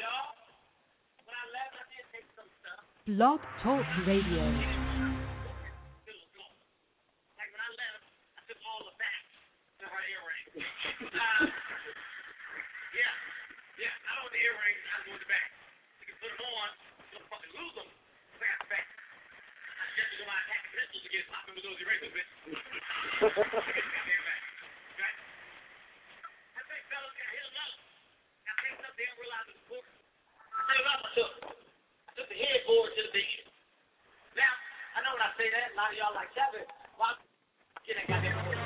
Blog Talk Radio. Took the headboard to the bed. Now, I know when I say that, a lot of y'all like, Chapman, why get that goddamn word?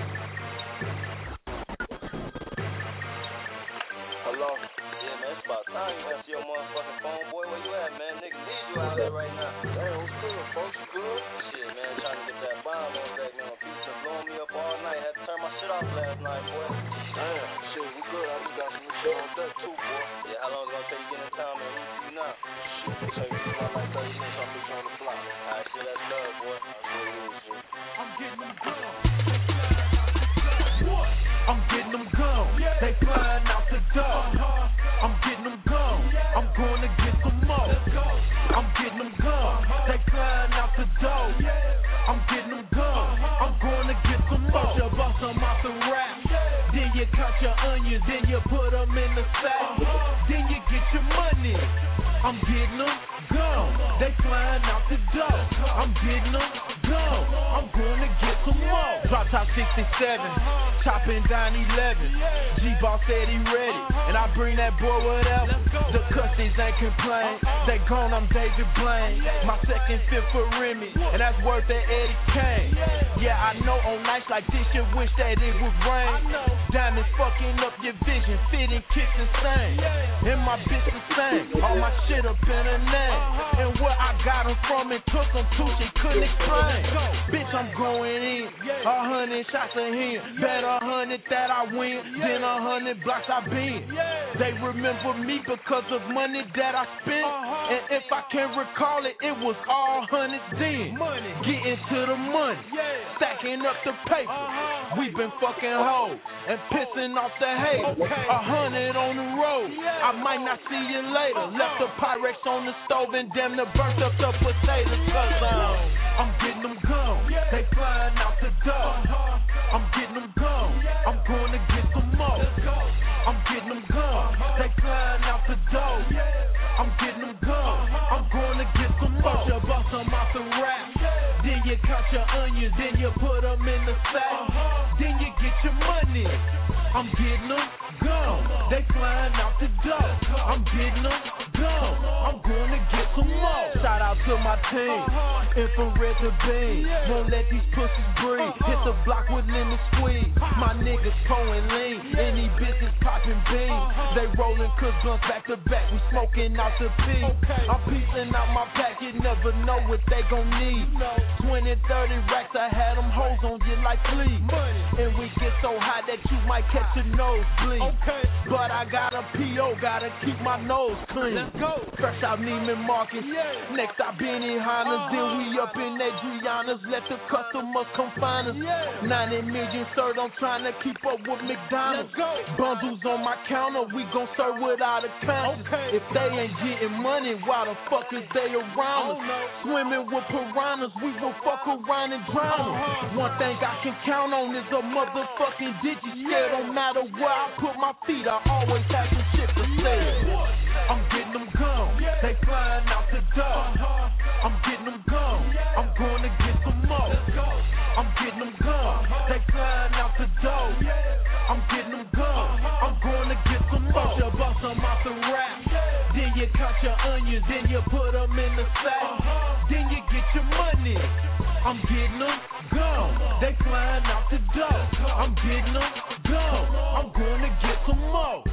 Hello? Yeah, man, it's about time you answer your motherfucking phone, boy. Where you at, man? Niggas need you out there right now. Damn, what's good, folks? You good? Shit, man, trying to get that bomb on deck, man. My piece been blowing me up all night. Had to turn my shit off last night, boy. Damn, shit, we good. I just got some new shit on deck, too, boy. Yeah, how long is it gonna take you to get in town, man? Who you now? Shit, we take you about like 30 minutes, I'll put you on the fly. Alright, shit, that's love, boy. I'm getting them gone. I'm getting them gone. They flying out the door. I'm getting them gone. I'm going to get some more. I'm getting them gone. They flying out the door. I'm getting them gone. I'm going to get some more. You bust them out the rap. Then you cut your onions. Then you put them in the sack. Then you get your money. I'm getting them gone. They flying out the door. I'm getting them gone. I'm going to get some more. Drop top 67. Chopping down 11. G-Ball said he ready. And I bring that boy whatever. The cussies ain't complain. They gone, I'm David Blaine. My second, fifth for Remy. And that's worth that Eddie Kane. Yeah, I know on nights like this you wish that it would rain. Diamonds fucking up your vision. Fitting kicks and sing. And my bitch the same. All my shit up in her name. And where I got them from and took them to, she couldn't explain. Bitch, I'm going in. 100 shots of him. Bet 100 that I win. Then 100 blocks I been. They remember me because of money that I spent. And if I can recall it, it was all hundreds then. Getting to the money. Stacking up the paper. We been fucking hoes and pissing off the hate. 100 on the road. I might not see you later. Left the Pyrex on the stove and damn near burnt up the potatoes. Cause I'm getting them gone. They flying out the door. I'm getting them gone. I'm going to get some more. I'm getting them gone. They flying out the door. I'm getting them gone. I'm going to get some more. You bust them out the rap. Then you cut your onions. Then you put them in the sack. Then you get your money. I'm getting them gone. They flying out the door. I'm getting them gone. I'm going to get some more. Shout out to my team. Infrared to beam. Won't let these pussies breathe. Hit the block with lemon squeeze. My niggas pouring lean. Any business popping beans. They rolling cause blunts back to back. We smoking out the pee. I'm piecing out my pack. You never know what they gon' need. 20, 30 racks. I had them hoes on you like fleas. And we get so high that you might catch your nose bleed. But I got a P.O. Gotta keep my nose clean. Fresh out Neiman Marcus. Next I been in Hondas. Then we up in Adriana's. Let the customers come find us. 90 million served. I'm trying to keep up with McDonald's. Bundles on my counter. We gon' serve without a counter. If they ain't getting money, why the fuck is they around us? Swimming with piranhas. We will fuck around and drown them. One thing I can count on is a motherfucking digit scale. Don't matter where I put my feet, I always have some shit to say. I'm getting them gone. They flying out the door. I'm getting them gone. I'm going to get some more. I'm getting them gone. They flying out the door. I'm getting them gone. I'm going to get some more. You bust them out the rap. Then you cut your onions. Then you put them in the sack. Then you get your money. I'm getting them gone. They flying out the door. I'm getting them gone. I'm going to get some more.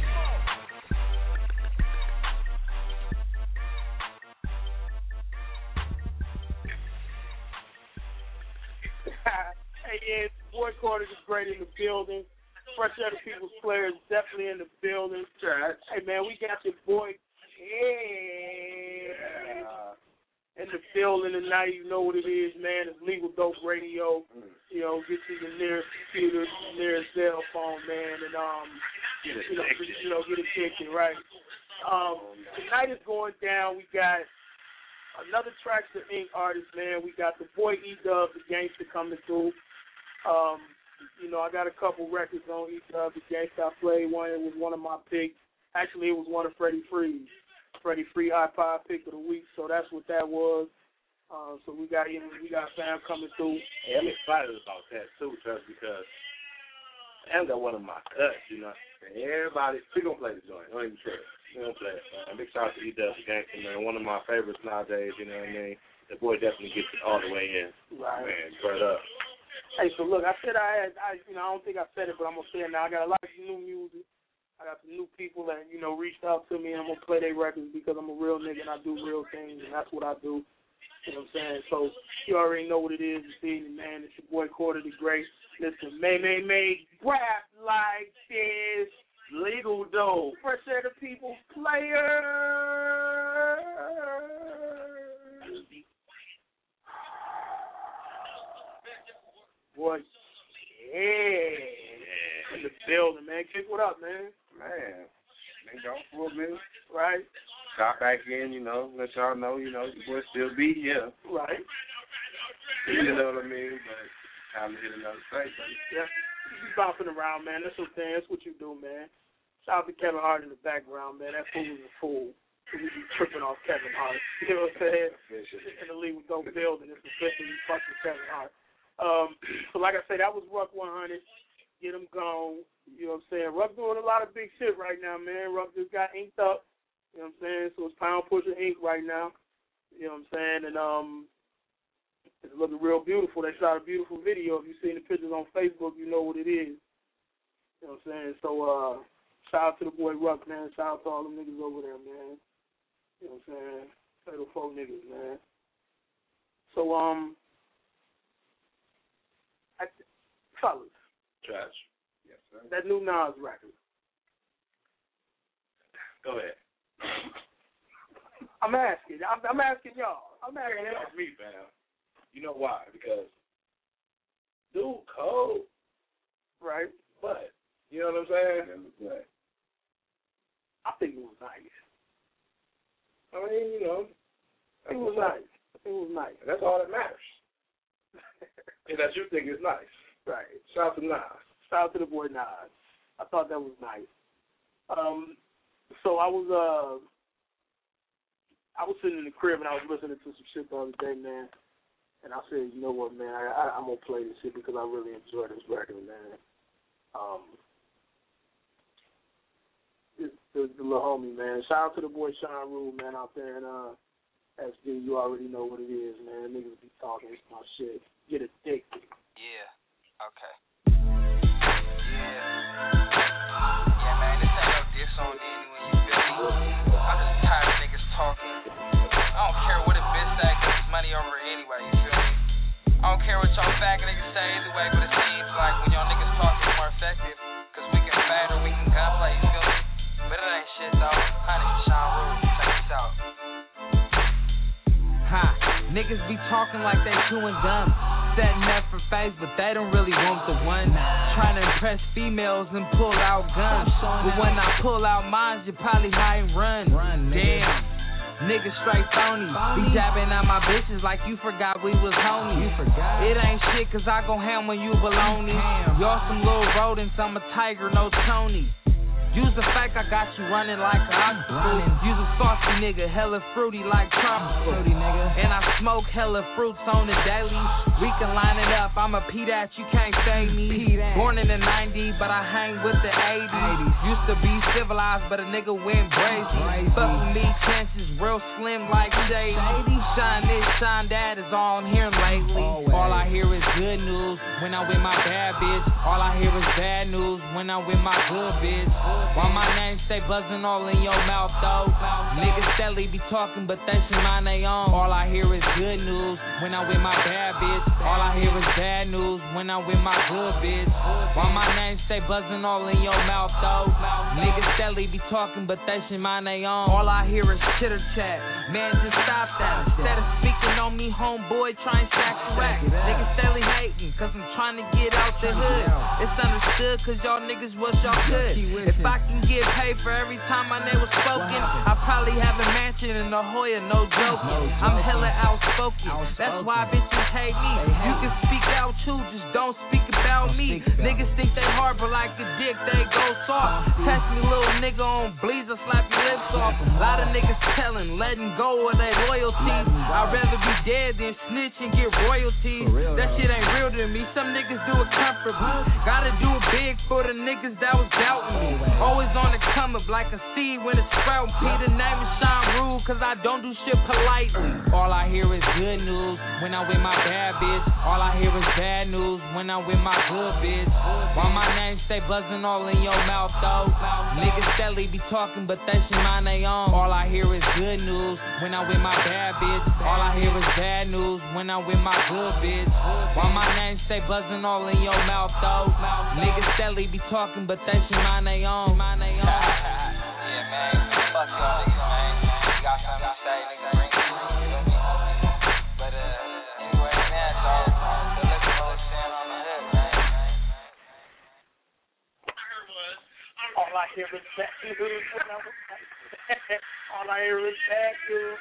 Hey, yeah, boy Carter is great in the building. Fresh Out of People's Players definitely in the building. Hey, man, we got your boy in the building tonight. You know what it is, man. It's Legal Dope Radio. You know, get to the nearest computer, nearest cell phone, man, and get it kicking, right? Tonight is going down. We got another Tracks to Ink artist, man. We got the boy E-Dub, the gangster, coming through. You know, I got a couple records on E-Dub, the gangster. I played one. It was one of my picks. Actually, it was one of Freddie Free's. Freddie Free iPod pick of the week, so that's what that was. So we got fam coming through. Yeah, I'm excited about that too, just because I got one of my cuts, you know. And everybody, we gonna play the joint. Don't even trip. We gonna play it. Big shout out to E-Dub, the gangster, man. One of my favorites nowadays. You know what I mean? The boy definitely gets it all the way in. Right. Man, straight up. Hey, so look, I said I don't think I said it, but I'm gonna say it now. I got a lot of new music. I got some new people that, you know, reached out to me, and I'm going to play their records because I'm a real nigga and I do real things, and that's what I do. You know what I'm saying? So you already know what it is this evening, man. It's your boy Quarter the Great. Listen, may rap like this. Legal dough. Fresh Air the People's player. Boy, yeah. In the building, man. Kick what up, man? Man, y'all for a minute. Right. Got back in, you know, let y'all know, you know, your boy still be here. Right. You know what I mean? But time to hit another stage. Yeah. You be bouncing around, man. That's okay. That's what you do, man. Shout out to Kevin Hart in the background, man. That fool was a fool. So we be tripping off Kevin Hart. You know what I'm saying? In the league with Dope Building. It's officially fucking Kevin Hart. So like I said, that was Ruck 100. Get him gone. You know what I'm saying? Ruck doing a lot of big shit right now, man. Ruck just got inked up. You know what I'm saying? So it's Pound Pusher Ink right now. You know what I'm saying? And it's looking real beautiful. They shot a beautiful video. If you've seen the pictures on Facebook, you know what it is. You know what I'm saying? So shout out to the boy Ruck, man. Shout out to all them niggas over there, man. You know what I'm saying? Fatal folk niggas, man. So fellas. Trash. Yes, sir. That new Nas record. Go ahead. I'm asking y'all. I'm asking That's me, fam. You know why? Because dude cold. Right. But you know what I'm saying? But I think it was nice. I mean, you know, it was nice. It was nice. That's all that matters. And that you think is nice. Right. Shout out to Nas. Shout out to the boy Nas. I thought that was nice. So I was sitting in the crib and I was listening to some shit the other day, man. And I said, you know what, man, I'm gonna play this shit because I really enjoy this record, man. The little homie, man. Shout out to the boy Sean Rule, man, out there in SD. You already know what it is, man. Niggas be talking my shit. Get addicted. Yeah. Okay. Yeah, man, this ain't no diss on anyone, you feel me? I'm just tired of niggas talking. I don't care what a bitch say, cause it's money over anyway, you feel me? I don't care what y'all faggot niggas say either way, but it seems like when y'all niggas talk, it's more effective. Cause we can fight or we can gunplay, you feel me? But it ain't shit though. Honey, Sean Rule, check this out. Ha, niggas be talking like they chewing gum. Setting up for face, but they don't really want the one. Trying to impress females and pull out guns. But when I pull out mine, you probably hide and run. Damn. Niggas straight phony. Be jabbing at my bitches like you forgot we was homies. It ain't shit cause I go ham when you baloney. Y'all some little rodents, I'm a tiger, no Tony. Use the fact I got you running like an octopus. Use a saucy nigga, hella fruity like tropical. And I smoke hella fruits on the daily. We can line it up, I'm a P that you can't say me. Born in the 90s, but I hang with the 80s. Used to be civilized, but a nigga went crazy. Fuck with me, chances real slim like Shady. Shine this, shine that is all I'm hearing lately. All I hear is good news when I'm with my bad bitch. All I hear is bad news when I'm with my good bitch. Why my name stay buzzing all in your mouth though? Niggas steadily be talking, but they should mind they own. All I hear is good news when I'm with my bad bitch. All I hear is bad news when I'm with my good bitch. Why my name stay buzzing all in your mouth though? Niggas steadily be talking, but they should mind they own. All I hear is chitter chat. Man, just stop that. Instead of speaking on me, homeboy, try and stack the rack. Niggas steadily hating, cause I'm trying to get out the hood. It's understood, cause y'all niggas wish y'all could. If I I can get paid for every time my name was spoken. I probably have a mansion in La Jolla, no joking. I'm hella outspoken, that's why bitches hate me. You can speak out too, just don't speak about me. Niggas think they hard, but like a dick, they go soft. Test me, little nigga, on bleeds, I slap your lips off. A lot of niggas telling, letting go of their loyalties. I'd rather be dead than snitch and get royalties. That shit ain't real to me, some niggas do it comfortably. Gotta do it big for the niggas that was doubting me. Always on the come up like a seed when it's sprouting. Peter name is Sean Rude, cause I don't do shit politely. All I hear is good news when I'm with my bad bitch. All I hear is bad news when I'm with my good bitch. Why my name stay buzzing all in your mouth though? Niggas steadily be talking, but that shit mind they own. All I hear is good news when I'm with my bad bitch. All I hear is bad news when I'm with my good bitch. Why my name stay buzzing all in your mouth though? Niggas steadily be talking, but that shit mind they own. Yeah, man. Fuck y'all niggas, man. You got something to say, nigga, bring it. You know me? But, anyway, man, so, the liquor boy stand on the hood, man. All I hear is bad news. All I hear is bad news.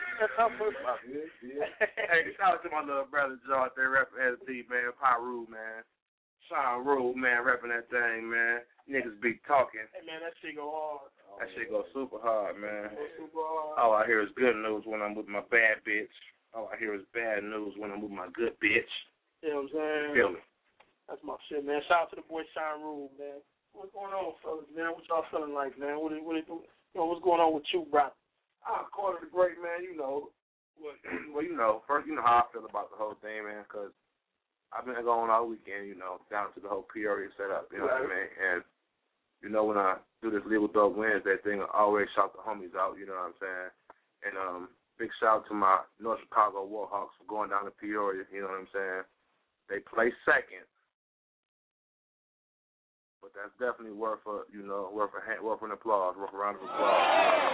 Hey, shout out to my little brother Joe out there repping SD, man. Pyru, man. Sean Rude, man, repping that thing, man. Niggas be talking. Hey, man, that shit go hard. That shit go super hard, man. Super hard. All I hear is good news when I'm with my bad bitch. All I hear is bad news when I'm with my good bitch. You know what I'm saying? Feel me? That's my shit, man. Shout out to the boy Sean Rude, man. What's going on, fellas, man? What y'all feeling like, man? What's going on with you, bro? Carter the Great, man, you know. Well, you know, first, you know how I feel about the whole thing, man, because I've been going all weekend, you know, down to the whole Peoria setup, you know what I mean? And, you know, when I do this Legal Dope Wednesday thing, I always shout the homies out, you know what I'm saying? And big shout out to my North Chicago Warhawks for going down to Peoria, you know what I'm saying? They placed second, but that's definitely worth an applause, worth a round of applause.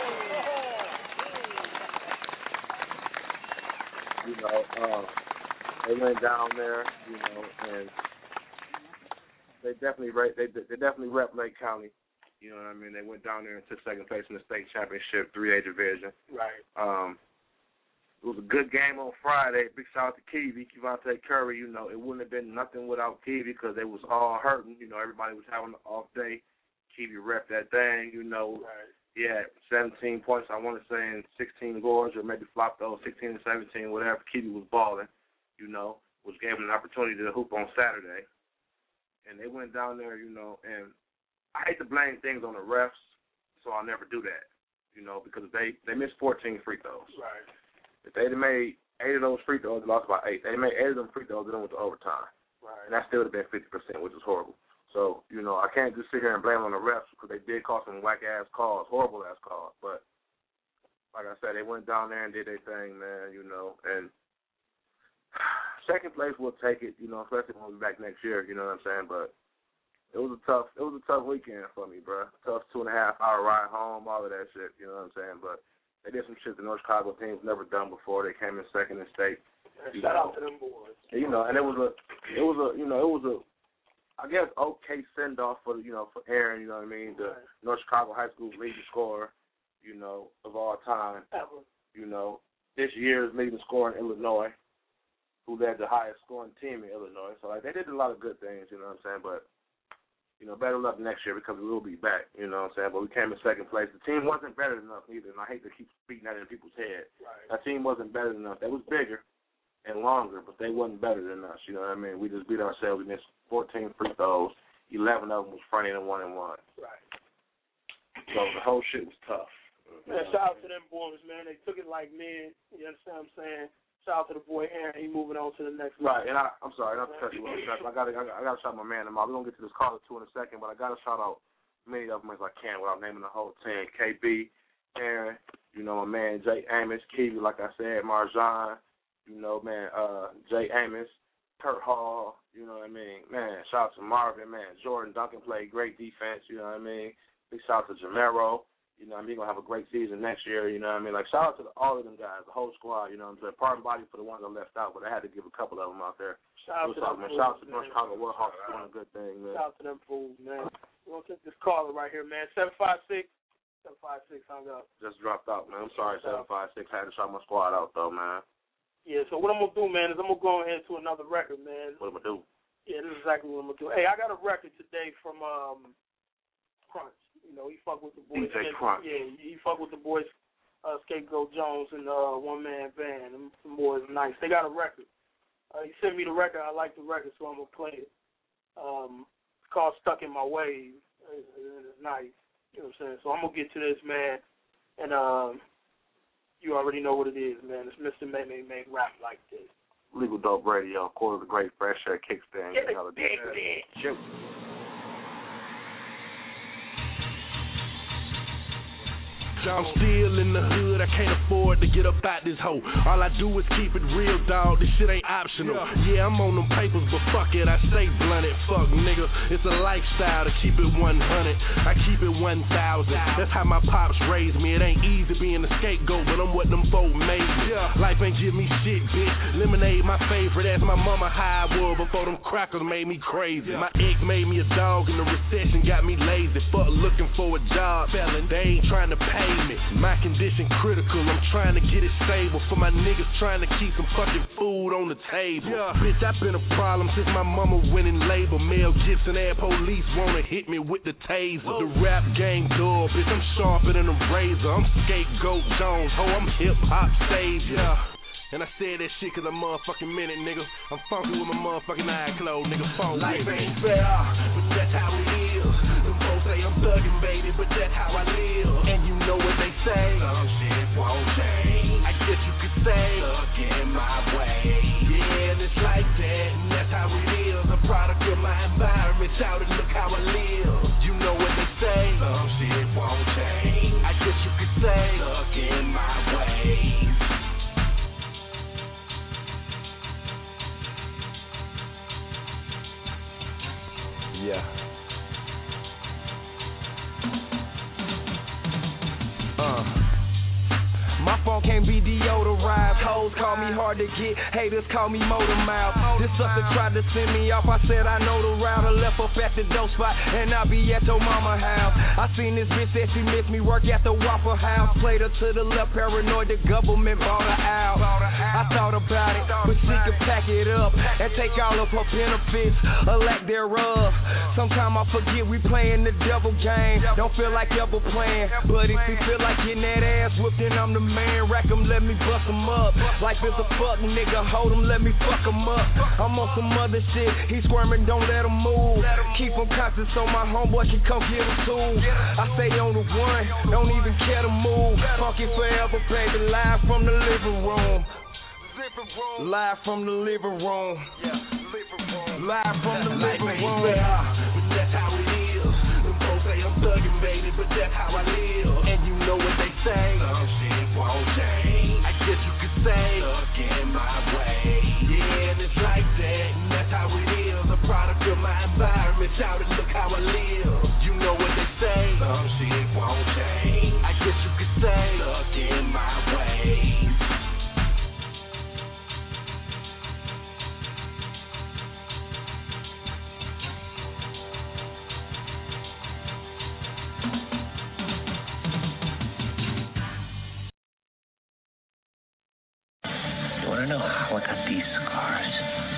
You know, they went down there, you know, and they definitely rep Lake County. You know what I mean? They went down there and took second place in the state championship 3A division. Right. It was a good game on Friday. Big shout out to Kiwi, Kevontae Curry. You know, it wouldn't have been nothing without Kiwi because they was all hurting. You know, everybody was having an off day. Kiwi repped that thing. You know, right. He had 17 points, I want to say, in 16 goals, or maybe flopped those 16 and 17, whatever. Kiwi was balling, you know, which gave him an opportunity to hoop on Saturday. And they went down there, you know, and I hate to blame things on the refs, so I'll never do that, you know, because they missed 14 free throws. Right. If they'd have made 8 of those free throws, they lost by 8. They made 8 of them free throws, and then went to overtime. Right. And that still would have been 50%, which is horrible. So, you know, I can't just sit here and blame on the refs because they did call some whack-ass calls, horrible-ass calls. But, like I said, they went down there and did their thing, man, you know. And second place will take it, you know, especially when we'll be back next year, you know what I'm saying? But it was a tough weekend for me, bro. Tough 2.5-hour ride home, all of that shit, you know what I'm saying? But they did some shit the North Chicago team's never done before. They came in second in state. Shout out to them boys. You know, and it was a I guess okay send off for Aaron, you know what I mean, the North Chicago high school leading scorer, you know, of all time. Ever. You know, this year's leading scorer in Illinois, who led the highest scoring team in Illinois. So like they did a lot of good things, you know what I'm saying, but you know, better luck next year because we will be back, you know what I'm saying? But we came in second place. The team wasn't better enough either, and I hate to keep beating that in people's head. Right. That team wasn't better enough. They was bigger and longer, but they wasn't better than us, you know what I mean? We just beat ourselves. We missed 14 free throws. 11 of them was front end and 1-and-1. Right. So the whole shit was tough. Man, shout out to them boys, man. They took it like men. You understand what I'm saying? Shout out to the boy Aaron. He moving on to the next one. Right, and I'm sorry, not to cut you off. I got to shout my man them out. We're going to get to this caller 2 in a second, but I got to shout out many of them as I can without naming the whole team. KB, Aaron, you know, my man Jay Amos, Kiwi, like I said, Marjan, you know, man, Jay Amos, Kurt Hall, you know what I mean? Man, shout out to Marvin, man. Jordan Duncan played great defense, you know what I mean? Big shout out to Jamero, You know what I mean? He's going to have a great season next year, you know what I mean? Like, shout out to all of them guys, the whole squad, you know what I'm saying? Pardon body for the ones that left out, but I had to give a couple of them out there. Shout out to them fools, shout out to North Chicago Warhawks doing a good thing, man. Shout out to them fools, man. We're going to take this caller right here, man. 756 hung up. Just dropped out, man. I'm sorry, 756. Had to shout my squad out, though, man. Yeah, so what I'm going to do, man, is I'm going to go ahead to another record, man. What am I do? Yeah, this is exactly what I'm going to do. Hey, I got a record today from Crunch. You know, he fuck with the boys. DJ Crunch. Yeah, he fuck with the boys, Scapegoat Jones and one-man band. Them boys nice. They got a record. He sent me the record. I like the record, so I'm going to play it. It's called Stuck in My Ways. It's nice. You know what I'm saying? So I'm going to get to this, man. And you already know what it is, man. It's Mr. Make Rap Like This. Legal Dope Radio, quarter of the great fresh air kickstand. Get a big bitch. Shoot. I'm still in the hood, I can't afford to get up out this hoe. All I do is keep it real, dog, this shit ain't optional. Yeah, I'm on them papers, but fuck it, I stay blunted. Fuck, nigga, it's a lifestyle to keep it 100. I keep it 1,000, that's how my pops raised me. It ain't easy being a scapegoat, but I'm what them folk made me. Life ain't give me shit, bitch. Lemonade my favorite, as my mama high was before them crackers made me crazy. My ex made me a dog, and the recession got me lazy. Fuck looking for a job, felon, they ain't trying to pay me. My condition critical, I'm trying to get it stable. For my niggas trying to keep some fucking food on the table. Bitch, I've been a problem since my mama went in labor. Mel Gibson air police wanna hit me with the taser. The rap game dull, bitch, I'm sharper than a razor. I'm Scapegoat Jones, ho, I'm hip-hop savior. And I said that shit cause I'm motherfucking minute, nigga. I'm funky with my motherfucking eye closed, nigga. Phone life ain't fair, but that's how it is. Them folks say I'm thugging, baby, but that's how I live. And you know what they say, some shit won't change. I guess you could say, stuck in my way. Yeah, and it's like that, and that's how it is. A product of my environment, shout it, look how I live. You know what they say, some shit won't change. I guess you could say, stuck in my way. Yeah. My phone can't be deodorized. Hoes call me hard to get, haters call me motor mouth. This sucker tried to send me off. I said I know the route. I left up at the dope spot, and I'll be at your mama house. I seen this bitch that she missed me work at the Waffle House. Played her to the left, paranoid the government bought her out. I thought about it, but she could pack it up and take all of her benefits, or lack thereof. Sometimes I forget we playing the devil game. Don't feel like ever playing, but if you feel like getting that ass whooped, then I'm the man. Rack 'em, let me bust 'em up. Life is a fuck nigga, hold 'em, let me fuck 'em up. I'm on some other shit, he squirming, don't let him move. Keep him conscious so my homeboy can come get him too. I stay on the one, don't even care to move. Funky forever, baby, live from the living room. Live from the living room. Live from the living room. But that's how it is. Them folks say I'm thugging, baby, but that's how I live. And you know what they say, some shit won't change. I guess you could say, stuck in my way. Yeah, and it's like that, and that's how it is. A product of my environment, shout it, look how I live. You know what they say, some shit won't change. I guess you could say, stuck in my way. I know how I got these scars.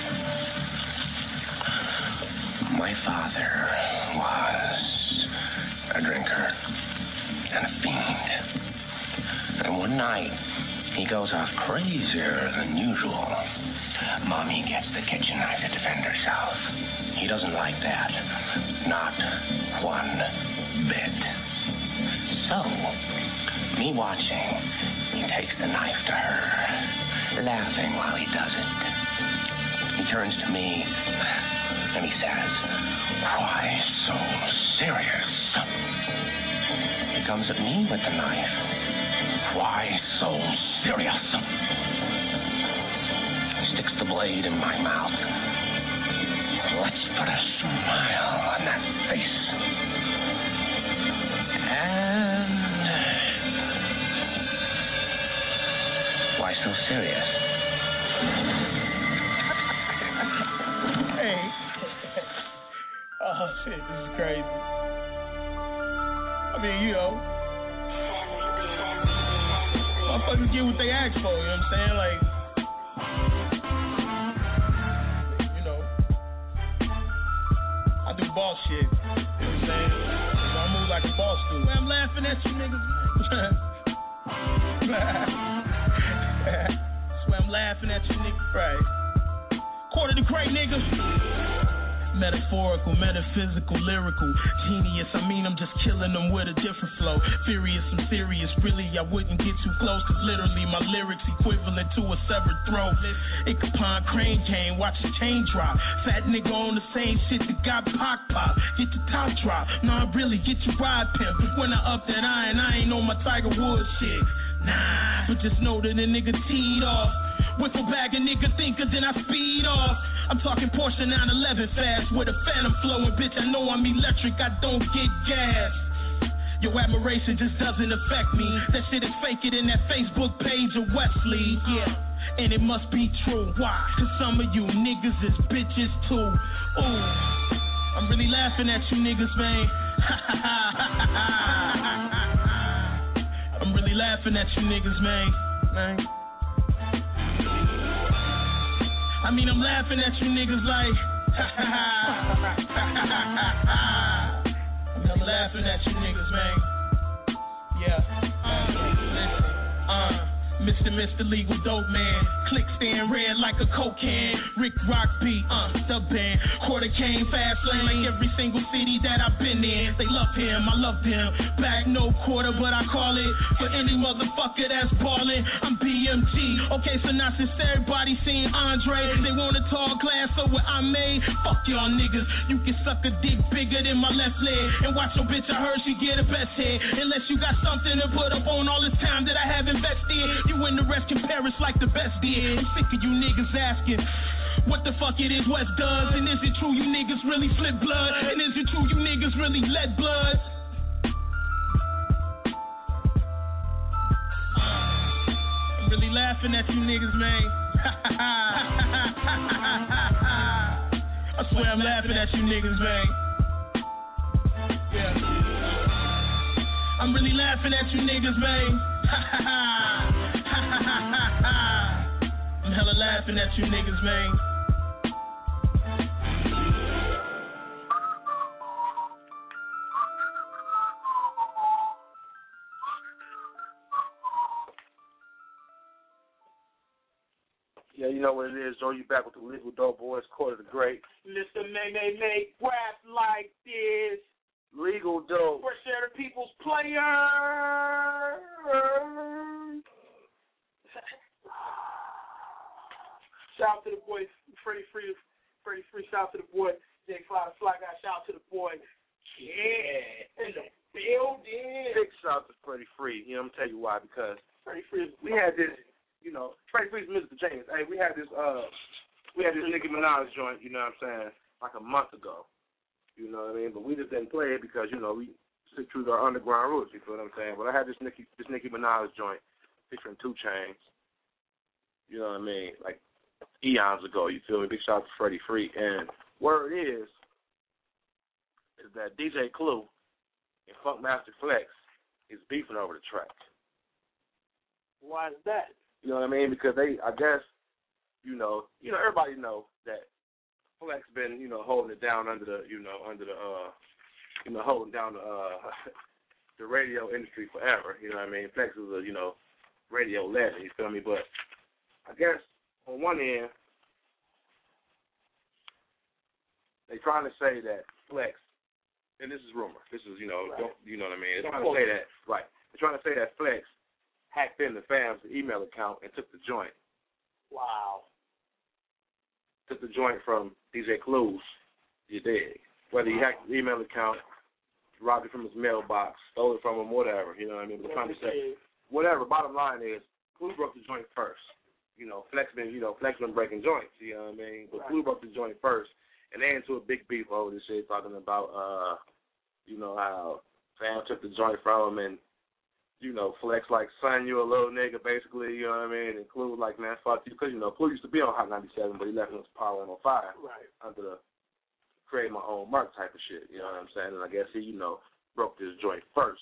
My father was a drinker and a fiend. And one night, he goes off crazier than usual. Mommy gets the kitchen knife to defend herself. He doesn't like that. Not one bit. So, me watching, he takes the knife to her, laughing while he does it. He turns to me and he says, "Why so serious?" He comes at me with the knife. "Why so serious?" He sticks the blade in my mouth. Let's put a smile on that face. And motherfuckers get what they ask for, you know what I'm saying? Like, you know, I do boss shit, you know what I'm saying? So I move like a boss do. I'm laughing at you niggas. That's why I'm laughing at you niggas. Right. Quarter the crate, nigga. Metaphorical, metaphysical, lyrical, genius. I mean, I'm just killing them with a different flow. Furious, I'm serious. Really, I wouldn't get too close, cause literally my lyrics equivalent to a severed throat. Ichabod Crane came, watch his chain drop. Fat nigga on the same shit that got Pac pop. Get the top drop. Nah, really, get your ride pimp. When I up that iron, I ain't on my Tiger Woods shit. Nah, but just know that a nigga teed off. Whiffle bag a nigga thinker, then I speed off. I'm talking Porsche 911 fast with a phantom flowing, bitch. I know I'm electric, I don't get gas. Your admiration just doesn't affect me. That shit is fake it in that Facebook page of Wesley. Yeah, and it must be true. Why? Cause some of you niggas is bitches too. Ooh, I'm really laughing at you niggas, man. I'm really laughing at you niggas, man. I mean, I'm laughing at you niggas like, I'm laughing at you niggas, man. Yeah. Mr. Legal Dope Man. Click stand red like a coke can. Rick Rock beat, the band. Quarter came fast lane like every single city that I've been in. They love him, I love them. Back no quarter, but I call it. For any motherfucker that's ballin', I'm BMG. Okay, so now since everybody seen Andre, they want a tall glass of what I made. Fuck y'all niggas. You can suck a dick bigger than my left leg. And watch your bitch, I heard she get a best head. Unless you got something to put up on all this time that I have invested. You and the rest can perish like the best did. I'm sick of you niggas asking what the fuck it is West does. And is it true you niggas really flip blood? And is it true you niggas really let blood? I'm really laughing at you niggas, man. I swear I'm laughing at you niggas, man. Yeah. I'm really laughing at you niggas, man. I'm hella laughing at you niggas, man. Yeah, you know what it is, Joe. You back with the Legal Dope Boys, Quarter the Great. Mr. May rap like this. Legal Dope. Fresh Air the People's Player. Shout out to the boy Freddie Free. Shout out to the boy Jay Fly the Fly Guy. Shout out to the boy in the building. Big shout out to Freddie Free. You know, I'm gonna tell you why, because Freddie Free is we had this, you know, Freddie Free's Mr. James. Hey, we had this Nicki Minaj joint, you know what I'm saying, like a month ago. You know what I mean? But we just didn't play it because, you know, we stick true to our underground roots, you feel what I'm saying? But I had this Nicki Minaj joint featuring 2 Chainz. You know what I mean? Like eons ago, you feel me? Big shout out to Freddie Free. And word is that DJ Clue and Funkmaster Flex is beefing over the track. Why is that? You know what I mean? Because they, I guess, you know, everybody know that Flex been, you know, holding it down holding down the radio industry forever. You know what I mean? Flex is a, you know, radio legend. You feel me? But I guess on one end, they trying to say that Flex, and this is rumor. This is, you know, right. You know what I mean? They're trying to say that, right? They're trying to say that Flex hacked in the fam's email account and took the joint. Wow. Took the joint from DJ Clues, you dig? Whether he hacked the email account, robbed it from his mailbox, stole it from him, whatever, you know what I mean? But trying to say, whatever, bottom line is, Clue broke the joint first. You know, Flex been breaking joints, you know what I mean? But Clue broke the joint first, and they into a big beef over this shit, talking about, you know, how fam took the joint from him, and, you know, Flex like, son, you a little nigga, basically, you know what I mean? And Clue like, man, fuck you, because, you know, Clue used to be on Hot 97, but he left his Power 105 right. under the create my own mark type of shit, you know what I'm saying? And I guess he, you know, broke this joint first. And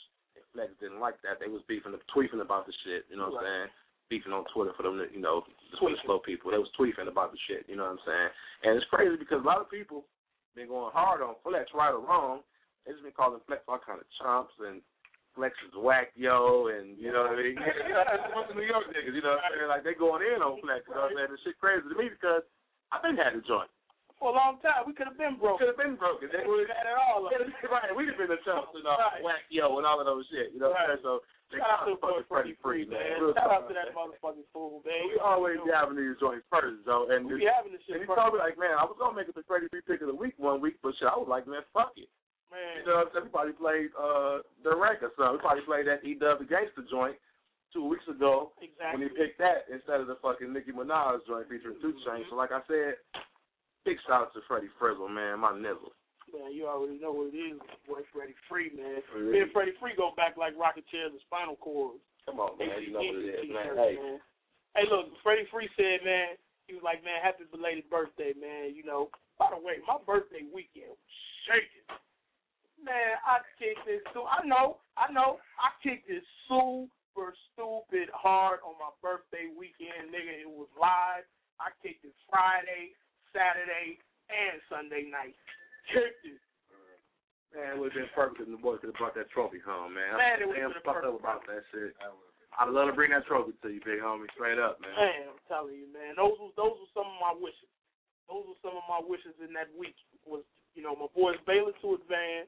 Flex didn't like that. They was tweeting about the shit, you know what I'm saying? Beefing on Twitter for them, you know, Twitter slow people. They was tweeting about the shit, you know what I'm saying? And it's crazy because a lot of people been going hard on Flex, right or wrong. They just been calling Flex all kind of chumps and Flex is whack, yo, and you know what I mean? That's a bunch of New York niggas, you know what I'm saying? Like, they going in on Flex, you know what I'm saying? This shit crazy to me because I've been had a joint. For a long time, we could have been broke. Could have been broken. They would have had it all. Right, we'd have been the chumps and whack, yo, and all of those shit, you know what I'm saying? So, shout out to fucking Freddie Free, man. Shout out to that motherfucking fool, man. We always be having these joints first, though. And we be having this shit and he first. told me, like, man, I was going to make it the Freddie Free pick of the week one week, but shit, I was like, man, fuck it. Man. You know what I'm saying? We probably played the Wreck or something. We probably played that E-Dub the Gangster joint 2 weeks ago. Exactly. When he picked that instead of the fucking Nicki Minaj joint featuring 2 Chainz. So, like I said, big shout out to Freddie Frizzle, man, my nizzle. Man, you already know what it is, boy. Freddie Free, man. Me and Freddie Free go back like rocket chairs and spinal cords. Come on, man. You know what it is, man. Hey, look, Freddie Free said, man, he was like, man, happy belated birthday, man. You know, by the way, my birthday weekend was shaking. Man, I kicked this. I know. I kicked this super stupid hard on my birthday weekend, nigga. It was live. I kicked it Friday, Saturday, and Sunday night. Kicked it. Man, it would have been perfect if the boys could have brought that trophy home, man. Man, it would have been fucked up about that shit. I'd love to bring that trophy to you, big homie, straight up, man. Man, I'm telling you, man. Those were some of my wishes. Those were some of my wishes in that week. Was, you know, my boys Baylor to advance.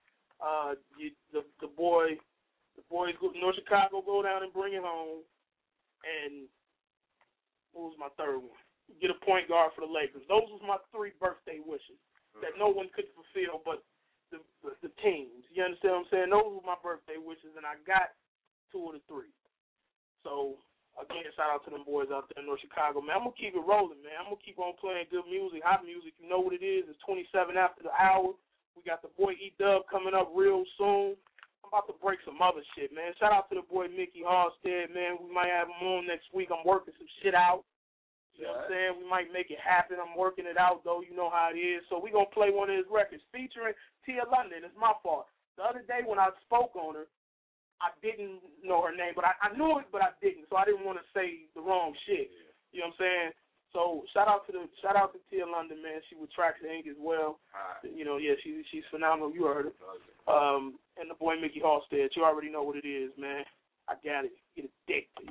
The boys North Chicago go down and bring it home. And what was my third one? Get a point guard for the Lakers. Those was my 3 birthday wishes that no one could fulfill but the teams. You understand what I'm saying? Those were my birthday wishes, and I got 2 of the 3. So, again, shout out to them boys out there in North Chicago, man. I'm going to keep it rolling, man. I'm going to keep on playing good music, hot music. You know what it is. It's 27 after the hour. We got the boy E-Dub coming up real soon. I'm about to break some other shit, man. Shout out to the boy Mickey Halstead, man. We might have him on next week. I'm working some shit out. You know what I'm saying? We might make it happen. I'm working it out, though. You know how it is. So we're going to play one of his records featuring Tia London. It's my fault. The other day when I spoke on her, I didn't know her name, but I knew it, but I didn't. So I didn't want to say the wrong shit. You know what I'm saying? So shout out to Tia London, man. She with Tracks Inc. as well. You know, yeah, she's phenomenal. You heard her. And the boy Mickey Halstead. You already know what it is, man. I got it. Get addicted.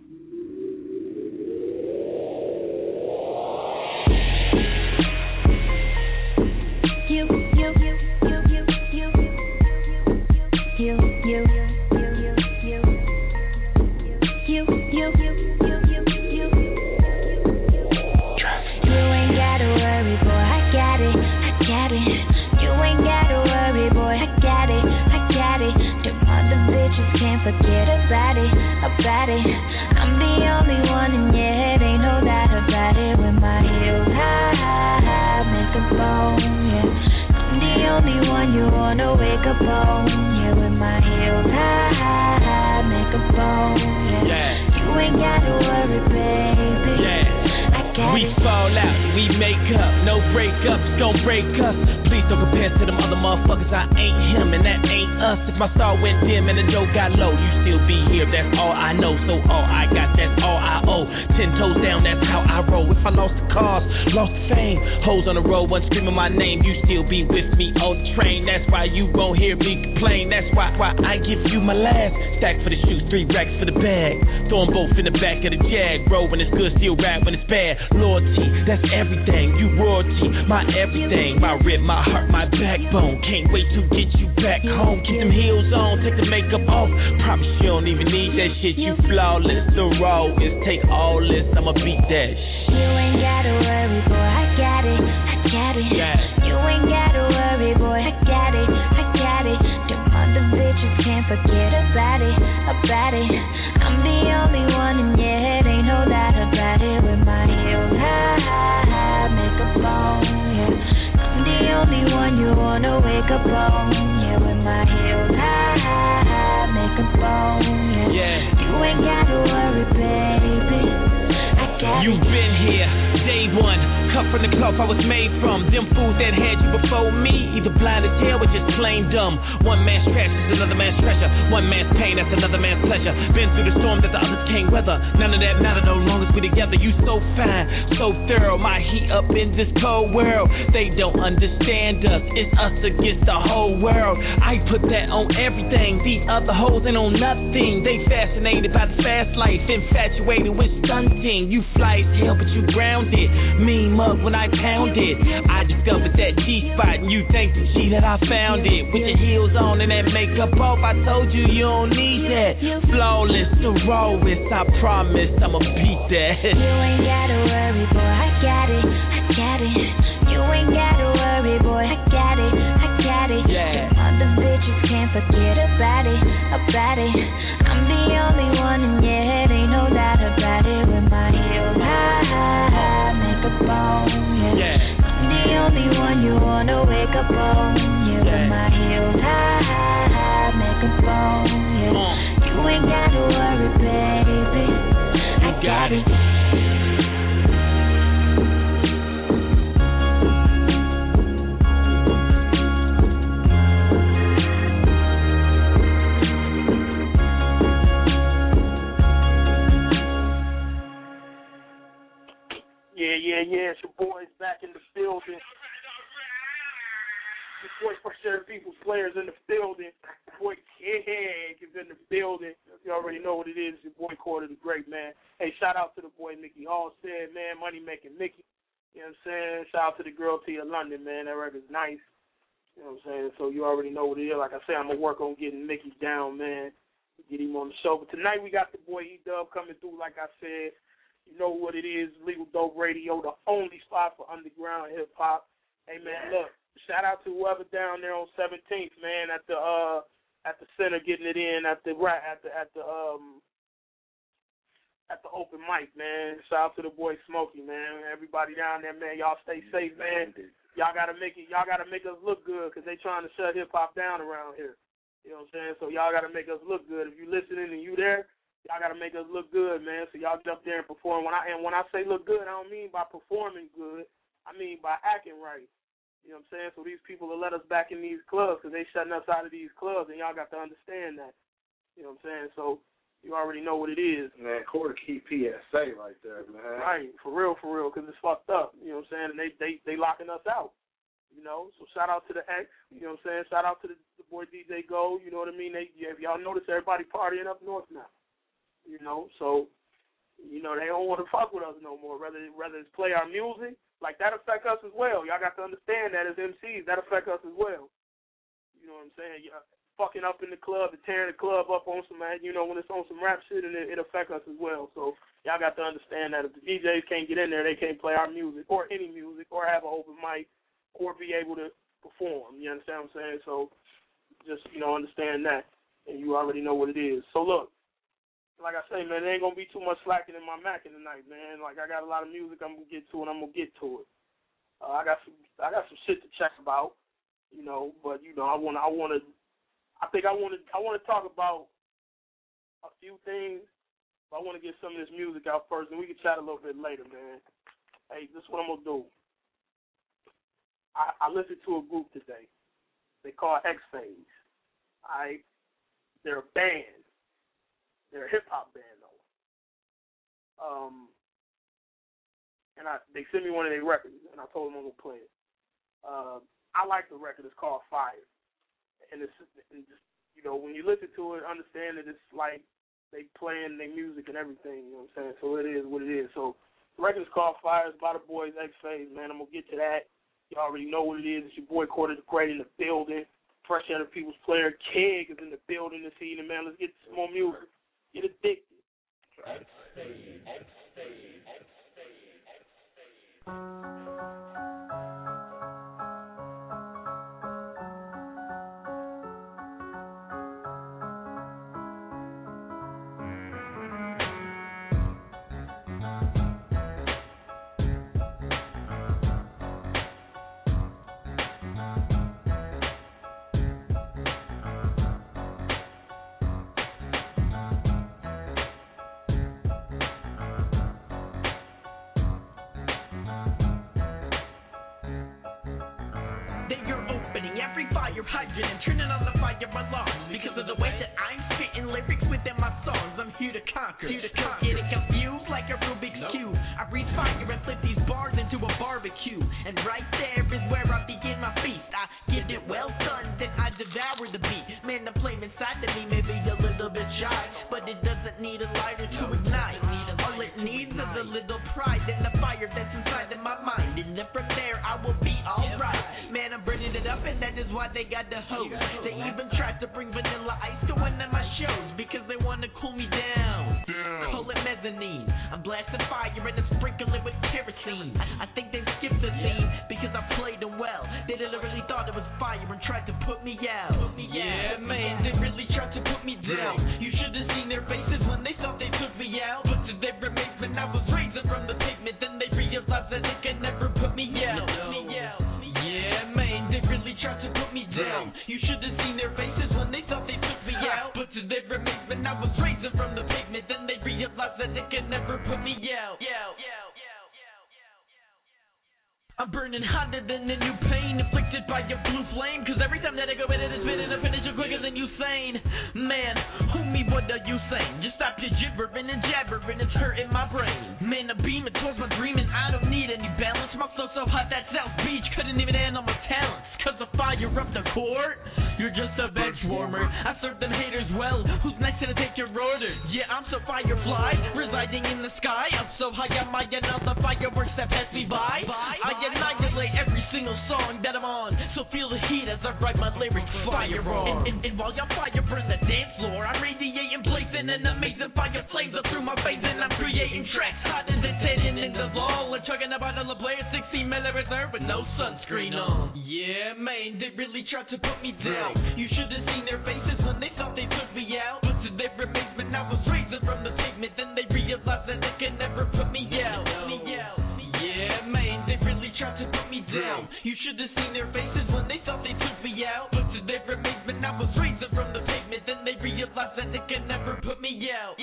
Forget about it. I'm the only one in your head, ain't no doubt about it. With my heels high, make a bone, yeah. I'm the only one you wanna wake up on, yeah. With my heels high, make a bone, yeah. You ain't gotta worry, baby. We fall out, we make up, no breakups, gon' break us. Please don't compare to them other motherfuckers, I ain't him and that ain't us. If my star went dim and the dough got low, you still be here, that's all I know. So all I got, that's all I owe. 10 toes down, that's how I roll. If I lost the cars, lost the fame, hoes on the road, one screaming my name, you still be with me on the train. That's why you won't hear me complain, that's why I give you my last. Stack for the shoes, 3 racks for the bag. Throw them both in the back of the Jag. Roll when it's good, still rap when it's bad. Loyalty, that's everything. You royalty, my everything. My rib, my heart, my backbone. Can't wait to get you back home. Keep them heels on, take the makeup off. Promise you don't even need that shit. You flawless. The raw is take all this. I'ma beat that shit. You ain't gotta worry, boy. I got it. Yeah. You ain't gotta worry, boy. I got it. Them other bitches can't forget about it. I'm the only one in your head, ain't no doubt about it. With my heels high, make a bone, yeah. I'm the only one you wanna wake up on, yeah. With my heels high, make a bone, yeah. You ain't gotta worry, baby. I got You've been here, day one. Cut from the cloth I was made from. Them fools that had you before me, either blind or tail or just plain dumb. One man's trash is another man's treasure. One man's pain, that's another man's pleasure. Been through the storm that the others can't weather. None of that matter no long as we together. You so fine, so thorough. My heat up in this cold world. They don't understand us. It's us against the whole world. I put that on everything. These other hoes ain't on nothing. They fascinated by the fast life, infatuated with stunting. You fly as hell, but you grounded. Mean mug when I pound it. I discovered that G-spot, and you thank the G that I found it. With your heels on and that makeup off, I told you you don't need that. Flawless, the rawest, I promise I'ma beat that. You ain't gotta worry, boy, I got it, I got it. You ain't gotta worry, boy, I got it, I got it. Yeah. Them other bitches can't forget about it, about it. I'm the only one in your head, ain't no doubt about it. With my heels high, makeup on, yeah. I'm the only one you wanna wake up on, yeah. With my heels high, makeup on, yeah. You ain't gotta worry, baby, I got it. Yeah, it's your boys back in the building. Your boy Frustrated People's Players in the building. Your boy Keg is in the building. You already know what it is. Your boy Quarter the Great, man. Hey, shout out to the boy Mickey Halstead, man. Money Making Mickey. You know what I'm saying? Shout out to the girl Tia London, man. That record's nice. You know what I'm saying? So you already know what it is. Like I said, I'm going to work on getting Mickey down, man. Get him on the show. But tonight we got the boy E-Dub coming through, like I said. You know what it is, Legal Dope Radio, the only spot for underground hip-hop. Hey, man, look, shout out to whoever down there on 17th, man, at the center getting it in, at the open mic, man. Shout out to the boy Smokey, man. Everybody down there, man, y'all stay safe, man. Y'all gotta make us look good, because they trying to shut hip-hop down around here. You know what I'm saying? So y'all gotta make us look good. If you listening and you there, y'all got to make us look good, man, so y'all get up there and perform. When I say look good, I don't mean by performing good. I mean by acting right. You know what I'm saying? So these people will let us back in these clubs because they shutting us out of these clubs, and y'all got to understand that. You know what I'm saying? So you already know what it is. Man, Quarter Key PSA right there, man. Right, for real, because it's fucked up. You know what I'm saying? And they locking us out. You know, so shout out to the X. You know what I'm saying? Shout out to the boy DJ Go. You know what I mean? If y'all notice, everybody partying up north now. You know, so, you know, they don't want to fuck with us no more. Rather it's play our music, like that affect us as well. Y'all got to understand that as MCs, that affect us as well. You know what I'm saying? Fucking up in the club and tearing the club up on some, you know, when it's on some rap shit, and it affect us as well. So y'all got to understand that if the DJs can't get in there, they can't play our music or any music or have an open mic or be able to perform. You understand what I'm saying? So just, you know, understand that, and you already know what it is. So look. Like I say, man, there ain't going to be too much slacking in my Mackin tonight, man. Like, I got a lot of music I'm going to get to, and I'm going to get to it. I got some shit to check about, you know, but, you know, I want to talk about a few things, but I want to get some of this music out first, and we can chat a little bit later, man. Hey, this is what I'm going to do. I listened to a group today. They call X-Phase. They're a band. They're a hip-hop band, though. And they sent me one of their records, and I told them I'm going to play it. I like the record. It's called Fire. And it's just, you know, when you listen to it, understand that it's like they playing their music and everything, you know what I'm saying? So it is what it is. So the record is called Fire. It's by the boys X-Phase, man. I'm going to get to that. You already know what it is. It's your boy Quarter the Great in the building. Frustrated People's Player Keg is in the building this evening, man. Let's get some more music. Get addicted. hydrant and turning on the fire alarm. Because of the way that I'm spitting lyrics within my songs, I'm here to conquer. Don't get it confused like a Rubik's Cube. I reach fire and flip these bars into a barbecue. And right there is where I begin my feast. I get it well done, then I devour the beat. Man, the flame inside of me may be a little bit shy, but it doesn't need a lighter to ignite. All it needs is a little pride and the fire that's inside of my mind. And then from there I will be alright. Man, I'm burning it up and that is why they got the hose. They even tried to bring Vanilla Ice to one of my shows because they want to cool me down. Call it mezzanine. I'm blasting fire and I sprinkle it with kerosene. I think they skipped the scene because I played them well. They literally thought it was fire and tried to put me out. Yeah, man, they really tried to put me down. You should have seen their faces when they thought they took me out. But to their amazement, I was raising from the pavement. Then they realized that they could never put me out. Yeah, man, they really tried to put me down. You should have seen their faces when they thought they took me out. But to their amazement, I was raising from the pavement. Then they realized that they could never put me out. I'm burning hotter than a new pain inflicted by your blue flame. Cause every time that I go in it, it's spinning to finish it quicker than you sane. Man, homie, what are you saying? Just stop your gibbering and jabbering, it's hurting my brain. Man, a beam, it towards my dream and I don't need any balance. My flow so hot that South Beach couldn't even handle my talents. Cause the fire up the court, you're just a bench warmer. I serve them haters well, who's next to take your order? Yeah, I'm so firefly, residing in the sky. I'm so high on my end of the fireworks that pass me by. I annihilate every single song that I'm on. So feel the heat as I write my lyrics fire on. And while y'all fire burn the dance floor, I'm radiating, blazing an amazing fire flames up through my face. And I'm creating tracks hotter than 10 in the wall. I'm talking about a player 16 mil reserve with no sunscreen on. Yeah, man, they really tried to put me down. You should have seen their faces when they thought they took me out. But to their amazement, I was raising from the pavement. Then they realized that they could never put me out. Yeah, man, they really tried to put me down. You should have seen their faces when they thought they took me out. But to their amazement, I was raising from the pavement. Then they realized that they could never put me out.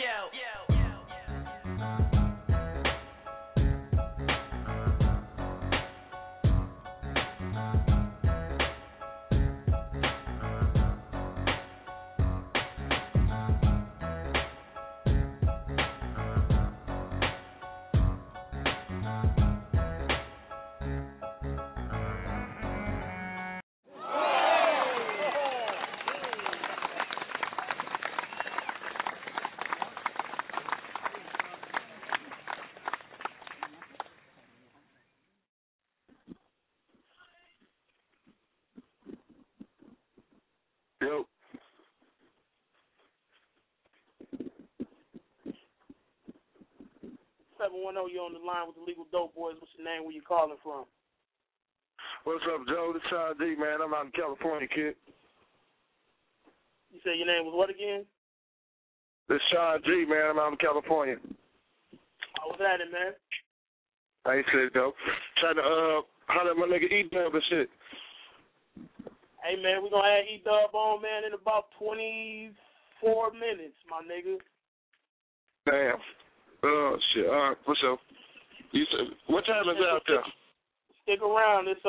Yo. You on the line with the Legal Dope Boys. What's your name? Where you calling from? What's up, Joe? This is Sean D, man. I'm out in California, kid. You said your name was what again? This is Sean G, man. I'm out in California. I was at it, man. I ain't said dope. Trying to holler at my nigga E-Dub and shit. Hey, man, we're going to add E-Dub on, man, in about 24 minutes, my nigga. Damn. Oh, shit. All right, what's up? You said, what time is it out there? Stick around. It's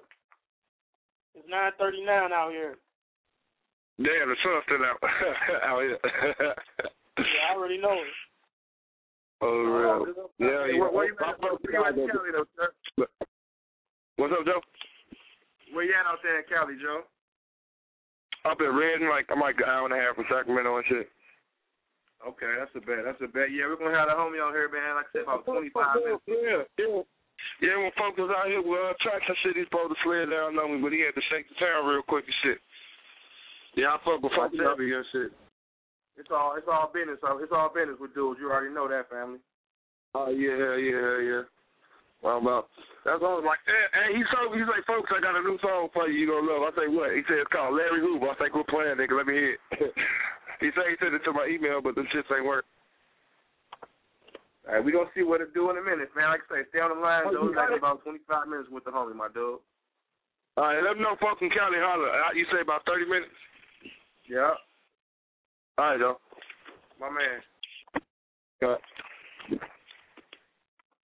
9:39 out here. Damn, the sun's still out here. Yeah, I already know it. Oh, real. Yeah. Where you at in Cali, though, sir? What's up, Joe? Where you at out there in Cali, Joe? Up in Redden, I'm like an hour and a half from Sacramento and shit. Okay, that's a bet. Yeah, we're going to have the homie out here, man, like I said, about 25 minutes. Yeah, when folks was out here with tracks and shit, he's supposed to slid down on me, but he had to shake the town real quick and shit. Yeah, I fuck with folks out here and shit. It's all business. It's all business with dudes. You already know that, family. Oh, yeah. Well, that's all like that. And he's like, folks, I got a new song for you. You gonna love. I say what? He said it's called Larry Hoover. I say, quit playing, nigga. Let me hear it. He said he sent it to my email, but the shit ain't work. All right, we gonna see what it do in a minute, man. Like I say, stay on the line. Those like about 25 minutes with the homie, my dude. All right, let me know, folks in County Holler. You say about 30 minutes. Yeah. All right, though. My man. Got.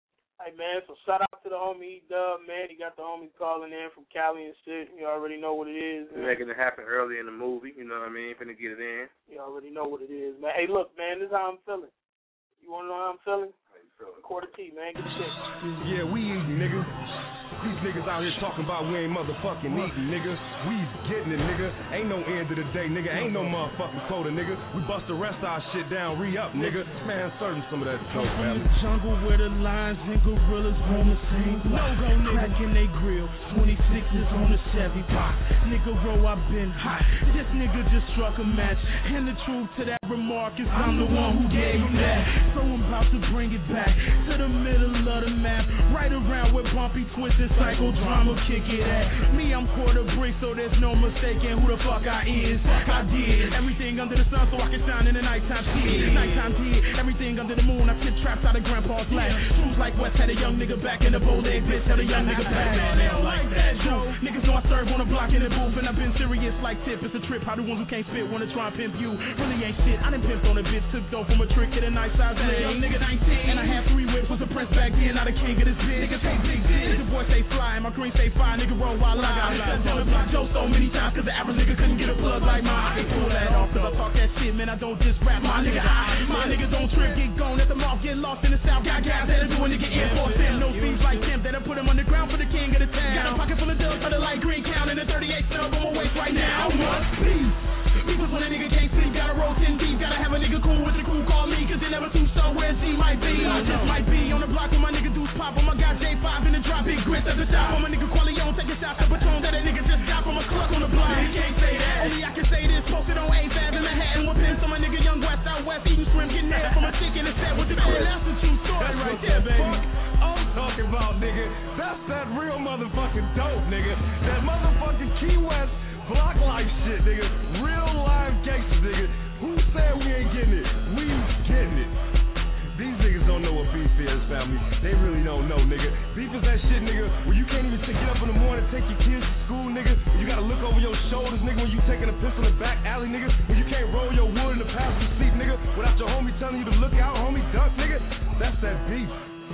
Hey, man, so shout out to the homie E-Dub, man. He got the homies calling in from Cali and shit. You already know what it is. We're making it happen early in the movie, you know what I mean? Finna get it in. You already know what it is, man. Hey, look, man, this is how I'm feeling. You want to know how I'm feeling? How you feeling? Quarter T, man. Get the shit. Yeah, we eating, nigga. These niggas out here talking about we ain't motherfucking eating, nigga. We getting it, nigga. Ain't no end of the day, nigga. Ain't no motherfucking quota, nigga. We bust the rest of our shit down, re-up, nigga. Man, serving some of that dope, From man. the jungle where the lions and gorillas roam the same block. No go, nigga. Cracking they grill. 26s on the Chevy box. Nigga row, I've been hot. This nigga just struck a match. And the truth to that remark is I'm the one who gave him that. So I'm about to bring it back to the middle of the map. Right around where Bumpy Twisted Psychodrama kick it at. Me, I'm quarter brick, so there's no mistaking who the fuck I is. I did everything under the sun so I can shine in the nighttime shit. Nighttime did everything under the moon. I fit traps out of grandpa's lap. Shoes like West had a young nigga back in the bowl leg bitch. Had a young nigga back. They don't like that, Joe. Niggas know I serve on a block in the booth, and I've been serious like Tip. It's a trip. How the ones who can't spit wanna try and pimp you? Really ain't shit. I done pimped on a bitch, took dope from a trick, hit a nice size leg. Young nigga 19, and I had 3 whips. Was a prince back then, not a king of this bitch. Niggas hate big dick. The boy say fly, my green say fire. Nigga roll while I got tell the block Joe so many times, cause the average nigga couldn't get a plug like mine. I can pull that off, cause I talk that shit, man. I don't just rap. My nigga high, my niggas don't trip, get gone at the mouth, get lost in the south. Got guys that'll do a nigga airport them. No thieves like them that'll put him underground for the king of the town. Got a pocket full of dubs for the light green count and a 38 snub on my waist right now. Must be. Because when a nigga can't sleep, gotta roll 10 deep. Gotta have a nigga cool with the crew, call me, cause they never too sure where Z might be. I just might be on the block with my nigga Deuce Pop. On my guy J5 in the drop, big grits at the top. On my nigga Qualion, take a shot to Patron that nigga just got from a club on the block. He can't say that. Only I can say this, posted on 8th Ave in Manhattan. Whipping some nigga Young West out west, eating shrimp, getting head from a chick in the set with the cool. That's the true story right there, baby. I'm talking about, nigga. That's that real motherfucking dope, nigga. That motherfucking Key West block life shit, nigga. Real live gangsters, nigga. Who said we ain't getting it? We getting it. These niggas don't know what beef is, family. They really don't know, nigga. Beef is that shit, nigga, where you can't even get up in the morning, take your kids to school, nigga. You gotta look over your shoulders, nigga, when you taking a piss in the back alley, nigga. When you can't roll your wood in the passenger seat, nigga, without your homie telling you to look out, homie, duck, nigga. That's that beef.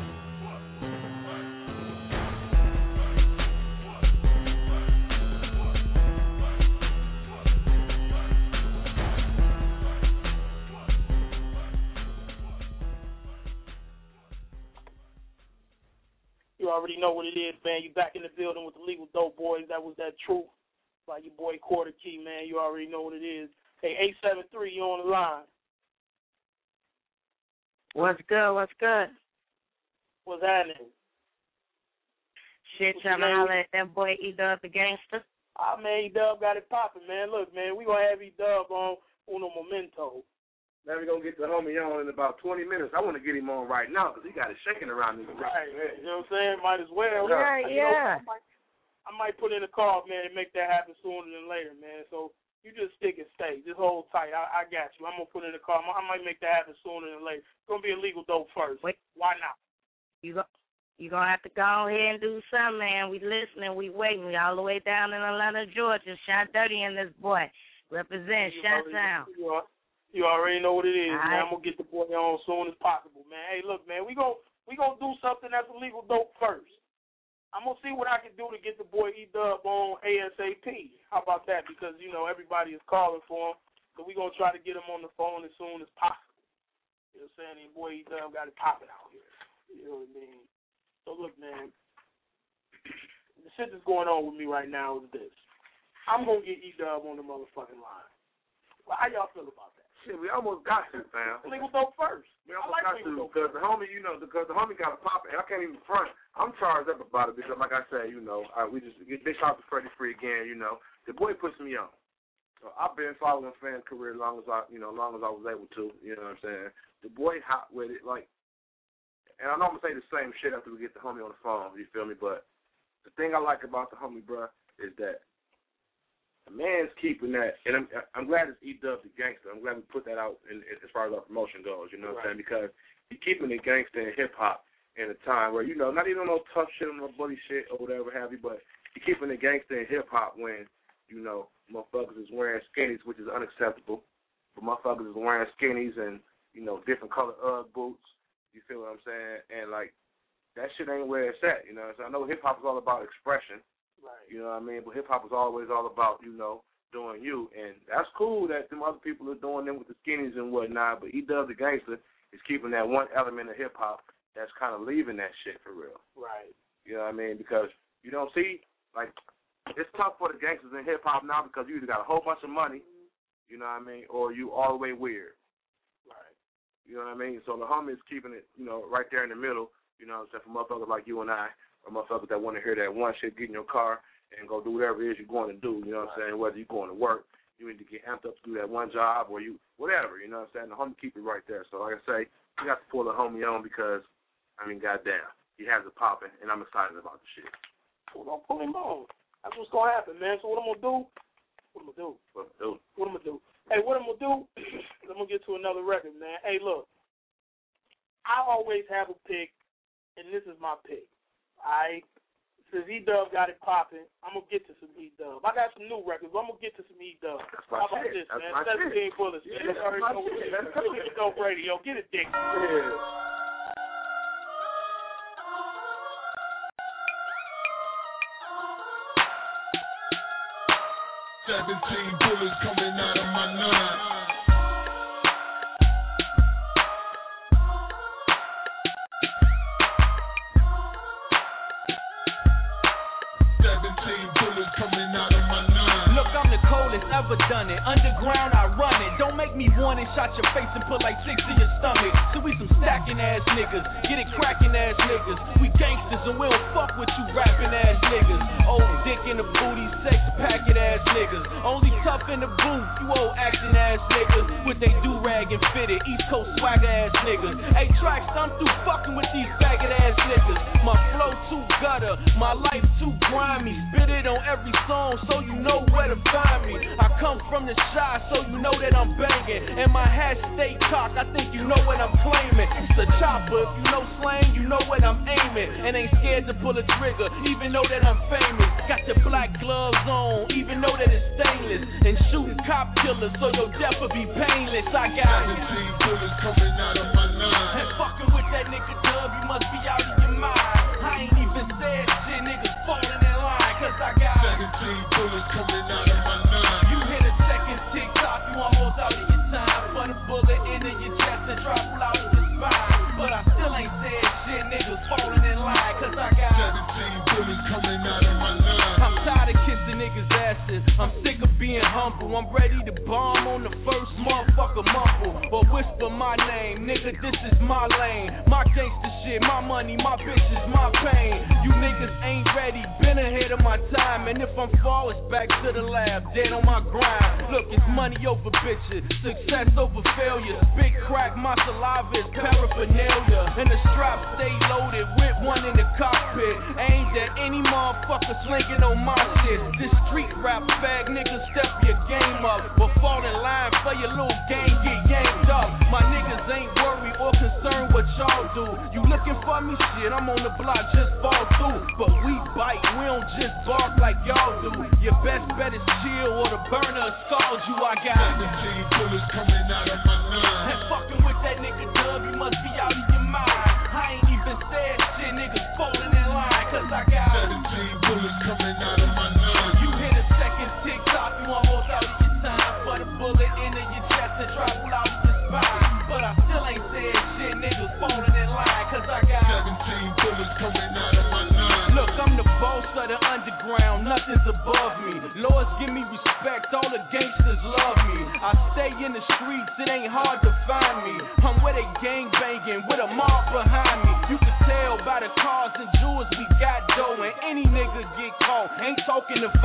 You already know what it is, man. You back in the building with the Legal Dope Boys. That was that truth by your boy Quarter Key, man. You already know what it is. Hey, 873, you on the line. What's good? What's good? What's happening? Shit, trying to holler at that boy E-Dub the gangster. Ah, man, E-Dub got it popping, man. Look, man, we going to have E-Dub on Uno Momento. Now we're going to get the homie on in about 20 minutes. I want to get him on right now because he got it shaking around me. Right, you know what I'm saying? Might as well. Right, yeah. I might put in a call, man, and make that happen sooner than later, man. So you just stick and stay. Just hold tight. I got you. I'm going to put in a call. I might make that happen sooner than later. It's going to be a Legal Dope first. Wait. Why not? You going to have to go ahead and do something, man. We listening. We waiting. We all the way down in Atlanta, Georgia. Shot Dirty in this boy. Represent Shot Town. You already know what it is, all man. right. I'm going to get the boy on as soon as possible, man. Hey, look, man, we gonna do something that's illegal dope first. I'm going to see what I can do to get the boy E-Dub on ASAP. How about that? Because, you know, everybody is calling for him. So we're going to try to get him on the phone as soon as possible. You know what I'm saying? And boy E-Dub got it popping out here. You know what I mean? So, look, man, the shit that's going on with me right now is this. I'm going to get E-Dub on the motherfucking line. Well, how y'all feel about that? Shit, we almost got to, fam. Legal Dope first. We almost got to because the homie, you know, because the homie got a pop. I can't even front. I'm charged up about it because, like I said, you know, we just get big shout to Freddie Free again. You know, the boy puts me on. So I've been following a fan career as long as I was able to. You know what I'm saying? The boy hot with it, like, and I know I'm gonna say the same shit after we get the homie on the phone. You feel me? But the thing I like about the homie, bruh, is that the man's keeping that, and I'm glad it's E-Dub the gangster. I'm glad we put that out as far as our promotion goes. You know what I'm saying? Because he's keeping it gangster and hip hop in a time where, you know, not even no tough shit or no bully shit or whatever have you, but he's keeping it gangster and hip hop when, you know, motherfuckers is wearing skinnies, which is unacceptable. But motherfuckers is wearing skinnies and, you know, different color boots. You feel what I'm saying? And like that shit ain't where it's at. You know, so I know hip hop is all about expression. Right. You know what I mean? But hip hop is always all about, you know, doing you, and that's cool that them other people are doing them with the skinnies and whatnot. But E-Dub the Gangster is keeping that one element of hip hop that's kind of leaving that shit for real. Right. You know what I mean? Because you don't see, like, it's tough for the gangsters in hip hop now because you either got a whole bunch of money, you know what I mean, or you all the way weird. Right. You know what I mean? So the homie is keeping it, you know, right there in the middle. You know what I'm saying? For motherfuckers like you and I, or motherfuckers that want to hear that one shit, get in your car and go do whatever it is you're going to do. You know what I'm saying? Whether you're going to work, you need to get amped up to do that one job, or you whatever. You know what I'm saying? The homie keep it right there. So like I say, we got to pull the homie on because, I mean, goddamn, he has it popping, and I'm excited about the shit. We're gonna pull him on. That's what's gonna happen, man. So what I'm gonna do? Hey, what I'm gonna do? I'm gonna get to another record, man. Hey, look, I always have a pick, and this is my pick. Since E-Dub got it popping, I'm gonna get to some E-Dub. I got some new records, but I'm gonna get to some E-Dub. How about this, man? 17 bullets. Yeah, that's my shit. Let's do it. Dope Radio. Get it, Dick. Yeah. 17 bullets coming out of my nine. Ever done it, underground I run it. Don't make me one and shot your face and put like 6 in your stomach. So we some stacking ass niggas, get it cracking ass niggas. We gangsters and we don't fuck with you rapping ass niggas. Old dick in the booty, sex packet ass niggas. Only tough in the booth, you old acting ass niggas. With they do-rag and fitted, East Coast swagger ass niggas. Hey tracks, I'm through fucking with these faggot ass niggas. My flow too gutter, my life too grimy. Spit it on every song so you know where to find me. I come from the shy, so you know that I'm banging. And my hat stay cocked, I think you know what I'm claiming. It's a chopper, if you know slang, you know what I'm aiming. And ain't scared to pull a trigger, even though that I'm famous. Got your black gloves on, even though that it's stainless. And shooting cop killers, so your death will be painless. I got 17 bullets coming out of my nine. And fucking with that nigga Dub, you must be out of your mind. I ain't even said shit, niggas falling in line, cause I got 17 bullets coming out of my nine. You hit a second tick-tock, you almost out of your time. Put a bullet into your chest and drop out of your spine. But I still ain't said shit, niggas falling in line, cause I got 17 bullets coming out of my nine. I'm tired of kissing niggas' asses, I'm sick of being humble. I'm ready to bomb on the first motherfucker mumble. Or whisper my name, nigga, this is my lane. My gangster shit, my money, my bitches, my pain. You niggas ain't ready, been ahead of my time. And if I'm fall, it's back to the lab, dead on my grind. Look, it's money over bitches, success over failure. Big crack, my saliva is paraphernalia. And the strap stay loaded with one in the cockpit. Aimed at any motherfucker slinging on my shit. This street rap fag niggas step your game up. But fall in line for your little game, get yanked up. My niggas ain't worried or concerned what y'all do. You looking for me, shit, I'm on the block, just fall through. But we bite, we don't just bark like y'all do. Your best bet is chill or the burner scald you. I got 17 bullets coming out of my nine. And fucking with that nigga Dub, you must be out of your mind. I ain't even said shit, niggas falling in line, cause I got 17 bullets coming out of my nine. You hit a second tick-tock, you almost out of your time. Put a bullet into your chest and drop out of your spine. But I still ain't said shit, niggas falling in line, cause I got 17 bullets coming out of my nine. Look, I'm the boss of the underground, nothing's above me. Lords give me respect, all the gangsters love me. I stay in the streets, it ain't hard to find me. I'm where they gang banging, with a mob behind me. You can tell by the cars and jewels we got dough. And any nigga get caught, ain't talking to 5-0.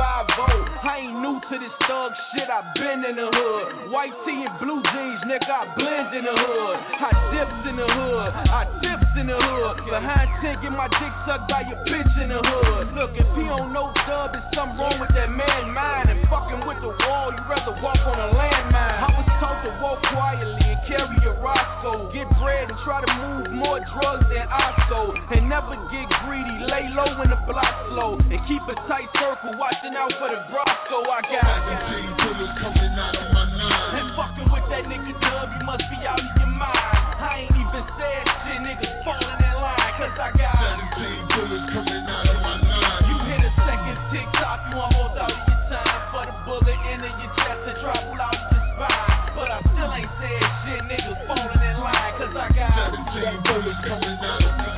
I ain't new to this thug shit, I been in the hood. White tee and blue jeans, nigga, I blend in the hood. I dips in the hood, I dips in the hood. Behind 10, get my dick sucked by your bitch in the hood. Look, if he don't know Dub, there's something wrong with that man mind. And fucking with the wall, you rather walk on a landmine. I was taught to walk quietly and carry a Roscoe. Get bread and try to move more drugs than Osco. And never get greedy, lay low when the block slow. And keep a tight circle, watching out for the Brosco. I got 17 bullets coming out of my nine. And fucking with that nigga Dub, you must be out of your mind. I ain't even said shit, niggas falling in line, cause I got got bullets coming out of me.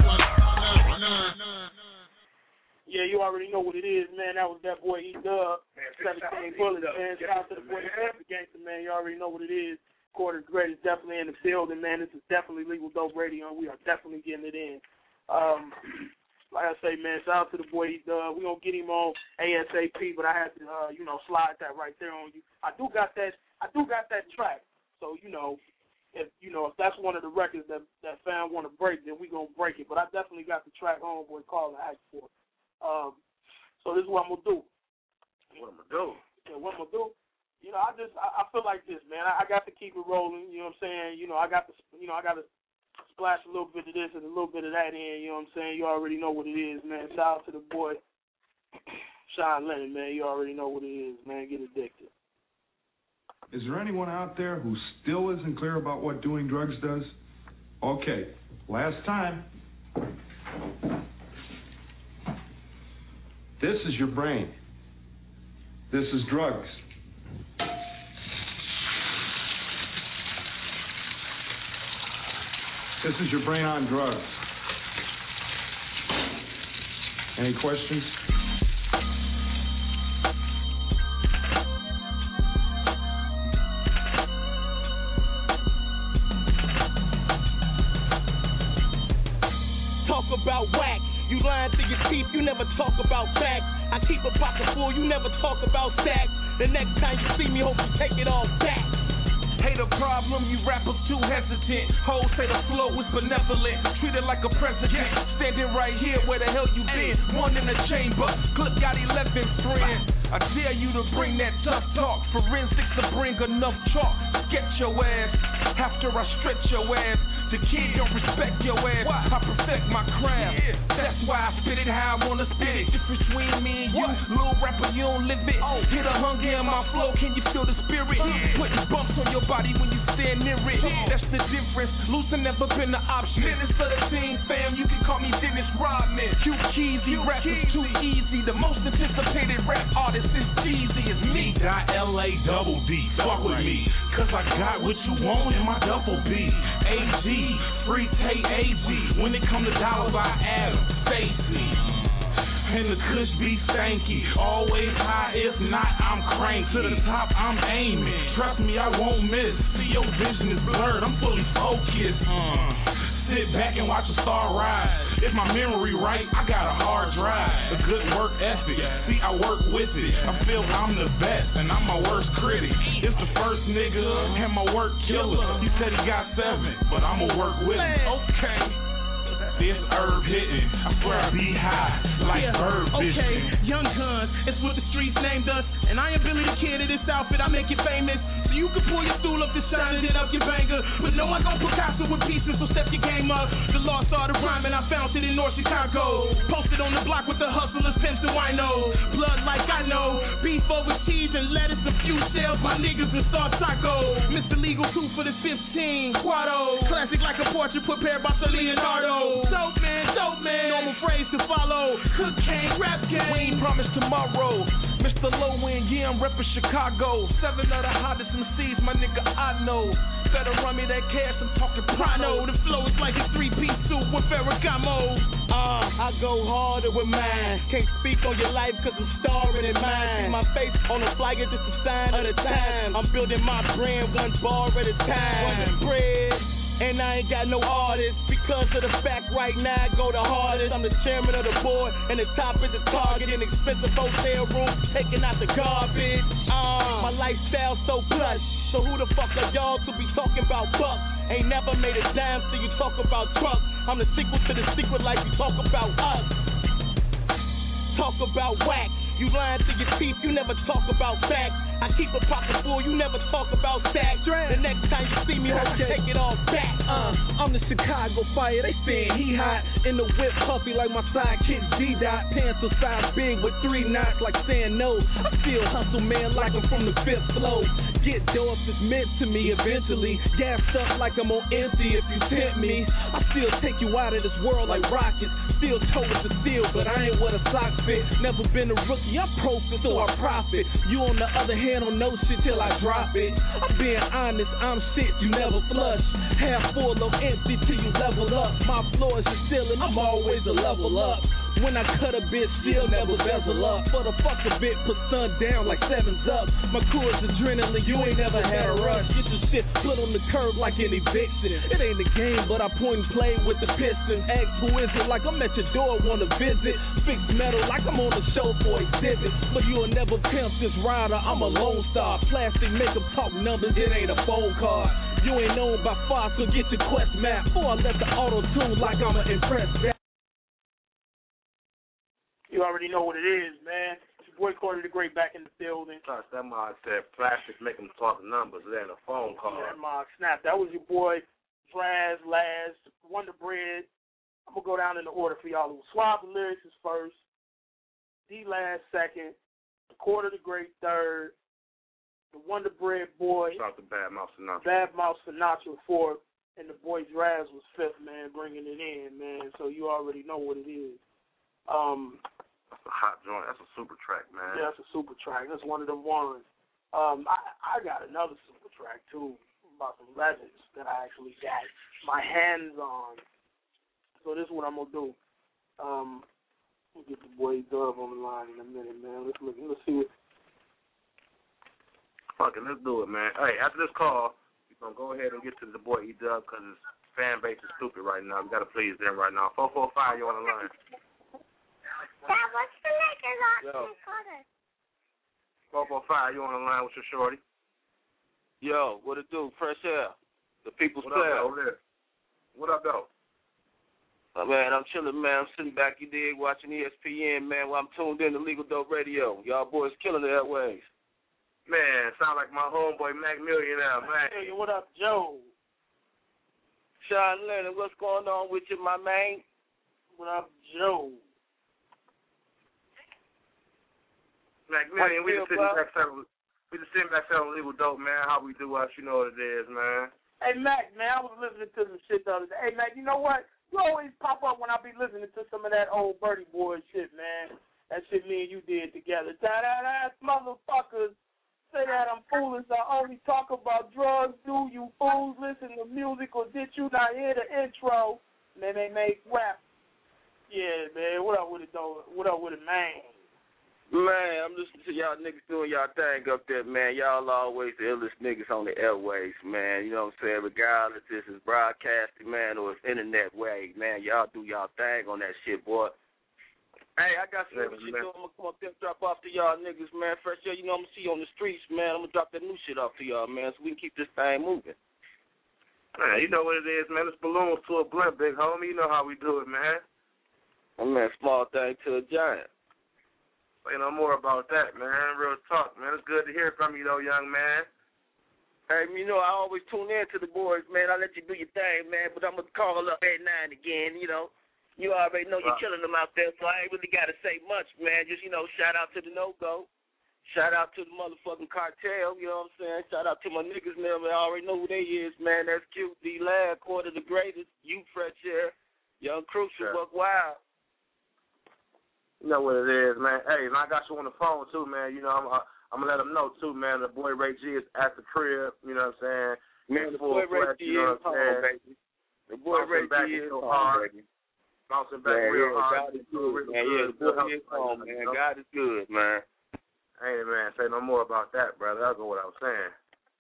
Yeah, you already know what it is, man. That was that boy E-Dub. 17 bullets, man. Shout out to the boy, the gangster, man. You already know what it is. Quarter's greatest definitely in the building, man. This is definitely Legal Dope Radio, and we are definitely getting it in. Like I say, man, shout out to the boy E-Dub. We're going to get him on ASAP, but I had to, slide that right there on you. I do got that track. So, if that's one of the records that fam want to break, then we going to break it. But I definitely got the track Homeboy Call and ask for. So this is what I'm going to do. What I'm going to do? Yeah, what I'm going to do? I feel like this, man. I got to keep it rolling, you know what I'm saying? I got to splash a little bit of this and a little bit of that in, you know what I'm saying? You already know what it is, man. Shout out to the boy, Sean Lennon, man. You already know what it is, man. Get addicted. Is there anyone out there who still isn't clear about what doing drugs does? Okay, last time. This is your brain. This is drugs. This is your brain on drugs. Any questions? Talk about whack. You lying through your teeth, you never talk about facts. I keep a pocket full, you never talk about stacks. The next time you see me, hope you take it all back. Hate a problem, you rappers too hesitant. Hoes say the flow is benevolent, treated like a president. Standing right here, where the hell you been? One in the chamber, Clip got 11 friends. I dare you to bring that tough talk. Forensics to bring enough chalk. Sketch your ass after I stretch your ass. The kid don't respect your ass. I perfect my craft. That's why I spit it how I wanna spit it. Difference between me and you, little rapper, you don't live it. Hit a hunger in my flow, can you feel the spirit? Putting bumps on your body when you stand near it. That's the difference. Losing never been the option. Menace for the team, fam. You can call me Dennis Rodman. Q Keezy, rap is too easy. The most anticipated rap artist is Jeezy. It's me. L-A-double-D. Fuck with me, cause I got what you want in my double B. AG, free Tay AZ. When it come to dollars, I add them. Stacy. And the kush be stanky, always high, if not, I'm cranked. To the top, I'm aiming, trust me, I won't miss. See, your vision is blurred, I'm fully focused. Sit back and watch a star rise. If my memory right, I got a hard drive. A good work ethic, see, I work with it. I feel I'm the best, and I'm my worst critic. It's the first nigga, and my work killer. He said he got 7, but I'ma work with him. Okay. This herb hitting, I swear I be high, like bird vision. Okay, Young Guns, it's what the streets named us. And I am Billy the Kid in this outfit, I make it famous. So you can pull your stool up to shine and hit up your banger. But no, I gon' Picasso with pieces, so step your game up. The law started rhyming, I found it in North Chicago. Posted on the block with the hustlers, pimps and winos. Blood like I know, beef over cheese and lettuce, a few shells, my niggas and star taco. Mr. Legal 2 for the 15, Quado. Classic like a portrait prepared by Sir Leonardo. Dope man, normal phrase to follow. Cocaine, rap game. We ain't promised tomorrow. Mr. Low End, yeah, I'm reppin' Chicago. 7 of the hottest MCs, my nigga, I know. Better run me that cash, I'm talking Prano. The flow is like a 3-piece suit with Ferragamo. I go harder with mine. Can't speak on your life cause I'm starring in mine. See my face on the flyer, just a sign of the time. I'm building my brand one bar at a time. Running bread. And I ain't got no artist because of the fact right now I go the hardest. I'm the chairman of the board and the top is the target. In expensive hotel rooms, taking out the garbage. My lifestyle so plush. So who the fuck are y'all to be talking about bucks? Ain't never made a dime till you talk about trucks. I'm the sequel to the secret like you talk about us. Talk about whack. You lying through your teeth, you never talk about facts. I keep a pocket full, you never talk about stacks. The next time you see me, hope you take it all back. I'm the Chicago fire, they saying he hot. In the whip, puffy like my sidekick G-Dot. Pants are size big with 3 knots like saying no. I still hustle, man, like I'm from the 5th floor. Get dough if it's meant to me eventually. Gassed up like I'm on empty if you tempt me. I still take you out of this world like rockets. Still toe to steel, but I ain't what a sock fit. Never been a rookie, I'm profit, so I profit. You on the other hand, hand on no shit till I drop it. I'm being honest, I'm shit, you never flush. Half full or empty till you level up. My floor is the ceiling, I'm always a level up. When I cut a bitch, still never bezel up. For the fuck a bit, put sun down like 7's up. My crew is adrenaline, you ain't never had a rush. Get your shit put on the curb like an eviction. It ain't a game, but I point and play with the Pistons. Ask who is it like I'm at your door, wanna visit. Fix metal like I'm on the show for exhibit. But you'll never pimp this rider, I'm a lone star. Plastic make them talk numbers, it ain't a phone card. You ain't known by far, so get your quest map. Before I let the auto tune like I'm an impressed. You already know what it is, man. It's your boy Cordy the Great back in the building. Plus, that mod said plastic make them talk numbers. It ain't a phone call. Yeah, Mark Snap. That was your boy Draz, Laz, Wonder Bread. I'm going to go down in the order for y'all. Swab the Lyrics is first, D-Laz second, the Cordy the Great third, the Wonder Bread boy. Shout out to Bad Mouth Sinatra. Bad Mouth Sinatra fourth, and the boy Draz was fifth, man, bringing it in, man. So you already know what it is. That's a hot joint. That's a super track, man. Yeah, that's a super track. That's one of them ones. I got another super track, too, about some legends that I actually got my hands on. So this is what I'm going to do. We'll get the boy Dub on the line in a minute, man. Let's see what... Fuck it, let's do it, man. Hey, after this call, we're going to go ahead and get to the boy E-Dub because his fan base is stupid right now. We got to please them right now. 445, you on the line. Dad, what's the Lakers on? Yo. 445, you on the line with your shorty? Yo, what it do? Fresh air. The people's What player. up, over there? What up, though? Man, I'm chilling, man. I'm sitting back, you dig, watching ESPN, man, while I'm tuned in to Legal Dope Radio. Y'all boys killing the airways. Man, sound like my homeboy Mac Millionaire, man. Hey, what up, Joe? Sean Lennon, what's going on with you, my man? What up, Joe? Mac Million, we just sitting back selling Legal Dope, man. How we do us, you know what it is, man. Hey, Mac, man, I was listening to some shit the other day. Hey, Mac, you know what? You always pop up when I be listening to some of that old Birdie Boy shit, man. That shit me and you did together. That motherfuckers say that I'm foolish. I only talk about drugs. Do you fools listen to music or did you not hear the intro? And then they make rap. Yeah, man. What up with it, though? What up with it, man? Man, I'm listening to y'all niggas doing y'all thing up there, man. Y'all always the illest niggas on the airways, man. You know what I'm saying? Regardless if it's broadcasting, man, or it's internet way, man. Y'all do y'all thing on that shit, boy. Hey, I got some shit, so I'm going to come up there and drop off to y'all niggas, man. First year, you know, I'm going to see you on the streets, man. I'm going to drop that new shit off to y'all, man, so we can keep this thing moving. Man, you know what it is, man. It's balloons to a blimp, big homie. You know how we do it, man. Man, small thing to a giant. Say no more about that, man. Real talk, man. It's good to hear from you, though, young man. Hey, you know, I always tune in to the boys, man. I let you do your thing, man, but I'm going to call up at 9 again, you know. You already know you're killing them out there, so I ain't really got to say much, man. Just, you know, shout out to the No-Go. Shout out to the motherfucking cartel, you know what I'm saying? Shout out to my niggas, man. I already know who they is, man. That's cute. D-Lab, Quarter the Greatest, you Fresh Air, Young Crucial, Buck Wild. You know what it is, man. Hey, and I got you on the phone, too, man. You know, I'm going to let them know, too, man. The boy Ray G is at the crib, you know what I'm saying? Man, the boy Ray G is home, baby. The boy Ray G is home, baby. Bouncing back real hard. God is good, man. Yeah, the boy is home, man. God is good, man. Hey, man, say no more about that, brother. That's what I was saying.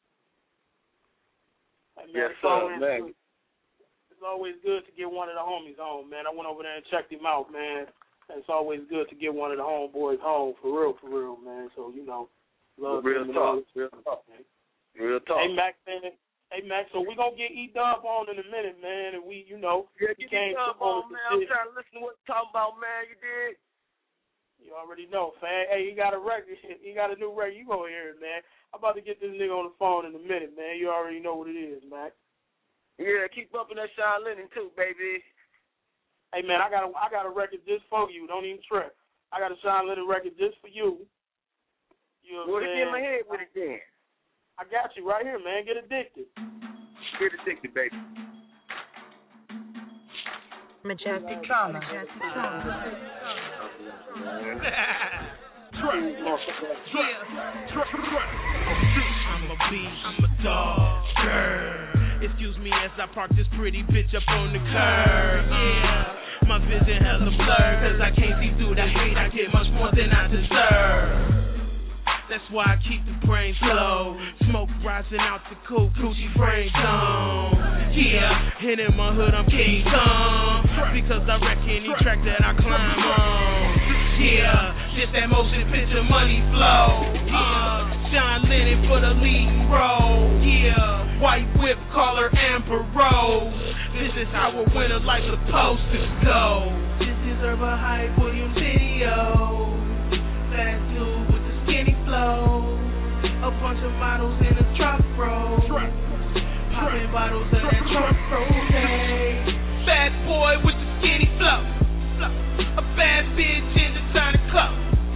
Hey, man, yes, sir, man. It's always good to get one of the homies home, man. I went over there and checked him out, man. It's always good to get one of the homeboys home, for real, man. So, you know, love real talk, real talk. Real talk. Hey, Mac, man. Hey, Mac, so we going to get E-Dub on in a minute, man, and we, you know, yeah, get E-Dub on, man. I'm trying to listen to what you're talking about, man. You dig? You already know, fam. Hey, he got a record. He got a new record. You going to hear it, man. I'm about to get this nigga on the phone in a minute, man. You already know what it is, Mac. Yeah, keep bumping that Sean Lennon, too, baby. Hey, man, I got a record just for you. Don't even trip. I got a Sean Lennon record just for you. You know what I'm saying? Get my head with it then. I got you right here, man. Get addicted. Get addicted, baby. Majestic Trauma. I'm a beast, I'm a dog. Grr. Excuse me as I park this pretty bitch up on the curb. Yeah, my vision hella blurred, cause I can't see through the hate. I get much more than I deserve. That's why I keep the brain slow. Smoke rising out the cool Gucci frame zone. Yeah, and in my hood I'm King Kong, because I wreck any track that I climb on. Yeah, just that motion picture money flow. John Lennon for the leading role. Yeah, white whip, call her Amber Rose. This is how a winter life supposed to go. This is Urban Hype Williams video. Fat dude with the skinny flow. A bunch of models in a truck roll. Popping bottles of that trunk rose. Fat boy with the skinny flow. A bad bitch in the designer club.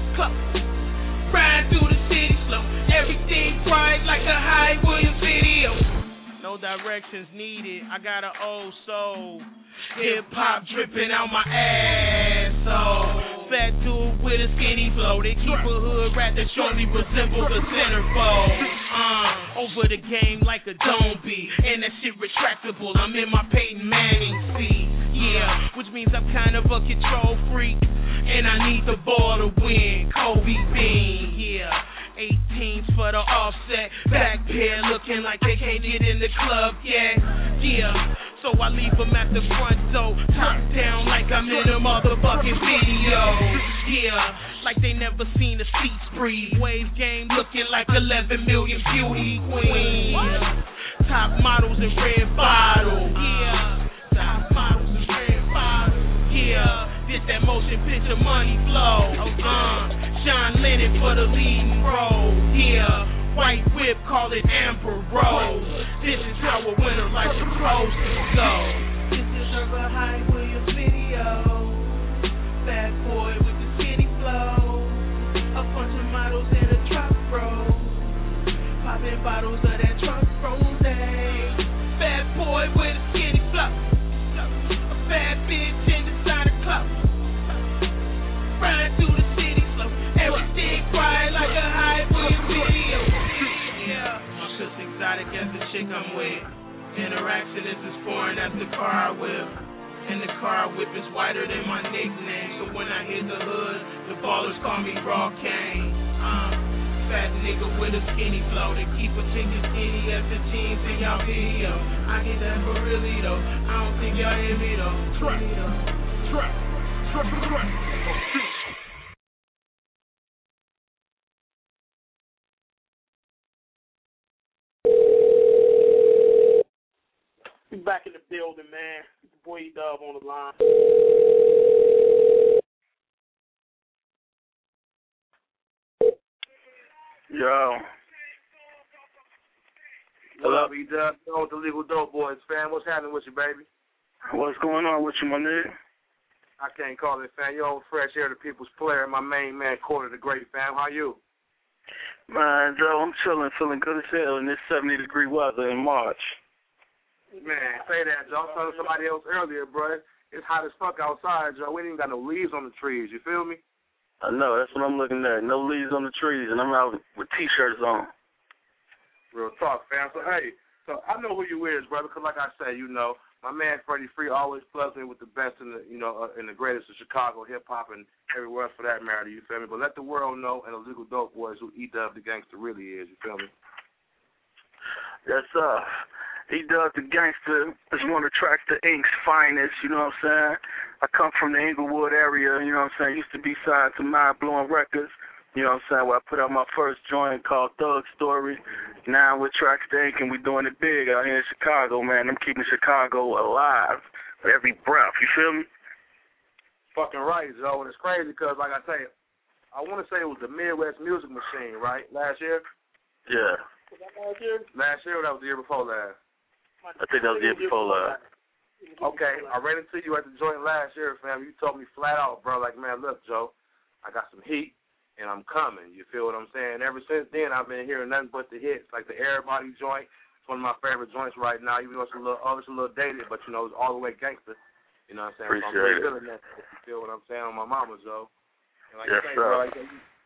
Ride through the city slow. Everything bright like a High Williams video. No directions needed. I got an old soul. Hip hop dripping out my asshole. Fat dude with a skinny flow. They keep a hood rat that shortly resembles a centerfold. Over the game like a dome beat. And that shit retractable. I'm in my Peyton Manning seat. Yeah, which means I'm kind of a control freak. And I need the ball to win. Kobe Bean, yeah. 18s for the offset. Back pair looking like they can't get in the club yet. Yeah, so I leave them at the front door. Top down like I'm in a motherfucking video. Yeah, like they never seen a seats breathe. Wave game looking like 11 million beauty queens. Top models in red bottles. Yeah, top models in red bottles. Yeah, this that motion picture money flow. John Lennon for the leading role. Yeah, white whip, call it Amber Rose. This is how a winter life supposed to go. This is Urban Hype Williams video. Fat boy with the skinny flow. A bunch of models in a truck roll. Popping bottles of that truck rose. Fat boy with a skinny flow. A bad bitch in the designer club. Ride through the city slow. Everything bright like a High Williams video. Yeah, I'm just exotic as the chick I'm with. Interaction is as foreign as the car I whip. And the car I whip is whiter than my nickname. So when I hit the hood, the ballers call me Raw Kane. Fat nigga with a skinny flow. They keep a chick as skinny as the teens in y'all video. I get that for really though. I don't think y'all hear me though. Trap. We back in the building, man. Boy E-Dub on the line. Yo. What up, E-Dub? With the Legal Dope Boys, fam. What's happening with you, baby? What's going on with you, my nigga? I can't call it, fam. You're on Fresh Air, the People's Player, my main man, Quarter the Great, fam. How you? Man, Joe, I'm chilling, feeling good as hell in this 70-degree weather in March. Man, say that, Joe. I was telling somebody else earlier, bro. It's hot as fuck outside, Joe. We ain't even got no leaves on the trees. You feel me? I know. That's what I'm looking at. No leaves on the trees, and I'm out with T-shirts on. Real talk, fam. So, hey, I know who you is, brother, because like I say, you know, my man Freddie Free always plugs me with the best in the, in the greatest of Chicago hip-hop and everywhere else for that matter, you feel me? But let the world know and the Legal Dope Boys who E-Dub the Gangster really is, you feel me? Yes, sir. E-Dub the Gangster is one of Tracks the Ink's finest, you know what I'm saying? I come from the Inglewood area, you know what I'm saying? Used to be signed to Mind Blowing Records, you know what I'm saying, where I put out my first joint called Thug Story. Now with Tracks the Ink, and we doing it big out here in Chicago, man. I'm keeping Chicago alive with every breath, you feel me? Fucking right, Joe. And it's crazy because, like I say, I want to say it was the Midwest Music Machine, right, last year? Yeah. Was that last year? Last year or that was the year before last? I think that was the year before last. Okay, I ran into you at the joint last year, fam. You told me flat out, bro, like, man, look, Joe, I got some heat, and I'm coming. You feel what I'm saying? Ever since then, I've been hearing nothing but the hits, like the Everybody joint. It's one of my favorite joints right now, even though it's a little dated, but, you know, it's all the way gangster. You know what I'm saying? Appreciate so I'm really it. feeling that. You feel what I'm saying on my mama, Joe? And like yes, you say, sir. bro,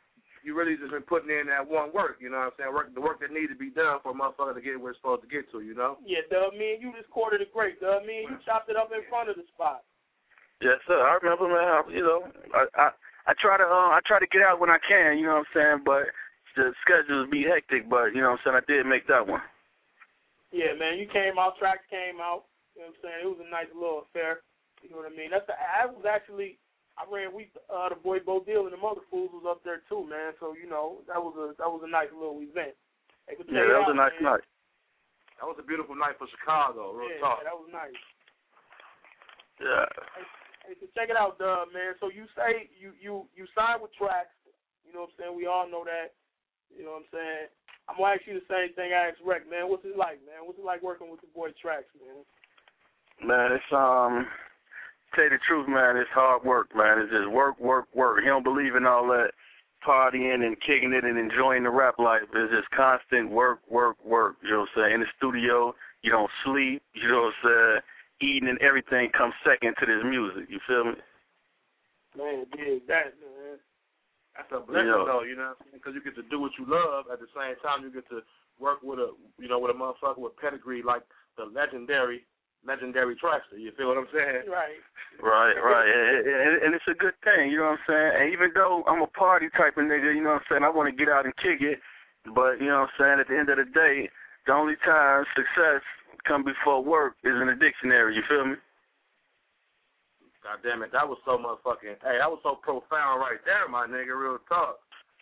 you really just been putting in that one work, you know what I'm saying? The work that needs to be done for a motherfucker to get where it's supposed to get to, you know? Yeah, Dub, me and you just quartered it great, Dub. Me and you chopped it up in front of the spot. Yes, sir. I remember, man. You know, I try to get out when I can, you know what I'm saying? But the schedules be hectic, but you know what I'm saying? I did make that one. Yeah, man, you came out, tracks came out, you know what I'm saying? It was a nice little affair, you know what I mean? I was actually, I ran the boy Bo Deal and the mother fools was up there too, man. So, you know, that was a nice little event. Yeah, that was a nice night. That was a beautiful night for Chicago, real talk. Yeah, that was nice. Yeah. Hey, so check it out, Dub, man. So you say you signed with Trax, you know what I'm saying? We all know that. You know what I'm saying? I'm gonna ask you the same thing I asked Rec, man. What's it like, man? What's it like working with the boy Trax, man? Man, it's tell you the truth, man, it's hard work, man. It's just work. He don't believe in all that partying and kicking it and enjoying the rap life. It's just constant work. You know what I'm saying? In the studio, you don't sleep. You know what I'm saying? Eating and everything comes second to this music. You feel me? Man, dig that, man. That's a blessing, though, you know what I'm saying? Because you get to do what you love. At the same time, you get to work with a motherfucker with pedigree like the legendary Traxster. You feel what I'm saying? Right. And it's a good thing, you know what I'm saying? And even though I'm a party type of nigga, you know what I'm saying, I want to get out and kick it, but, you know what I'm saying, at the end of the day, the only time success come before work is in the dictionary, you feel me? God damn it, that was so motherfucking, hey, that was so profound right there, my nigga, real talk.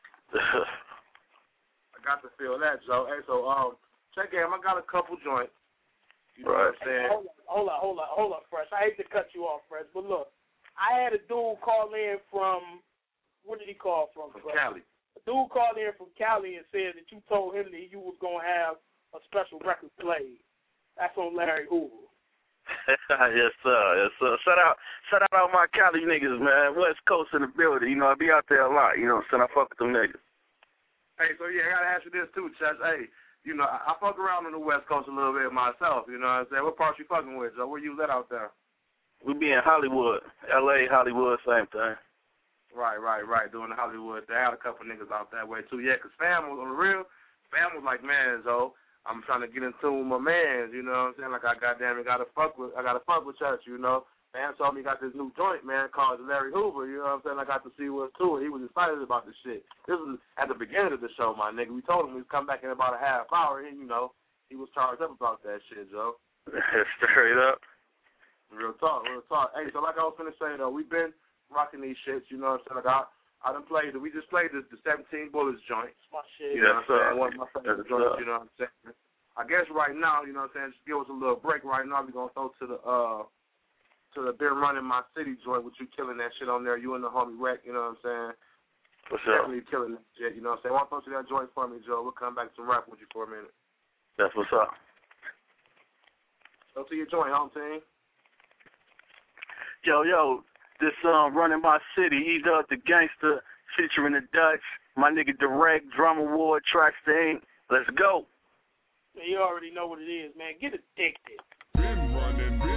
I got to feel that, Joe. Hey, so, check in, I got a couple joints. You know what I'm saying? Hold up, Fresh. I hate to cut you off, Fresh, but look, I had a dude call in from, what did he call from? From Cali. A dude called in from Cali and said that you told him that you was going to have a special record played. That's on Larry Hoover. Yes, sir. Shout out all my Cali niggas, man. West Coast in the building. You know, I be out there a lot. You know what I'm saying? I fuck with them niggas. Hey, so yeah, I got to ask you this too, Chess. Hey, you know, I fuck around on the West Coast a little bit myself, you know what I'm saying? What part you fucking with, Joe? Where you at out there? We be in Hollywood. L.A., Hollywood, same thing. Right. Doing the Hollywood. They had a couple niggas out that way, too. Yeah, because Fam was on the real. Fam was like, man, Joe, I'm trying to get in tune with my mans, you know what I'm saying? Like, I gotta fuck with Church, you know? Fam told me he got this new joint, man, called Larry Hoover, you know what I'm saying? I got to see what's to it. He was excited about the shit. This was at the beginning of the show, my nigga. We told him we'd come back in about a half hour, and, you know, he was charged up about that shit, Joe. Straight up. Real talk. Hey, so like I was finna say, though, we've been rocking these shits, you know what I'm saying? Like, I done played, we just played the 17 Bullets joint. My shit. You know what I'm saying? One of my favorite joints, you know what I'm saying? I guess right now, you know what I'm saying, just give us a little break right now. We're going to throw to the Been Running My City joint, which you killing that shit on there. You and the homie Rec, you know what I'm saying? For sure. Definitely killing that shit, you know what I'm saying? Why don't you throw to that joint for me, Joe? We'll come back to rap with you for a minute. That's what's up. Go to your joint, home team. Yo, this Running My City, E-Dub the Gangster, featuring the Dutch, my nigga Direct, Drum Award, Traxster Inc. Let's go. Man, you already know what it is, man. Get addicted. Been running my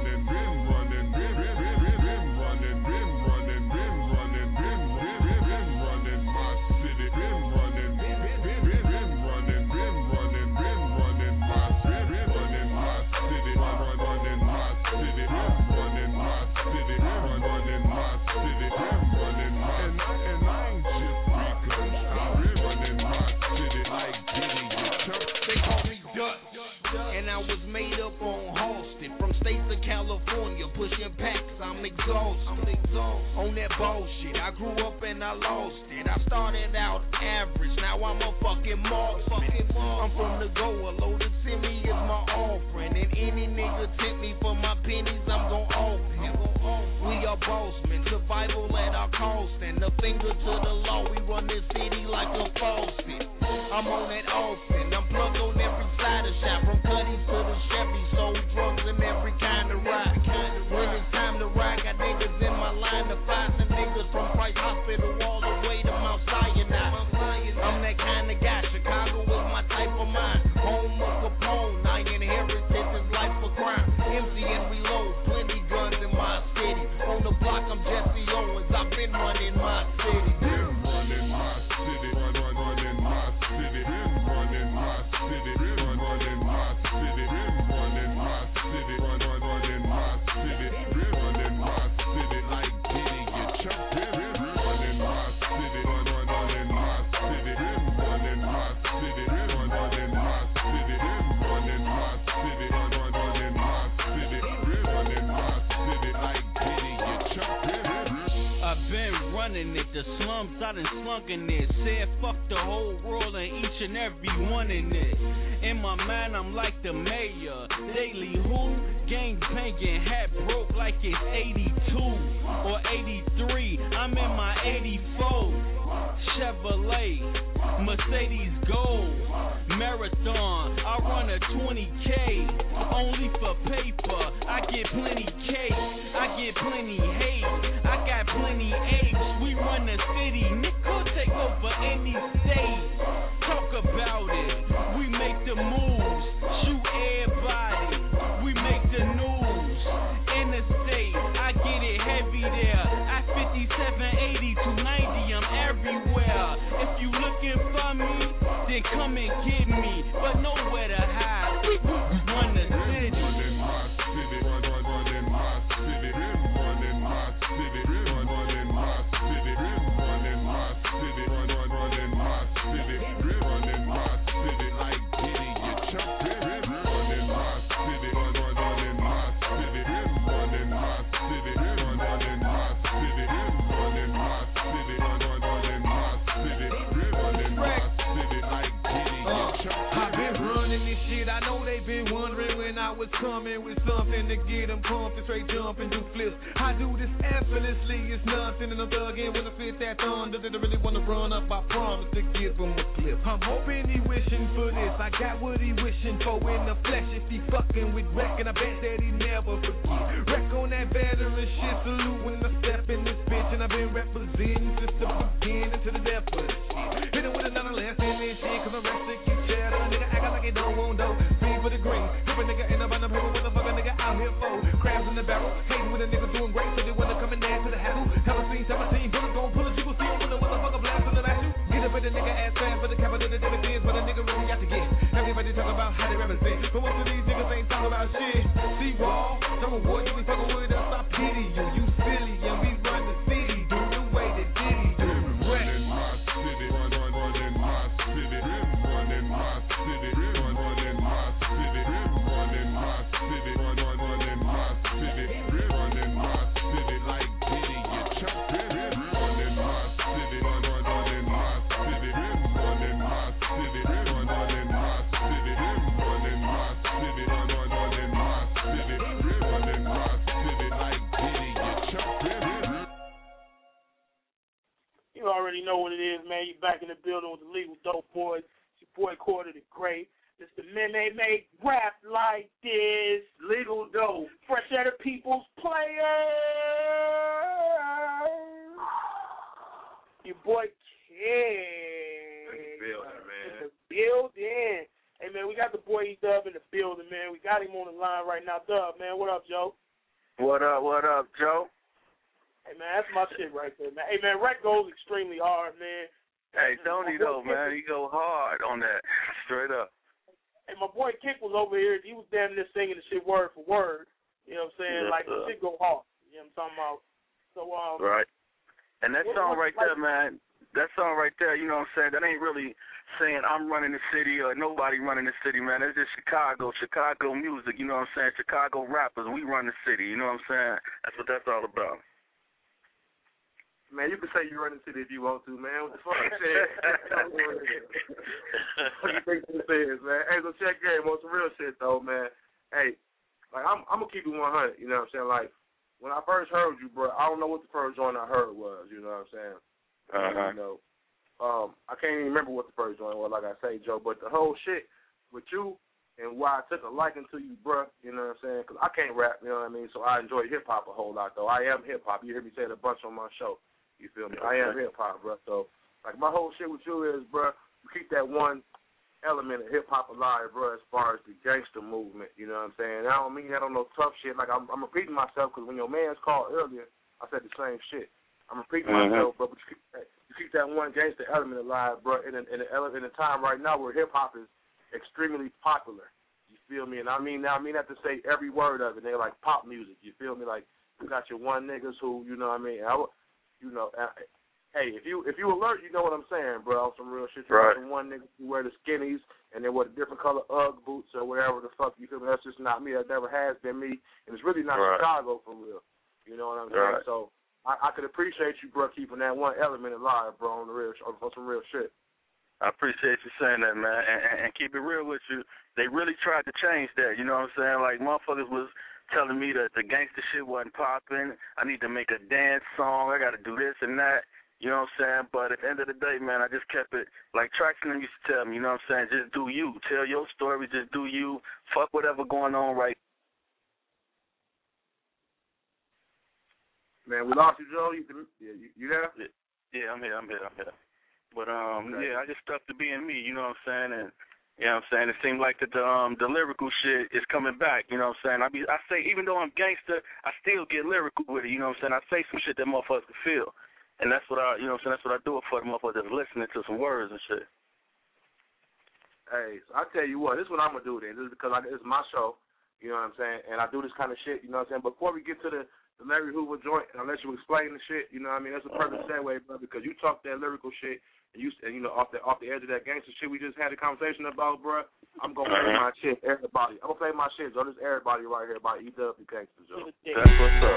California, pushing packs, I'm exhausted. On that bullshit, I grew up and I lost it. I started out average, now I'm a fucking marksman. I'm from the goa, loaded semi is my offering. And any nigga tempt me for my pennies, I'm gon' off him. We are bossmen, survival at our cost. And the finger to the law, we run this city like a faucet. I'm on that often, I'm plugged on every side of shop. From Cuddies to the Chevy, sold drugs in every kind of ride. When it's time to ride, got niggas in my line to fight. The niggas from Price Hospital all the way to Mount Sinai. I'm that kind of guy, Chicago is my type of mind. Home of Capone, I inherited this life of crime. Empty and reload, plenty guns in my city. On the block, I'm Jesse Owens, I've been running my city. Been running my city. running it. The slums, I done slunk in it. Said fuck the whole world and each and every one in it. In my mind, I'm like the mayor. Daily who? Gang banging, hat broke like it's 82 or 83. I'm in my 84. Chevrolet, Mercedes Gold, Marathon. I run a 20K, only for paper. I get plenty cake, I get plenty hate. I got plenty apes. We run the city, Nickel take over any state. Talk about it, we make the moves, shoot everybody. We make the news in the state. I get it heavy there. I 57, 80 to 90. I'm everywhere. If you looking for me, then come and get me. But nowhere to hide. We run the city. Running my city. Running my city. Running my city. Running my city. Running my city. Running my city. Running my city like Diddy. You jumping. Running my city. Running my city. Running my city. Running my city. Running my city. Running my city. Running my city like Diddy. I've been running this shit. I know they've been wondering when I was coming with something to get them pumped and straight jump and do flips. I do this effortlessly. It's nothing and I'm thugging when I fit that thunder. They really want to run up. I promise to give him a clip. I'm hoping he wishing for this. I got what he wishing for in the flesh. If he fucking with Wreck, and I bet that he never forget. Wreck on that veteran shit. Salute when I step in this bitch. And I've been representing since the beginning to the death of this shit. Hit him with another last in this shit. Cause I'm ready to get cheddar. Nigga act like he don't want no. Speed for the green. Rip a nigga in the run up here. What the fuck a nigga out here for? Crabs in the barrel. Hating with a nigga doing great. So they wanna come in there to the hassle. Have a scene 17. Bullets gon' pull it. You gon' see him with a motherfucker blasting at you. Get up with a nigga ass fast for the capital of the dividends. But a nigga really got to get. Everybody talk about how they represent. But most of these niggas ain't talking about shit. See wall. Some boy, you be fucking with us. I pity you. You silly. And we run the city. Do the way that Diddy do. Running my city. Running my city. Running my city. Running my city. Running my city. Running my city. Running my city like Diddy. You jumping. Running my city. Running my city. Running my city. Running my city. Running my city. Running my city. Running my city like Diddy. You jumping. You already know what it is, man. You back in the building with the Legal Dope Boys. It's your boy Quarter the Great. It's the men they make rap like this. Legal Dope. Fresh out of People's Players. Your boy Kid. In the building, man. In the building. Hey, man, we got the boy E-Dub in the building, man. We got him on the line right now. Dub, man, what up, Joe? What up, Joe? Hey, man, that's my shit right there, man. Hey, man, Rec goes extremely hard, man. Hey, don't he though, man? He go hard on that. Straight up. Hey, my boy Kick was over here. He was damn near singing the shit word for word. You know what I'm saying? Yes, like, the shit go hard. You know what I'm talking about? So, right. And that song right there, man, that song right there, you know what I'm saying, that ain't really saying I'm running the city or nobody running the city, man. It's just Chicago music, you know what I'm saying? Chicago rappers, we run the city, you know what I'm saying? That's what that's all about. Man, you can say you run the city if you want to, man. What the fuck? What do you think this is, man? Hey, so check in on some real shit, though, man. Hey, like, I'm going to keep it 100, you know what I'm saying? Like, when I first heard you, bro, I don't know what the first joint I heard was, you know what I'm saying? You know, I can't even remember what the first joint was, like I say, Joe, but the whole shit with you and why I took a liking to you, bro, you know what I'm saying? Because I can't rap, you know what I mean? So I enjoy hip-hop a whole lot, though. I am hip-hop. You hear me say it a bunch on my show. You feel me? I am hip-hop, bro. So, like, my whole shit with you is, bro, you keep that one element of hip-hop alive, bro, as far as the gangster movement, you know what I'm saying? I don't mean that on no tough shit. Like, I'm repeating myself because when your man's called earlier, I said the same shit. I'm repeating myself, bro, but you keep that one gangster element alive, bro, in a time right now where hip-hop is extremely popular. You feel me? And I mean that to say every word of it. They're like pop music. You feel me? Like, you got your one niggas who, you know what I mean? Hey, if you alert, you know what I'm saying, bro. On some real shit. You got some one niggas who wear the skinnies and they wear the different color Ugg boots or whatever the fuck. You feel me? That's just not me. That never has been me. And it's really not Chicago for real. You know what I'm saying? So I could appreciate you, bro, keeping that one element alive, bro, on some real shit. I appreciate you saying that, man, and keep it real with you. They really tried to change that, you know what I'm saying? Like, motherfuckers was telling me that the gangster shit wasn't popping. I need to make a dance song. I got to do this and that. You know what I'm saying? But at the end of the day, man, I just kept it like Traxton used to tell me, you know what I'm saying? Just do you. Tell your story. Just do you. Fuck whatever going on right. Man, we lost you, Joe. You there? Yeah, I'm here. But, yeah, I just stuck to being me, you know what I'm saying? And, you know what I'm saying? It seemed like the lyrical shit is coming back, you know what I'm saying? I say, even though I'm gangster, I still get lyrical with it, you know what I'm saying? I say some shit that motherfuckers can feel. And that's what I, you know what I'm saying? That's what I do it for the motherfuckers that's listening to some words and shit. Hey, so I tell you what, this is what I'm going to do then. This is because it's my show, you know what I'm saying? And I do this kind of shit, you know what I'm saying? Before we get to the Larry Hoover joint, and I'll let you explain the shit, you know what I mean? That's a perfect segue, bro, because you talk that lyrical shit, and you know, off the edge of that gangster shit we just had a conversation about, bro. I'm going to play my shit, everybody. I'm going to play my shit, Joe. This is everybody right here by E-Dub and Gangsta, Joe. That's what's up.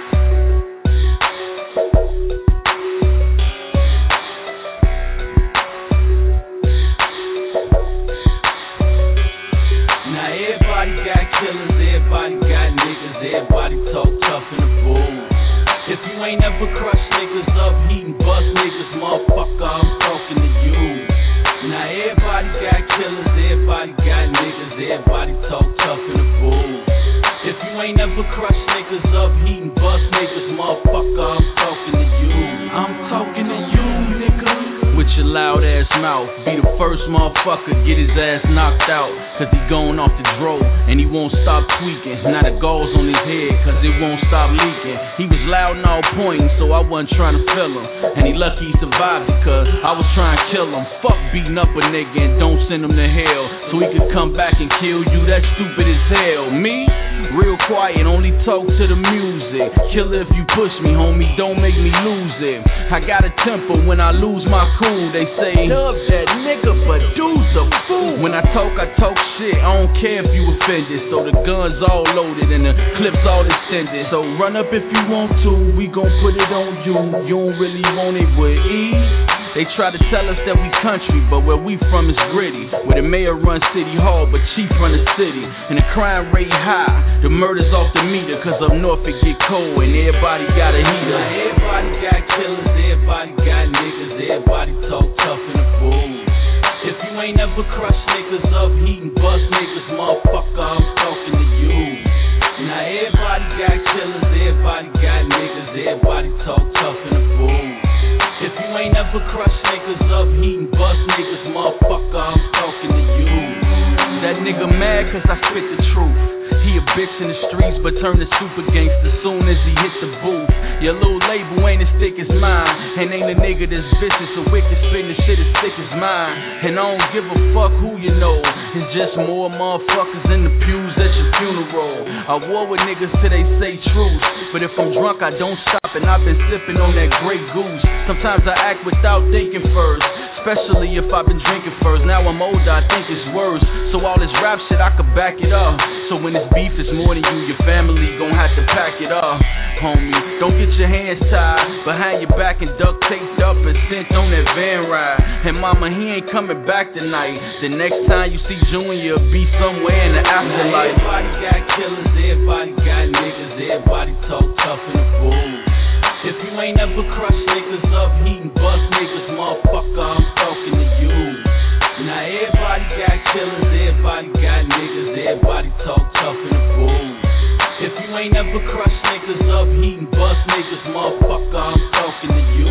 Now everybody got killers, everybody got niggas, everybody talk tough in the booth. If you ain't ever crushed niggas up, heatin' bust niggas, motherfucker, I'm talking to you. Now everybody got killers, everybody got niggas, everybody talk tough in the booth. If you ain't ever crushed niggas up, heatin' bust niggas, motherfucker, I'm talking to you. I'm talking to you, nigga. With your loud ass mouth, be the first motherfucker get his ass knocked out, cause he going off the dro, and he won't stop tweaking. Now the gauze on his head, cause it won't stop leaking. He was loud and all pointing, so I wasn't trying to feel him, and he lucky he survived because I was trying to kill him. Fuck beating up a nigga and don't send him to hell, so he could come back and kill you. That's stupid as hell. Me? Real quiet, only talk to the music. Kill if you push me, homie, don't make me lose it. I got a temper when I lose my cool. They say, love that nigga, but dude's a fool. When I talk shit, I don't care if you offended. So the gun's all loaded and the clip's all extended. So run up if you want to, we gon' put it on you. You don't really want it with ease. They try to tell us that we country, but where we from is gritty. Where the mayor runs City Hall, but chief run the city. And the crime rate high, the murders off the meter. Cause up north it get cold and everybody got a heater. Now everybody got killers, everybody got niggas, everybody talk tough in the booth. If you ain't ever crushed niggas up, heatin' bust niggas, motherfucker, I'm talking to you. Now everybody got killers, everybody got niggas, everybody talk tough in the booth. If you ain't ever crushed niggas up, heatin' bust niggas, motherfucker, I'm talking to you. That nigga mad cause I spit the truth. He a bitch in the streets, but turn to super gangster soon as he hit the booth. Your little label ain't as thick as mine, and ain't a nigga that's vicious or wicked spitting the shit as thick as mine. And I don't give a fuck who you know, it's just more motherfuckers in the pews at your funeral. I war with niggas till they say truth, but if I'm drunk I don't stop, and I've been sipping on that Grey Goose. Sometimes I act without thinking first, especially if I've been drinking first. Now I'm older, I think it's worse, so all this rap shit I could back it up. So when it's beef, it's more than you, your family gon' have to pack it up. Homie, don't get your hands tied behind your back and duct taped up and sent on that van ride. And mama, he ain't coming back tonight. The next time you see Junior, be somewhere in the afterlife. Everybody got killers, everybody got niggas, everybody talk tough in the booth. If you ain't ever crushed niggas up, heatin' bust niggas, motherfucker, I'm talking to you. Now everybody got killers, everybody got niggas, everybody talk tough in the booth. If you ain't ever crushed niggas up, heatin' bust niggas, motherfucker, I'm talking to you.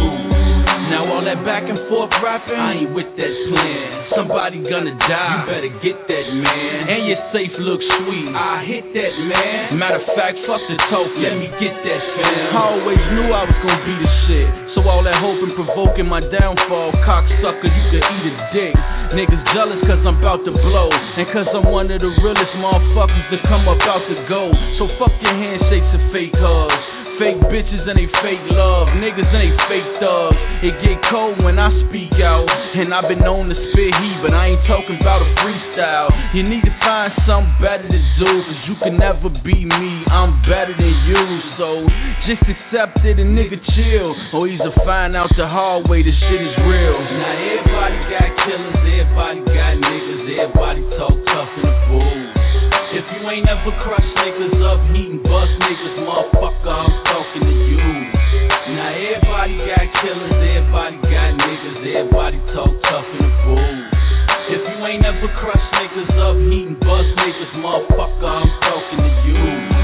Now all that back and forth rapping, I ain't with that plan. Somebody gonna die, you better get that, man. And your safe looks sweet, I hit that, man. Matter of fact, fuck the talk, let me get that, fam. I always knew I was gonna be the shit, so all that hope and provoking my downfall, cocksucker, you can eat a dick. Niggas jealous cause I'm about to blow, and cause I'm one of the realest motherfuckers to come up out the gold. So fuck your handshakes and fake hugs. Fake bitches and they fake love, niggas and they fake thugs. It get cold when I speak out, and I've been known to spit heat, but I ain't talking about a freestyle. You need to find something better to do, cause you can never be me, I'm better than you. So just accept it and nigga chill, or either find out the hard way this shit is real. Now everybody got killers, everybody got niggas, everybody talk tough in the booth. If you ain't ever crushed niggas up, heat and bust niggas, motherfucker, I'm talking to you. Now everybody got killers, everybody got niggas, everybody talk tough in the booth. If you ain't ever crushed niggas up, heat and bust niggas, motherfucker, I'm talking to you.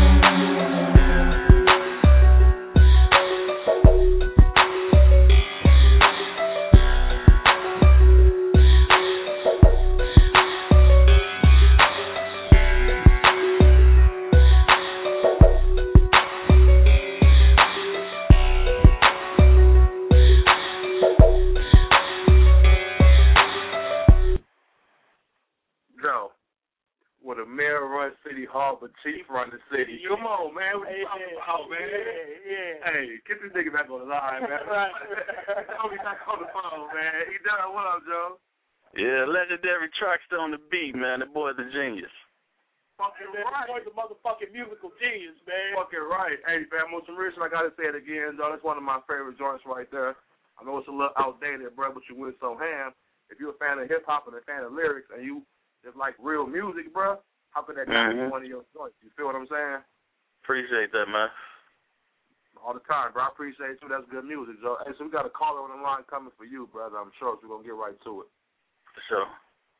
With a mayor run city hall, but chief run the city. Come on, man. What you talking about, man? Hey, get this nigga back on the line, man. I'll be back on the phone, man. He done. What up, Joe? Yeah, legendary Trackster on the beat, man. The boy's a genius. Fucking right. Boy's a motherfucking musical genius, man. Fucking right. Hey, fam, on some real shit, I gotta say it again, Joe. That's one of my favorite joints right there. I know it's a little outdated, bro, but you went so ham. If you're a fan of hip hop and a fan of lyrics, and you just like real music, bro, how could that not be one of your joints? You feel what I'm saying? Appreciate that, man. All the time, bro. I appreciate it, too. That's good music, Joe. Hey, so we got a caller on the line coming for you, brother. I'm sure, so we're going to get right to it. For sure.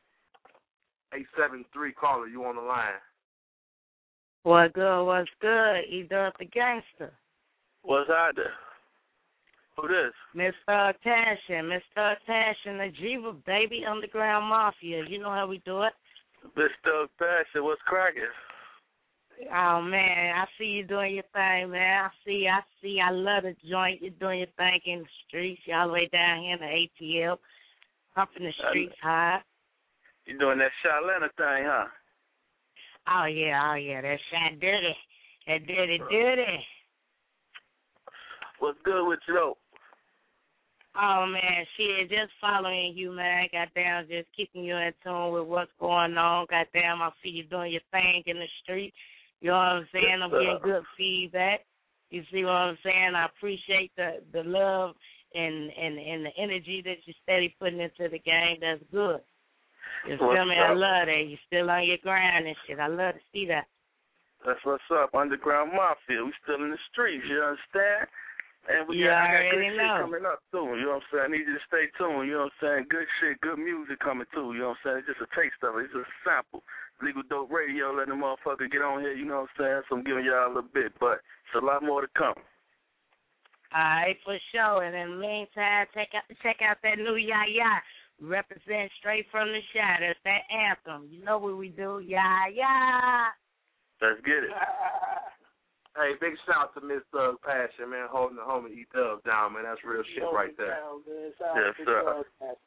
873 caller, you on the line. What's good? Either the gangster. What's out there? Who this? Mr. Tashin, the Jiva, baby, Underground Mafia. You know how we do it. Mr. Tashin, what's cracking? Oh, man, I see you doing your thing, man. I see. I love the joint. You're doing your thing in the streets. You all the way down here in the ATL. Humping the streets high. You doing that Shatlanta thing, huh? Oh, yeah. That shot dirty. That dirty. What's good with you, though? Oh, man, shit, just following you, man. Goddamn, just keeping you in tune with what's going on. Goddamn, I see you doing your thing in the street. You know what I'm saying? I'm getting good feedback. You see what I'm saying? I appreciate the love and the energy that you're steady putting into the game. That's good. You feel me? I love that. You're still on your grind and shit. I love to see that. That's what's up. Underground Mafia. We still in the streets, you understand? And I got good shit coming up, too. You know what I'm saying? I need you to stay tuned. You know what I'm saying? Good shit, good music coming, too. You know what I'm saying? It's just a taste of it. It's just a sample. Legal Dope Radio, letting the motherfucker get on here. You know what I'm saying? So I'm giving y'all a little bit, but it's a lot more to come. All right, for sure. And in the meantime, check out that new Ya-Ya. Represent straight from the shot. That's that anthem. You know what we do. Ya-Ya. Let's get it. Hey, big shout out to Miss Thug Passion, man, holding the homie E-Dub down, man. That's real shit right there. Yes, sir.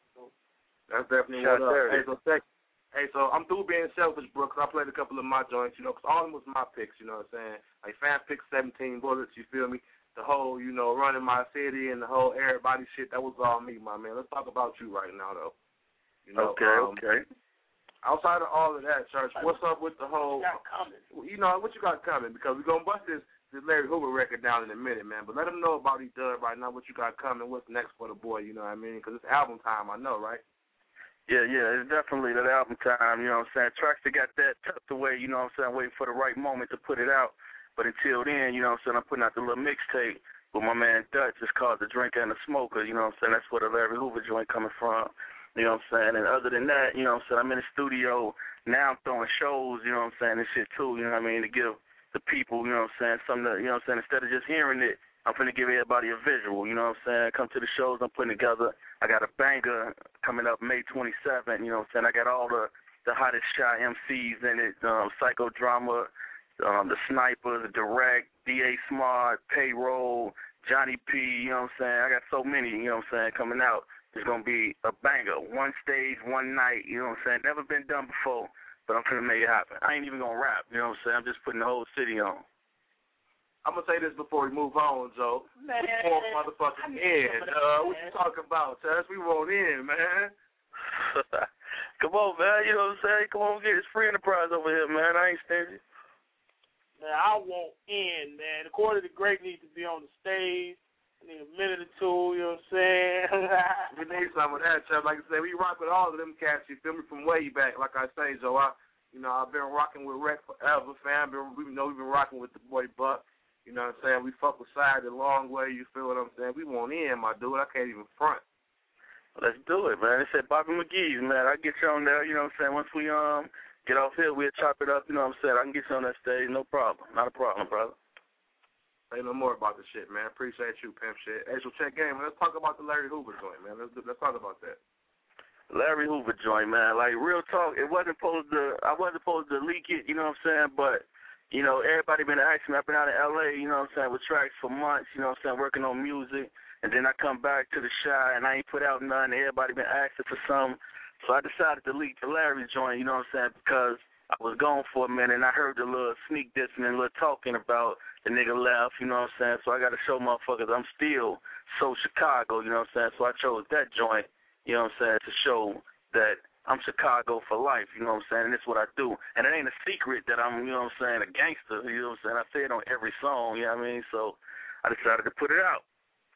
That's definitely what up. Hey, so I'm through being selfish, bro, because I played a couple of my joints, you know, because all of them was my picks, you know what I'm saying? Like, fan picks 17 bullets, you feel me? The whole, you know, running my city and the whole everybody shit, that was all me, my man. Let's talk about you right now, though. You know, okay. Outside of all of that, Church, what's up with the whole, you know, what you got coming? Because we're going to bust this Larry Hoover record down in a minute, man. But let them know about E-Dub right now, what you got coming, what's next for the boy, you know what I mean? Because it's album time, I know, right? Yeah, it's definitely that album time, you know what I'm saying? Trackster got that tucked away, you know what I'm saying, waiting for the right moment to put it out. But until then, you know what I'm saying, I'm putting out the little mixtape with my man Dutch. It's called The Drinker and the Smoker, you know what I'm saying? That's where the Larry Hoover joint coming from. You know what I'm saying? And other than that, you know what I'm saying, I'm in the studio. Now I'm throwing shows, you know what I'm saying, and shit too, you know what I mean, to give the people, you know what I'm saying, something to, you know what I'm saying, instead of just hearing it, I'm finna give everybody a visual, you know what I'm saying? Come to the shows I'm putting together. I got a banger coming up May 27th, you know what I'm saying? I got all the hottest shot MCs in it, Psychodrama, the Snipers, Direct, D.A. Smart, Payroll, Johnny P, you know what I'm saying? I got so many, you know what I'm saying, coming out. It's going to be a banger. One stage, one night, you know what I'm saying? Never been done before, but I'm going to make it happen. I ain't even going to rap, you know what I'm saying? I'm just putting the whole city on. I'm gonna say this before we move on, Joe. Man, Fourth motherfucking in. What you talking about, Tess? We won't in, man. Come on, man. You know what I'm saying? Come on, get this free enterprise over here, man. I ain't stingy. Man, I won't in, man. The Quarter of the Great needs to be on the stage. I need a minute or two, you know what I'm saying? We need some of that, Chubb. Like I said, we rock with all of them cats, you feel me, from way back. Like I say, Joe, I've been rocking with Rec forever, fam. We've been rocking with the boy Buck. You know what I'm saying? We fuck with Side the long way, you feel what I'm saying? We won't in, my dude. I can't even front. Let's do it, man. They said Bobby McGee's, man. I'll get you on there, you know what I'm saying? Once we get off here, we'll chop it up, you know what I'm saying? I can get you on that stage, no problem. Not a problem, brother. Say no more about the shit, man. Appreciate you, pimp shit. Hey, so check game. Let's talk about the Larry Hoover joint, man. Let's talk about that. Larry Hoover joint, man. Like, real talk, I wasn't supposed to leak it, you know what I'm saying? But, you know, everybody been asking me. I've been out in L.A., you know what I'm saying, with tracks for months, you know what I'm saying, working on music. And then I come back to the Chi, and I ain't put out nothing. Everybody been asking for something. So I decided to leak the Larry joint, you know what I'm saying, because I was gone for a minute, and I heard the little sneak dissing and little talking about the nigga left, you know what I'm saying? So I got to show motherfuckers I'm still so Chicago, you know what I'm saying? So I chose that joint, you know what I'm saying, to show that I'm Chicago for life, you know what I'm saying? And that's what I do. And it ain't a secret that I'm, you know what I'm saying, a gangster, you know what I'm saying? I say it on every song, you know what I mean? So I decided to put it out.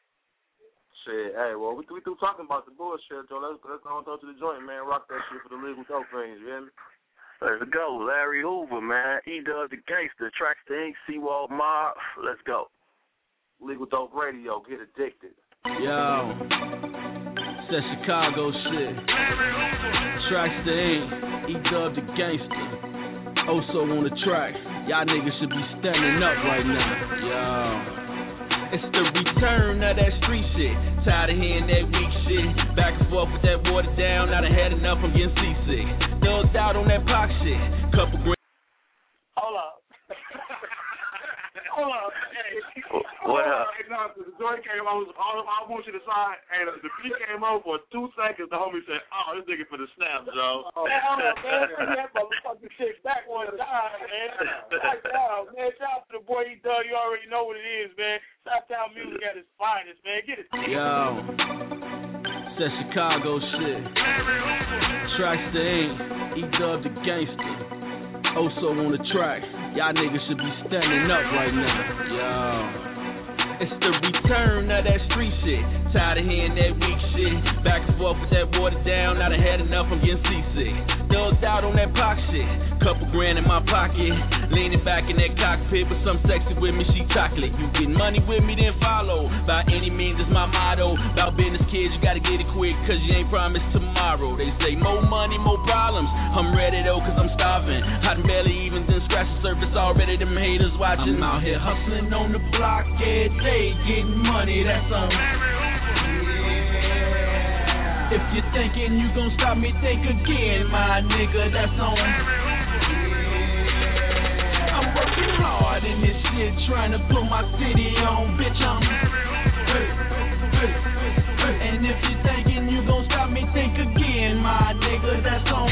Shit, hey, well, we through talking about the bullshit, Joe. Let's go on to the joint, man. Rock that shit for the legal dope things, you hear me? Let's go. Larry Hoover, man. E-Dub the Gangster. Traxta Inc. Seawald Mob. Let's go. Legal Dope Radio. Get addicted. Yo. It's that Chicago shit. Traxta Inc. E-Dub the Gangster. Also on the tracks. Y'all niggas should be standing up right now. Yo. It's the return of that street shit. Tired of hearing that weak shit. Back and forth with that water down. Now I had enough, I'm getting seasick. Thugged out on that Pac shit. Couple grand. Hold up. Hold up. Hey. What up? Hey, no, the joint came on. I want you to sign. And the beat came on for 2 seconds. The homie said, "Oh, this nigga for the snap, Joe." Oh, hold up, man. Bring that motherfucking shit back one time, man. Right now, man. Shout out to the boy E-Dub. You already know what it is, man. Southtown music at its finest, man. Get it. Yo. It's that Chicago shit. Traxta Inc. E-Dub the Gangster. Also on the tracks. Y'all niggas should be standing up right now. Yo. It's the return of that street shit. Tired of hearing that weak shit. Back and forth with that water down. Now I had enough, I'm getting seasick. Thugged out on that Pac shit. Couple grand in my pocket. Leaning back in that cockpit with some sexy with me, she chocolate. You get money with me, then follow. By any means is my motto. About business, kids, you gotta get it quick, cause you ain't promised tomorrow. They say more money, more problems. I'm ready though, cause I'm starving. Hot and barely even done scratch the surface already. Them haters watching. I'm out here hustling on the block every day, getting money, that's on. Yeah. If you're thinking you gon' stop me, think again, my nigga, that's on. Yeah. I'm working hard in this shit, trying to put my city on, bitch, I'm. And if you're thinking you gon' stop me, think again, my nigga, that's on.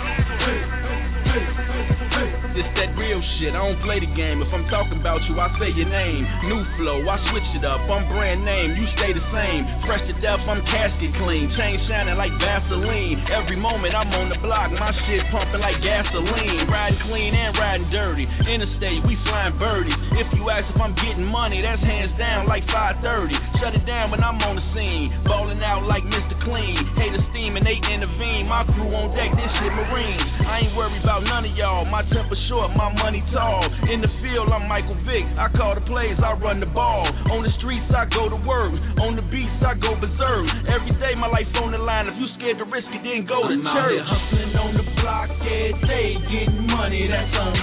This that real shit, I don't play the game. If I'm talking about you, I say your name. New flow, I switch it up, I'm brand name, you stay the same. Fresh to death, I'm casket clean. Chain shining like Vaseline. Every moment I'm on the block, my shit pumping like gasoline. Riding clean and riding dirty. Interstate, we flying birdies. If you ask if I'm getting money, that's hands down like 5:30. Shut it down when I'm on the scene. Balling out like Mr. Clean. Haters steam and they intervene. My crew on deck, this shit Marines. I ain't worried about none of y'all. My temper short, my money tall. In the field, I'm Michael Vick. I call the plays, I run the ball. On the streets, I go to work. On the beats, I go berserk. Every day, my life's on the line. If you scared to risk it, then go to church. I'm out here hustling on the block every day, getting money, that's on.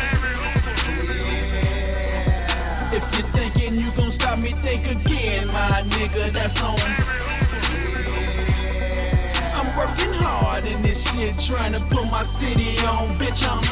Yeah. If you're thinking you gon' stop me, think again, my nigga, that's on. Yeah. I'm working hard in this shit, trying to put my city on, bitch, I'm.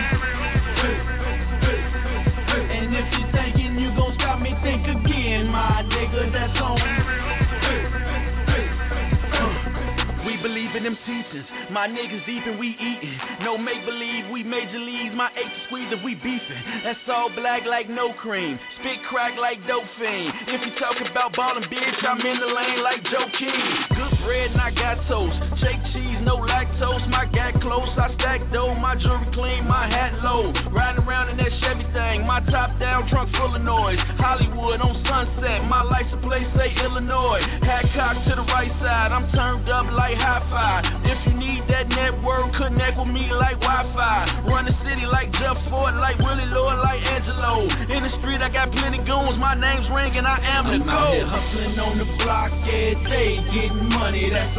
And if you're thinking you gon' stop me, think again, my nigga, that's on. We believe in MCs beefing. My niggas deep and we eating. No make believe, we major leagues. My H squeeze if we beefing. That's all black like no cream. Spit crack like dope fiend. If you talk about ballin', bitch, I'm in the lane like Joe King. Good bread and I got toast. Shake cheese, no lactose. My gat close, I stack dough. My jewelry clean, my hat low. Riding around in that Chevy thing. My top down, trunk full of noise. Hollywood on Sunset. My license plate say Illinois. Hat cocked to the right side. I'm turned up like hi-fi. If you need that network, connect with me like Wi-Fi. Run the city like Jeff Ford, like Willie Lord, like Angelo. In the street, I got plenty goons. My name's ringing, I am the code. I'm out here hustling on the block every day, getting money. That's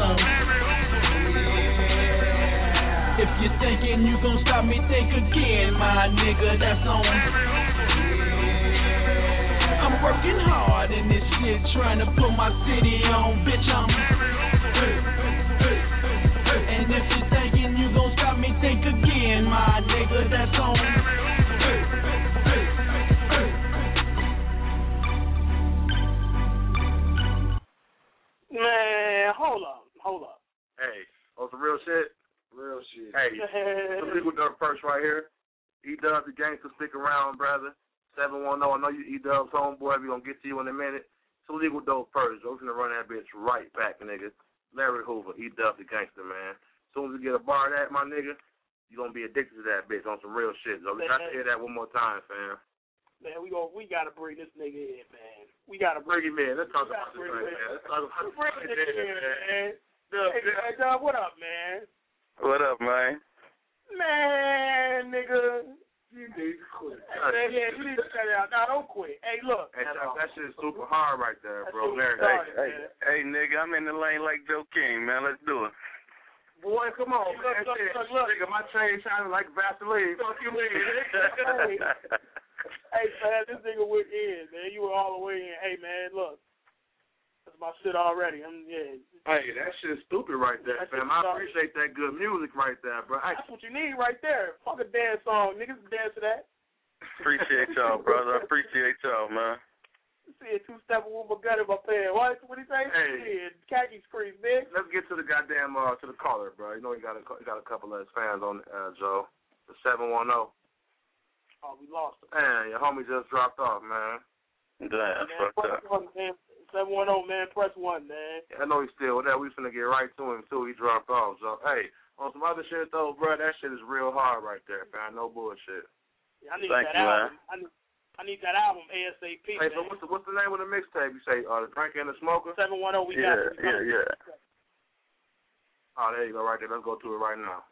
If you're thinking you gon' stop me, think again, my nigga. That's on. I'm working hard in this shit, trying to put my city on, bitch. And if you're thinking you gon' stop me, think again, my nigga. That's on. Man, hold up. Hey, some real shit? Real shit. Hey, some legal dirt first right here. E-Dub, the gangster, stick around, brother. 710, I know you E-Dub's homeboy. We're going to get to you in a minute. It's legal dope first. We're going to run that bitch right back, nigga. Larry Hoover, E-Dub, the gangster, man. As soon as we get a bar of that, my nigga, you're going to be addicted to that bitch on some real shit. So we got to hear that one more time, fam. Man, we got to bring this nigga in, man. We got to bring him in. Let's talk about this right, man. Let's talk about this man. Hey, Dub, what up, man? What up, man? Man, nigga. You need to quit. Man, yeah, you need to cut it out. Now, don't quit. Hey, look. Hey, that shit is super hard right there, bro. Hey, nigga, I'm in the lane like Joe King, man. Let's do it. Boy, come on, man. Look. Nigga, my chain shining like Vaseline. Fuck you, man. Hey, man, this nigga went in, man. You were all the way in. Hey, man, look. That's my shit already. Hey, that shit's stupid right there, fam. I appreciate that good music right there, bro. That's what you need right there. Fuck a dance song. Niggas dance to that. Appreciate y'all, brother. I appreciate y'all, man. See a two-stepper with my gun in my pants. What he say? Hey. Khaki scream, bitch. Let's get to the goddamn, to the caller, bro. You know he got a couple of his fans on, Joe. The 710. Oh, we lost him. Man, your homie just dropped off, man. Damn, fucked up. 710, man, press 1, man. Yeah, I know he's still there. We finna get right to him, too. He dropped off. So, hey, on some other shit, though, bro, that shit is real hard right there, man. No bullshit. Yeah, I need that album. I need that album ASAP, Hey, man. so what's the name of the mixtape? You say, The Drink and the Smoker? 710, we got it. Yeah. Oh, there you go, right there. Let's go to it right now.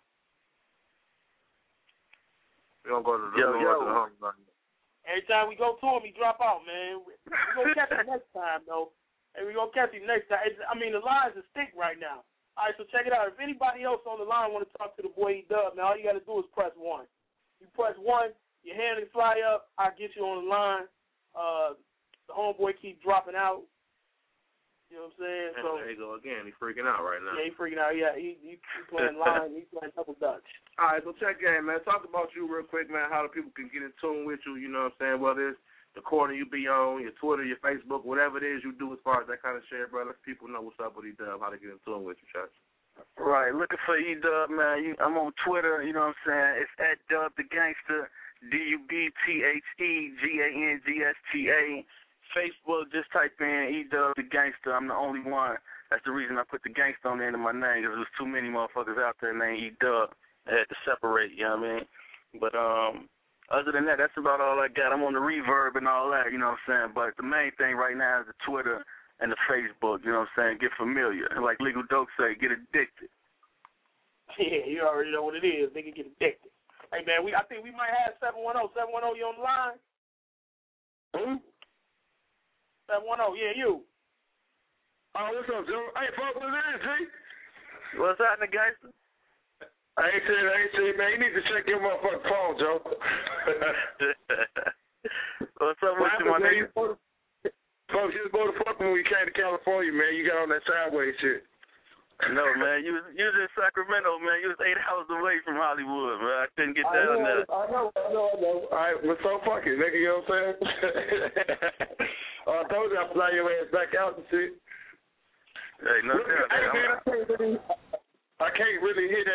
We don't go to the home. Every time we go to him, he drop out, man. We're going to catch him next time, though. And we're going to catch him next time. The lines are stick right now. All right, so check it out. If anybody else on the line want to talk to the boy E-Dub, man, all you got to do is press 1. You press 1, your hand will fly up, I'll get you on the line. The homeboy keep dropping out. You know what I'm saying? So there you go again. He's freaking out right now. Yeah, he's freaking out. Yeah, he playing line. He's playing double dutch. All right, so check in, man. Talk about you real quick, man. How the people can get in tune with you. You know what I'm saying? Whether it's the corner you be on, your Twitter, your Facebook, whatever it is you do as far as that kind of shit, bro. Let people know what's up with E-Dub, how to get in tune with you, Church. Right, looking for E-Dub, man. I'm on Twitter. You know what I'm saying? It's at Dub the Gangster. DUBTHEGANGSTA. Facebook, just type in E-Dub the Gangster. I'm the only one. That's the reason I put the gangster on the end of my name, because there's too many motherfuckers out there named E-Dub. I had to separate, you know what I mean? But other than that, that's about all I got. I'm on the Reverb and all that, you know what I'm saying? But the main thing right now is the Twitter and the Facebook, you know what I'm saying? Get familiar. And like Legal Dope say, get addicted. Yeah, you already know what it is. Nigga, get addicted. Hey, man, I think we might have 710. 710, you on the line? 710, yeah, you. Oh, what's up, Joe? Hey, fuck, what's this, G? What's happening, gangster? I ain't saying, man. You need to check your motherfucking phone, Joe. What's up with you, my nigga? Folks, you was supposed to fuck when we came to California, man. You got on that sideways shit. No, man. You was in Sacramento, man. You was 8 hours away from Hollywood, man. I couldn't get down there. I know. All right, but so fuck it, nigga. You know what I'm saying? I told you I'd fly your ass back out and shit. Hey, no doubt. I can't really hear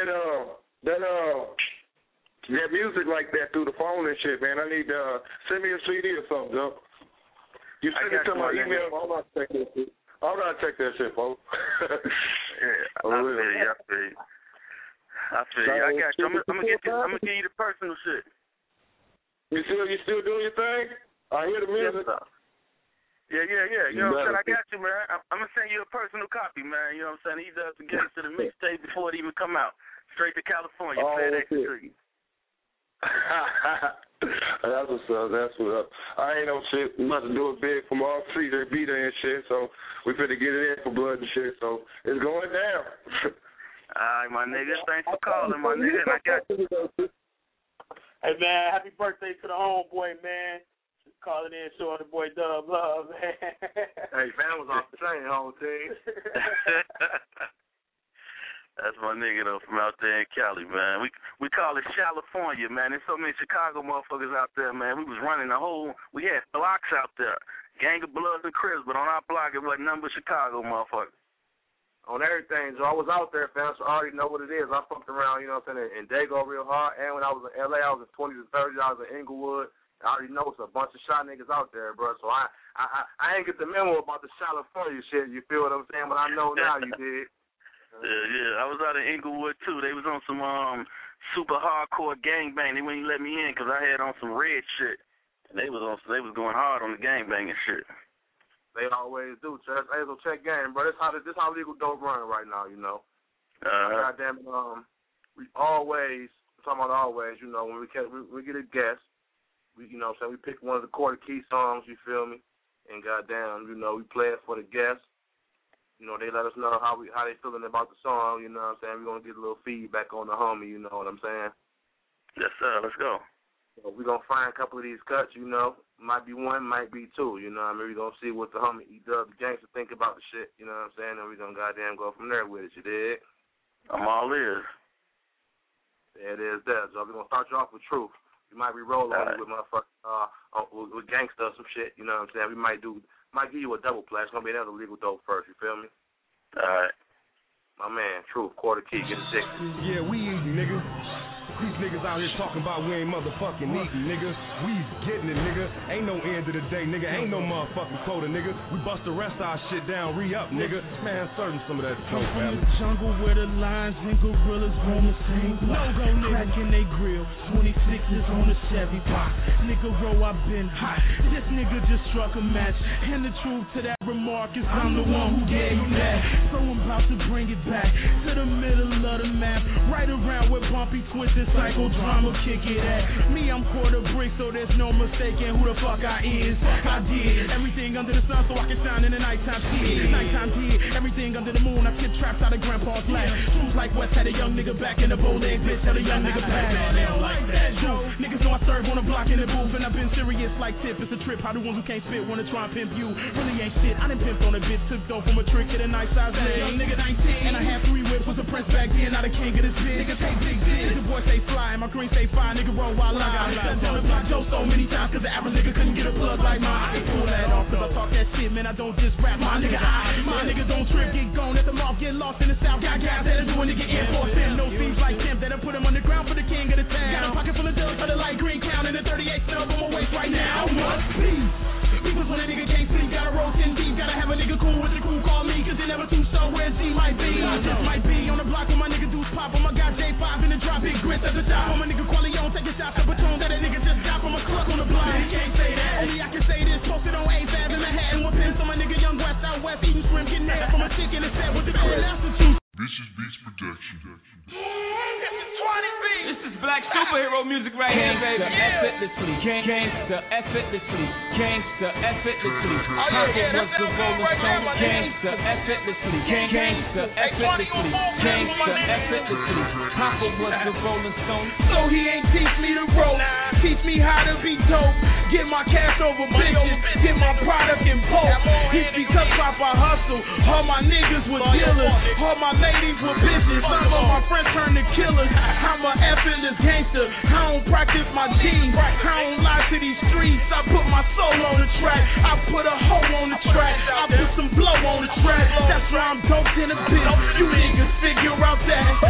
that music like that through the phone and shit, man. I need send me a CD or something, though. You send it to my email. I'm gonna check that shit. I'm gonna check that shit, folks. Yeah, I feel you. I got you. I'm gonna give you the personal shit. You still doing your thing? I hear the music. Yeah. You know what I'm saying? I got you, man. I'm gonna send you a personal copy, man. You know what I'm saying? He does the Gangsta the mixtape before it even come out. Straight to California. FedEx Street. That's what's up. That's what's up. I ain't no shit. We about to do it big from all three. They beat her and shit, so we finna get it in for blood and shit. So it's going down. All right, my nigga. Thanks for calling, my nigga. I got you. Hey, man, happy birthday to the homeboy, man. Calling in, showing the boy Dub love, man. Hey, fam was off the train, whole team. That's my nigga, though, from out there in Cali, man. We call it California, man. There's so many Chicago motherfuckers out there, man. We was running we had blocks out there. Gang of Bloods and Crips, but on our block, it wasn't nothing but Chicago motherfuckers. On everything, so I was out there, fam, so I already know what it is. I fucked around, you know what I'm saying, in Dago real hard, and when I was in L.A., I was in 20s and 30s, I was in Inglewood. I already know it's a bunch of shot niggas out there, bro, so I ain't get the memo about the California shit, you feel what I'm saying, but I know now you did. Yeah, I was out in Inglewood, too. They was on some super hardcore gangbang. They wouldn't let me in because I had on some red shit, and they was going hard on the gangbanging shit. They always do. Hey, so check game, bro. This how legal dope run right now, you know. Goddamn, we always, I'm talking about always, you know, when we get a guest, we, you know, so we pick one of the Quarter Key songs, you feel me, and goddamn, you know, we play it for the guests. You know, they let us know how they feeling about the song. You know what I'm saying? We're gonna get a little feedback on the homie. You know what I'm saying? Yes, sir. Let's go. So we're gonna find a couple of these cuts. You know, might be one, might be two. You know what I mean? We're gonna see what the homie E-Dub, the gangster, think about the shit. You know what I'm saying? And we're gonna goddamn go from there with it. You dig? I'm all ears. There it is. There. So we're gonna start you off with Truth. We might re-roll on you with with gangster or some shit. You know what I'm saying? We might give you a double play. It's gonna be another legal dope first. You feel me? All right. My man, Truth, Quarter Key, get it Yeah, we eating, nigga. These niggas out here talking about we ain't motherfucking eating, nigga. We's getting it, nigga. Ain't no end of the day, nigga. Ain't no motherfucking quota, nigga. We bust the rest of our shit down, re-up, nigga. Man, serving some of that dope, family. From the jungle where the lions and gorillas roam the same block. Cracking they grill, 26s on the Chevy box. Nigga row, I've been hot. This nigga just struck a match. And the truth to that remark is I'm the one who gave you that. So I'm about to bring it back to the middle of the map. Right around where Bumpy twisted psychodrama kick it at. Me, I'm quarter brick, so there's no mistaking who the fuck I is. I did everything under the sun so I can shine in the nighttime. Shit, nighttime did everything under the moon. I tipped traps out of grandpa's lap. Truth like West had a young nigga back in the bow leg. Bitch had a young nigga back. Man, they don't like that. True. Niggas know I serve on a block in the booth, and I've been serious like Tip. It's a trip. How the ones who can't spit wanna try and pimp you? Really ain't shit. I done pimped on a bitch, took dough from a trick at a nice size leg. Young nigga 19, and I had 3 whips, was a prince back then. Now the king of this bitch. Niggas hate big dick. The boy say fly, and my green say fire. Nigga roll while I got down the block Joe so many times, cause the average nigga couldn't get a plug like mine. I can pull that off, cause I talk that shit, man. I don't just rap. My nigga, my nigga don't trip, get gone at the mouth, get lost in the south. Got guys that'll do a nigga in for them. No thieves like him that'll put him underground for the king of the town. Got a pocket full of dubs for the light green count, and the 38 snub on my waist right now. Must be. Because when a nigga can't sleep, gotta roll 10 deep. Gotta have a nigga cool with the crew, call me, cause they never too sure where Z might be. I just might be on the block with my nigga Deuce Pop. On my guy J5 in the drop, big grits at the top. On my nigga Qualion, taking shots at Patron that a nigga just got from a club on the block. He can't say that. Only I can say this, posted on A-Fab in Manhattan with pins on my nigga Young West out west, eating shrimp, getting nailed from a chick in the set with the bed. That's the truth. This is Beats Production. This is black superhero music right here, baby. Effortlessly, gangsta, effortlessly, gangsta, effortlessly. Papa was the Rolling Stone, gangsta, effortlessly, gangsta, effortlessly, gangsta, effortlessly. Papa was the Rolling Stone. So he ain't teach me to roll, teach me how to be dope. Get my cash over bitches, get my product in bulk. It's because Papa hustle, all my niggas were dealers, all my ladies were bitches. Some of my friends turned to killers. I'm a effortless gangster. I don't practice my jeans. I don't lie to these streets. I put my soul on the track. I put a hoe on the track. I put some blow on the track. That's why I'm dope in a bit. You niggas figure out that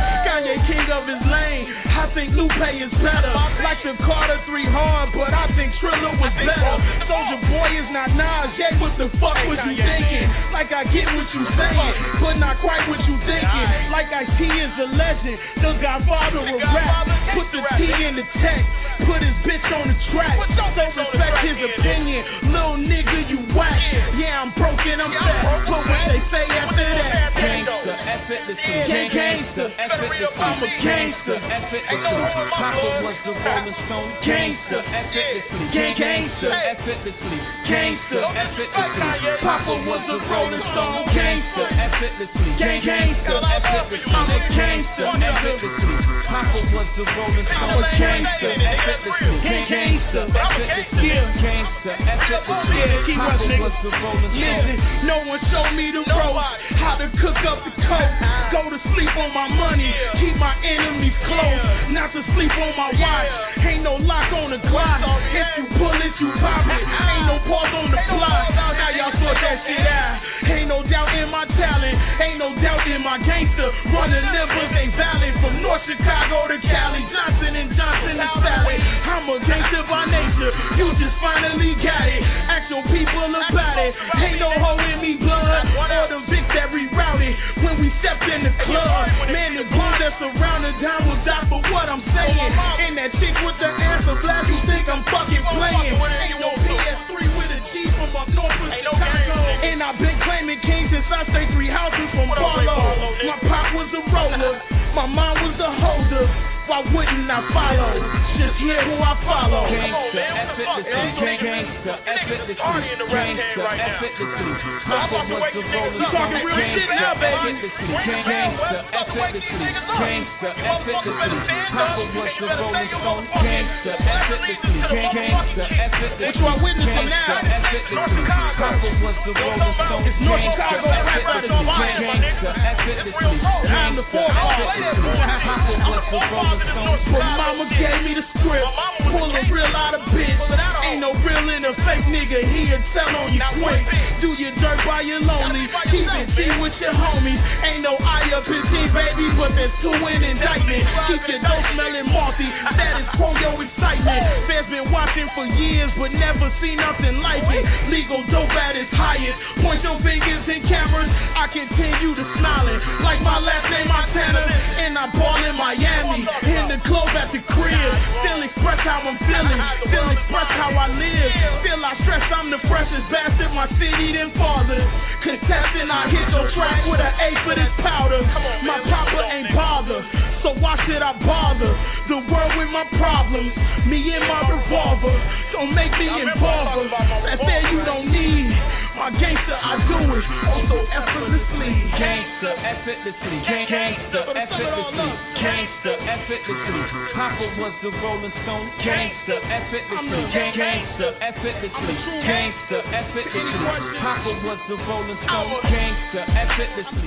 think Lupe is better. Like the Carter 3 hard, but I think Triller was better. Soulja Boy is not Nas, yeah, what the fuck was you thinking? Like I get what you saying, but not quite what you thinking. Like Ice-T is a legend, the Godfather of rap. Put the T in the text, put his bitch on the track. So respect his opinion, little nigga, you whack. Yeah, I'm broken, I'm fat, but what they say after that? Gangsta, effortlessly, gangsta, effortlessly, I'm a gangsta, effortlessly. Papa was the Rolling Stone, gangsta, effortlessly, gangsta, effortlessly, gangsta, effortlessly. Papa was the Rolling Stone, gangsta, effortlessly, gangsta, effortlessly. I'm a gangsta, effortlessly. Papa was the Rolling Stone, gangsta, effortlessly, gangsta, effortlessly, gangsta, effortlessly. Papa was the Rolling Stone. No one showed me the ropes, how to cook up the coke. Go to sleep on my money, keep my enemies close. Not to sleep on my watch, ain't no lock on the Glock. If you pull it, you pop it. Ain't no pause on the block. Now y'all sort that shit out. Ain't no doubt in my talent, ain't no doubt in my gangster. Running livers ain't valid. From North Chicago to Cali, Johnson and Johnson is valid. I'm a gangster by nature, you just finally got it. Ask your people about it. Ain't no hoe in me blood, or the Vic that rerouted when we stepped in the club. Man, the glue that's around the dime will die for what I'm saying. And that chick with the answer blast, you think I'm fucking playing. Ain't no PS3 with a G from up north of Chicago. And I've been claiming king since I stayed 3 houses from Barlow. My pop was a roller, my mom was a holder. Why wouldn't I follow? Just hear who I follow. Gangsta, effortlessly, gangsta, effortlessly, gangsta, effortlessly. Papa was the Rolling Stone, gangsta, effortlessly, gangsta, effortlessly, gangsta, effortlessly. Papa was the Rolling Stone, gangsta, effortlessly, gangsta, effortlessly, gangsta, effortlessly. Papa was the Rolling Stone, gangsta, effortlessly, gangsta, effortlessly, gangsta, effortlessly. Papa was the Rolling but mama gave me the script, pull a real out of bitch. Ain't no real in a fake nigga, he'll tell on you quick. Do your dirt while you're lonely, keep it G with your homies. Ain't no I up his team, baby, but there's 2 in indictment. Keep your dope smelling malty, status quo your excitement. Fans been watching for years, but never seen nothing like it. Legal dope at its highest, point your fingers in cameras, I continue to smiling. Like my last name Montana, and I ball in Miami. In the club at the crib, still express how I'm feeling, still express how I live. Still I stress I'm the freshest bastard my city done fathered. Contesting I hit your track with an A for this powder. My papa ain't bothered, so why should I bother? The world with my problems, me and my revolver. Don't make me involved. That there you don't need. My gangster, I do it, oh so effortlessly. Gangsta, effortlessly, gangsta, effortlessly, gangsta, effortlessly. Papa was the Rolling Stone, gangsta, effortlessly, gangsta, effortlessly, gangsta, effortlessly. Papa was the Rolling Stone, gangsta, effortlessly.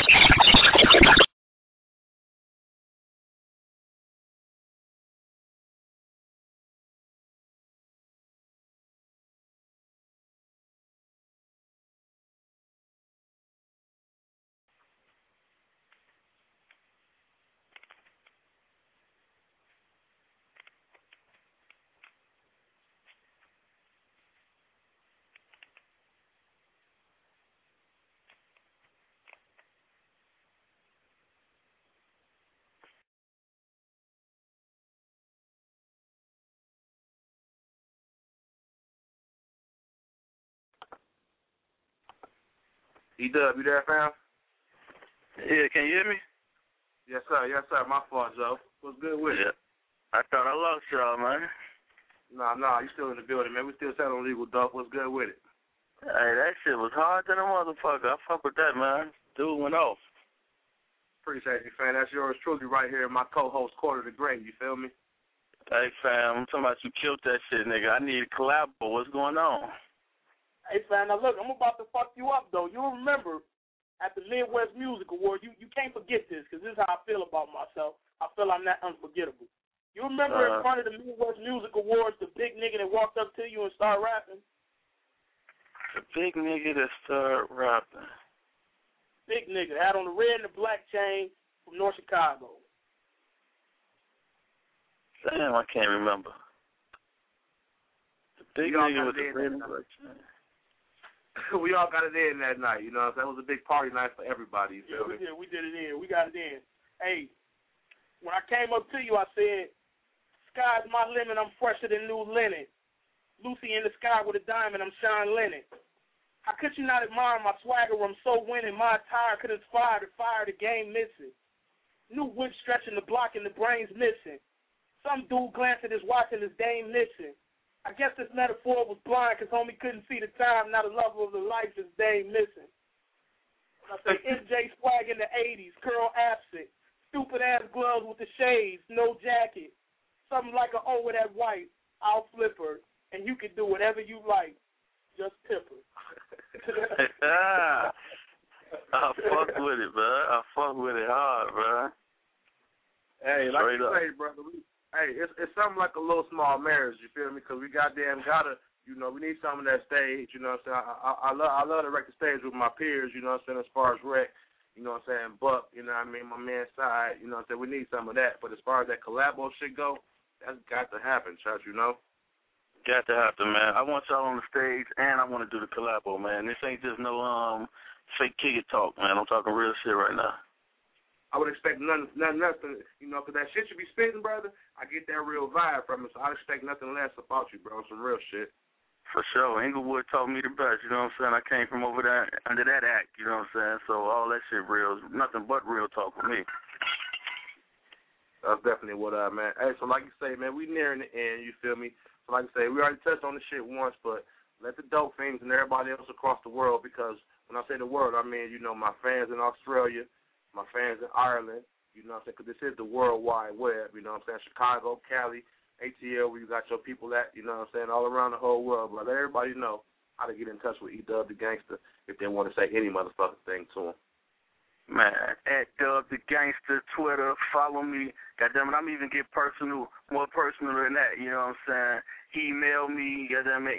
E-Dub, you there, fam? Yeah, can you hear me? Yes, sir. My fault, Joe. What's good with it? I thought I lost y'all, man. Nah, you still in the building, man. We still selling legal dope. What's good with it? Hey, that shit was hard than a motherfucker. I fuck with that, man. Dude went off. Appreciate you, fam. That's yours truly right here, my co-host, Quarter the Great. You feel me? Hey, fam, I'm talking about you killed that shit, nigga. I need a collab. What's going on? Hey, fam, now look, I'm about to fuck you up, though. You'll remember at the Midwest Music Award, you can't forget this, because this is how I feel about myself. I feel I'm not unforgettable. You remember in front of the Midwest Music Awards, the big nigga that walked up to you and started rapping? The big nigga that started rapping. Big nigga, had on the red and the black chain from North Chicago. Damn, I can't remember. The big nigga with the red. We all got it in that night, you know. That was a big party night for everybody. You feel me? We did it in. We got it in. Hey, when I came up to you, I said, "Sky's my limit. I'm fresher than new linen. Lucy in the sky with a diamond. I'm Sean Lennon. How could you not admire my swagger? I'm so winning. My attire could inspire the fire. The game missing. New whip stretching the block and the brain's missing. Some dude glance at his watch and his dame missing. I guess this metaphor was blind because homie couldn't see the time. Now the love of the life is dame missing. When I say MJ swag in the 80s, curl absent, stupid ass gloves with the shades, no jacket, something like an O with that white. I'll flip her, and you can do whatever you like. Just tip her. I fuck with it, bro. I fuck with it hard, bro. Hey, like you say, brother, it's something like a little small marriage, you feel me? Because we goddamn gotta, you know, we need some of that stage, you know what I'm saying? I love to wreck the stage with my peers, you know what I'm saying, as far as wreck, you know what I'm saying, Buck, you know what I mean, my man's side, you know what I'm saying, we need some of that. But as far as that collabo shit go, that's got to happen, Church, you know? Got to happen, man. I want y'all on the stage, and I want to do the collabo, man. This ain't just no fake kick it talk, man. I'm talking real shit right now. I would expect nothing, you know, because that shit you be spitting, brother, I get that real vibe from it, so I'd expect nothing less about you, bro, some real shit. For sure. Inglewood taught me the best, you know what I'm saying? I came from over there under that act, you know what I'm saying? So all that shit real, nothing but real talk with me. That's definitely what man. Hey, so like you say, man, we nearing the end, you feel me? So like I say, we already touched on the shit once, but let the dope things and everybody else across the world, because when I say the world, I mean, you know, my fans in Australia, my fans in Ireland, you know what I'm saying, because this is the World Wide Web, you know what I'm saying, Chicago, Cali, ATL, where you got your people at, you know what I'm saying, all around the whole world. But let everybody know how to get in touch with E-Dub the Gangster if they want to say any motherfucking thing to him. Man, at Dub the Gangster, Twitter, follow me. Goddammit, I'm even get more personal than that, you know what I'm saying. Email me, goddammit,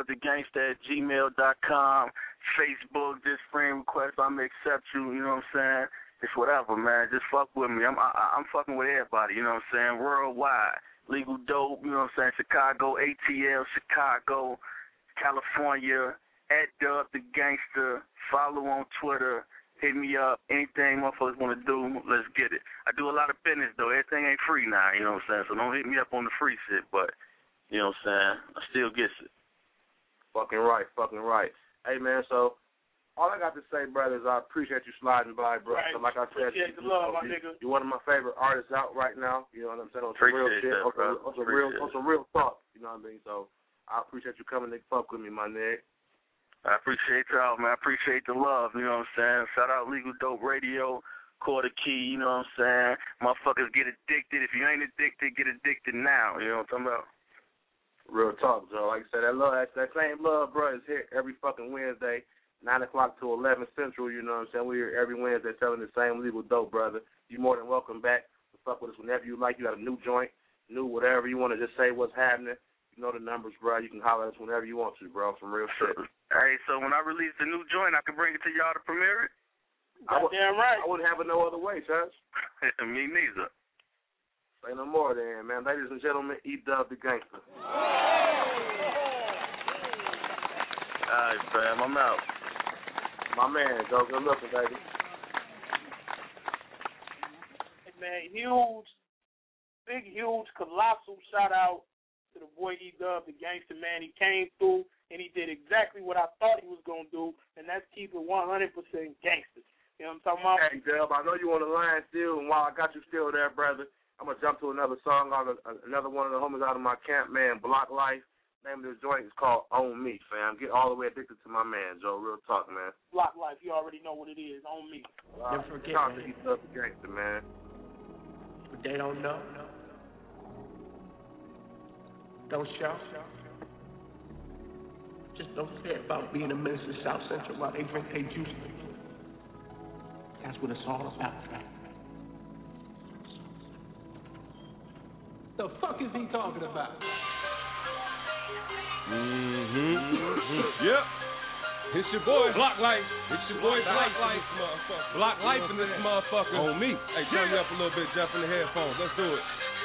edubthegangster@gmail.com. Facebook, just friend request, I'm going to accept you, you know what I'm saying. It's whatever, man. Just fuck with me. I'm fucking with everybody, you know what I'm saying. Worldwide. Legal Dope, you know what I'm saying. Chicago, ATL, Chicago, California, at Dub the Gangster. Follow on Twitter. Hit me up. Anything motherfuckers want to do, let's get it. I do a lot of business, though. Everything ain't free now, you know what I'm saying. So don't hit me up on the free shit, but, you know what I'm saying, I still get it. Fucking right. Hey, man, so all I got to say, brother, is I appreciate you sliding by, bro. Right. So like I said, appreciate the love, my nigga. You're one of my favorite artists out right now. You know what I'm saying? On some Appreciate real shit, that, on some real talk. You know what I mean? So I appreciate you coming to fuck with me, my nigga. I appreciate y'all, man. I appreciate the love, you know what I'm saying? Shout out Legal Dope Radio, Quarter Key, you know what I'm saying? Motherfuckers get addicted. If you ain't addicted, get addicted now. You know what I'm talking about? Real talk, Joe. Like I said, that same love, bro, is here every fucking Wednesday. 9 o'clock to 11 Central, you know what I'm saying? We're here every Wednesday selling the same legal dope, brother. You're more than welcome back to fuck with us whenever you like. You got a new joint, new whatever you want to just say what's happening. You know the numbers, bro. You can holler at us whenever you want to, bro. Some real shit. Hey, so when I release the new joint, I can bring it to y'all to premiere it? Damn right. I wouldn't have it no other way, Church. Me neither. Say no more then, man. Ladies and gentlemen, E-Dub the Gangster. All right, fam. I'm out. My man, Joe, good looking, baby. Hey, man, huge, colossal shout out to the boy E-Dub, the Gangster, man. He came through, and he did exactly what I thought he was going to do, and that's keep it 100% gangster. You know what I'm talking about? Hey, Dub, I know you on the line still, and while I got you still there, brother, I'm going to jump to another song on another one of the homies out of my camp, man, Block Life. Name of this joint is called On Me, fam. Get all the way addicted to my man, Joe. Real talk, man. Block Life, you already know what it is. On Me. Never forget, talk man. to E-Dub the Gangster, man. What they don't know, don't shout. Just don't care about being a minister South Central while they drink their juice. That's what it's all about, man. The fuck is he talking about? Yep. It's your boy Block Life. It's your boy Block Life. Block Life in this motherfucker. On me. Hey, turn me up a little bit, Jeff, in the headphones. Let's do it.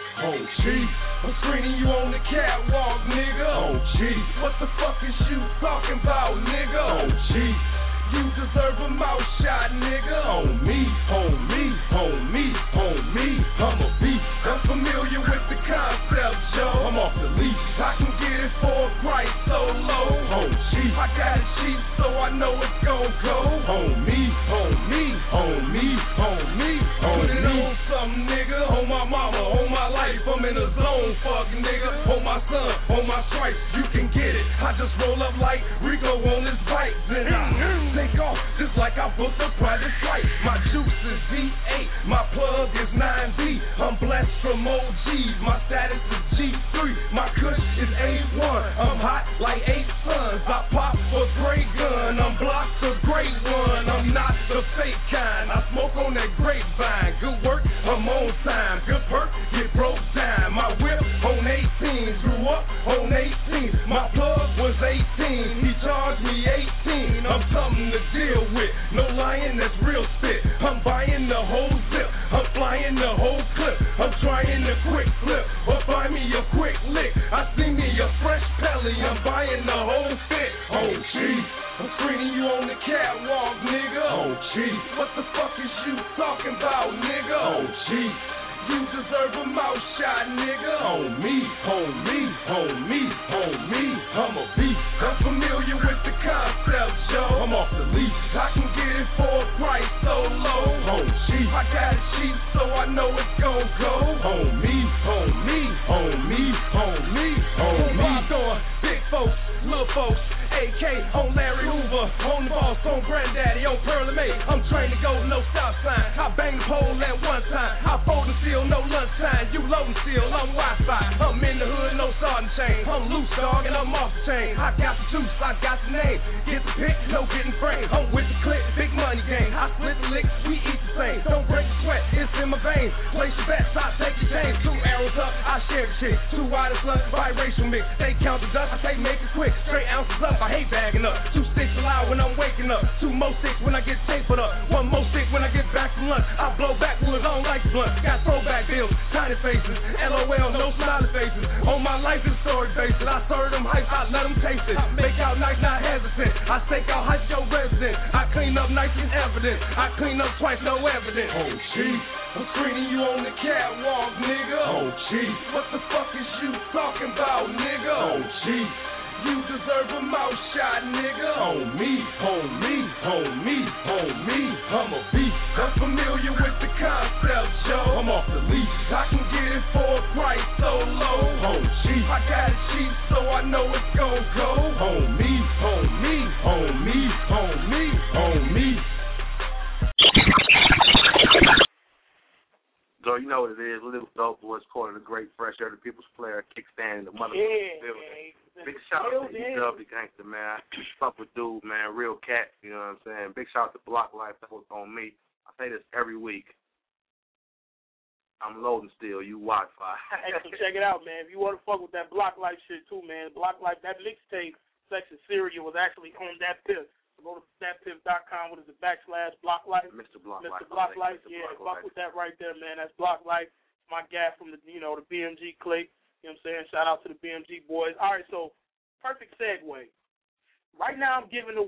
Oh, Chief, I'm screening you on the catwalk, nigga. Oh, Chief, what the fuck is you talking about, nigga? Oh, Chief, you deserve a mouth shot, nigga. On me, on me, on me, on me. I'm a beast. I'm familiar with the concept, Joe. I'm off the leash. I can get it for a price so low. Oh, Chief, I got it cheap, so I know it's gon' go. On me, on me, on me, on me. Put it on something, nigga. On my mama, on my life. I'm in a zone, fuck, nigga. On my son, on my stripes, you can get it. I just roll up like Rico on his bike. Then I take off just like I booked a private flight. My juice is D8, my plug is 9B. I'm blessed from OGs, my status is G3. My kush is A1, I'm hot like 8 suns. I pop a gray gun, I'm blocked a great one. I'm not the fake kind, I smoke on that grapevine. Good work, I'm on time. Good perk, get broke down. My whip on 18, grew up on 18. My plug was 18, he charged me 18. I'm something to deal with, no lying, that's real spit. I'm buying the whole zip, I'm flying the whole clip. I'm trying to quick flip, or find me a quick lick. I see me a fresh pelly, I'm buying the whole fit. Oh, Chief, I'm screening you on the catwalk, nigga. Oh, Chief, what the fuck is you talking about, nigga? Oh, Chief, you deserve a mouth shot, nigga. On me, on me, on me, on me. I'm a beast. I'm familiar with the concept, Joe. I'm off the leash. I can get it for a price so low. On Chief, I got it cheap, so I know it's gon' go. On me, on me, on me, on me, on me. On big folks, little folks. AK on Larry Hoover, on the boss, on Granddaddy, on Pearl and May. I'm trained to go, no stop sign. I bang the pole at one time. I fold and seal, no lunchtime. You load and seal, I'm Wi-Fi. I'm in the hood, no starting chain. I'm loose, dog, and I'm off the chain. I got the juice, I got the name. Get the pick, no getting framed. I'm with the click, big money game. I split the licks, we eat the same. Don't break the sweat, it's in my veins. Place your bets, I take your chains. 2 arrows up, I share the shit. 2 wide and slugs, biracial mix. They count the dust, I say make it quick. Straight ounces up, I hate bagging up. 2 sticks allowed when I'm waking up. 2 more sticks when I get tapered up. 1 more stick when I get back from lunch. I blow backwards, I don't like the blunt. Got throwback bills, tiny faces. LOL, no smiley faces. On my life is story basis. I serve them hype, I let them taste it. Make out nice, not hesitant. I stake out hype your resident. I clean up nice and evident. I clean up twice, no evidence. Oh, Chief, I'm screening you on the catwalk, nigga. Oh, Chief, what the fuck is you talking about, nigga? Oh, Chief, you deserve a mouth shot, nigga. On me, on me, on me, on me. I'm a beast. I'm familiar with the concept, Joe. I'm off the leash. I can get it for a price so low. Oh, Chief, I got it cheap, so I know it's gon' go. On me, on me, on me, on me, on me. So you know what it is. Little Dope was part of the great Fresh Air, the People's Player, kickstand in the motherfucking building. Big shout out to E-Dub, the gangster, man. Fuck with dude, man. Real cat, you know what I'm saying? Big shout out to Block Life. That was on me. I say this every week. I'm loading still. You Wi-Fi. Hey, so check it out, man. If you want to fuck with that Block Life shit, too, man. Block Life, that mixtape section Syria was actually on that piff. Go to thatpiff.com. What is it? /Block Life. Mr. Block Life. Mr. Block Life. Yeah, fuck with that right there, man. That's Block Life. My guy from the the BMG clique. You know what I'm saying? Shout out to the BMG boys. All right, so perfect segue. Right now I'm giving 4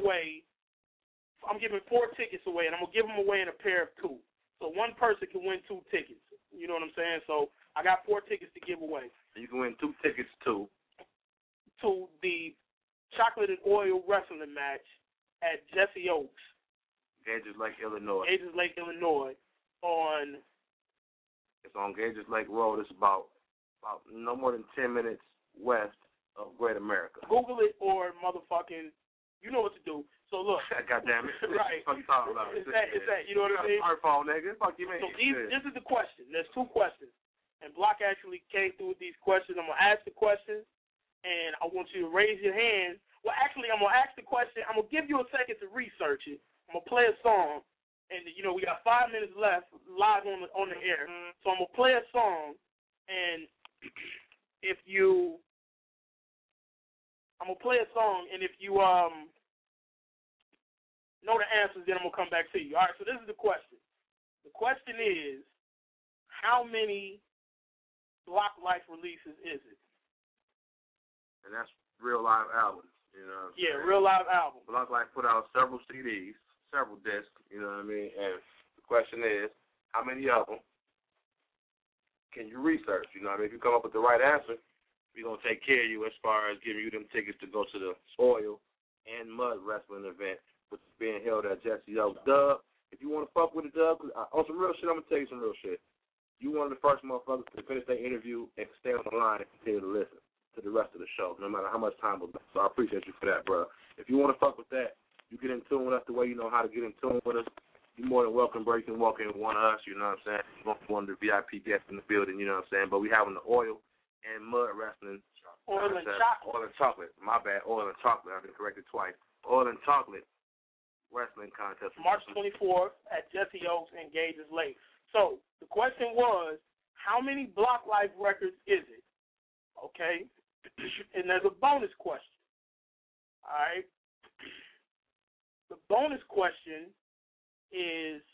tickets away, and I'm gonna give them away in a pair of 2. So one person can win 2 tickets. You know what I'm saying? So I got 4 tickets to give away. You can win 2 tickets to the Chocolate and Oil Wrestling match at Jesse Oaks, Gages Lake, Illinois. It's on Gages Lake Road. It's about no more than 10 minutes west of Great America. Google it or motherfucking, you know what to do. So look. God damn it. Right. What you talking about? It's that, you know what I mean? Smartphone, nigga. Fuck you, man. So this is the question. There's 2 questions. And Block actually came through with these questions. I'm going to ask the questions, and I want you to raise your hand. Well, actually, I'm going to ask the question. I'm going to give you a second to research it. I'm going to play a song. And, we got 5 minutes left live on the air. So I'm going to play a song. And if you know the answers, then I'm going to come back to you. All right, so this is the question. The question is, how many Block Life releases is it? And that's real live albums, you know what I'm saying? Real live albums. Block Life put out several CDs, several discs, you know what I mean? And the question is, how many of them can you research? You know what I mean? If you come up with the right answer, we're going to take care of you as far as giving you them tickets to go to the Oil and Mud Wrestling event, which is being held at Jesse Oaks. Dub, if you want to fuck with it, Dub, on some real shit, I'm going to tell you some real shit. You one of the first motherfuckers to finish their interview and stay on the line and continue to listen to the rest of the show, no matter how much time will be. So I appreciate you for that, bro. If you want to fuck with that, you get in tune with us the way you know how to get in tune with us. You're more than welcome, bro. You can walk in with one of us, you know what I'm saying? You're one of the VIP guests in the building, you know what I'm saying? But we having the Oil and Mud Wrestling. Oil and chocolate. Oil and chocolate. My bad. Oil and chocolate. I've been corrected twice. Oil and chocolate wrestling contest. March 24th at Jesse Oaks and Gages Lake. So the question was, how many Block Life records is it? Okay? And there's a bonus question. All right? The bonus question is,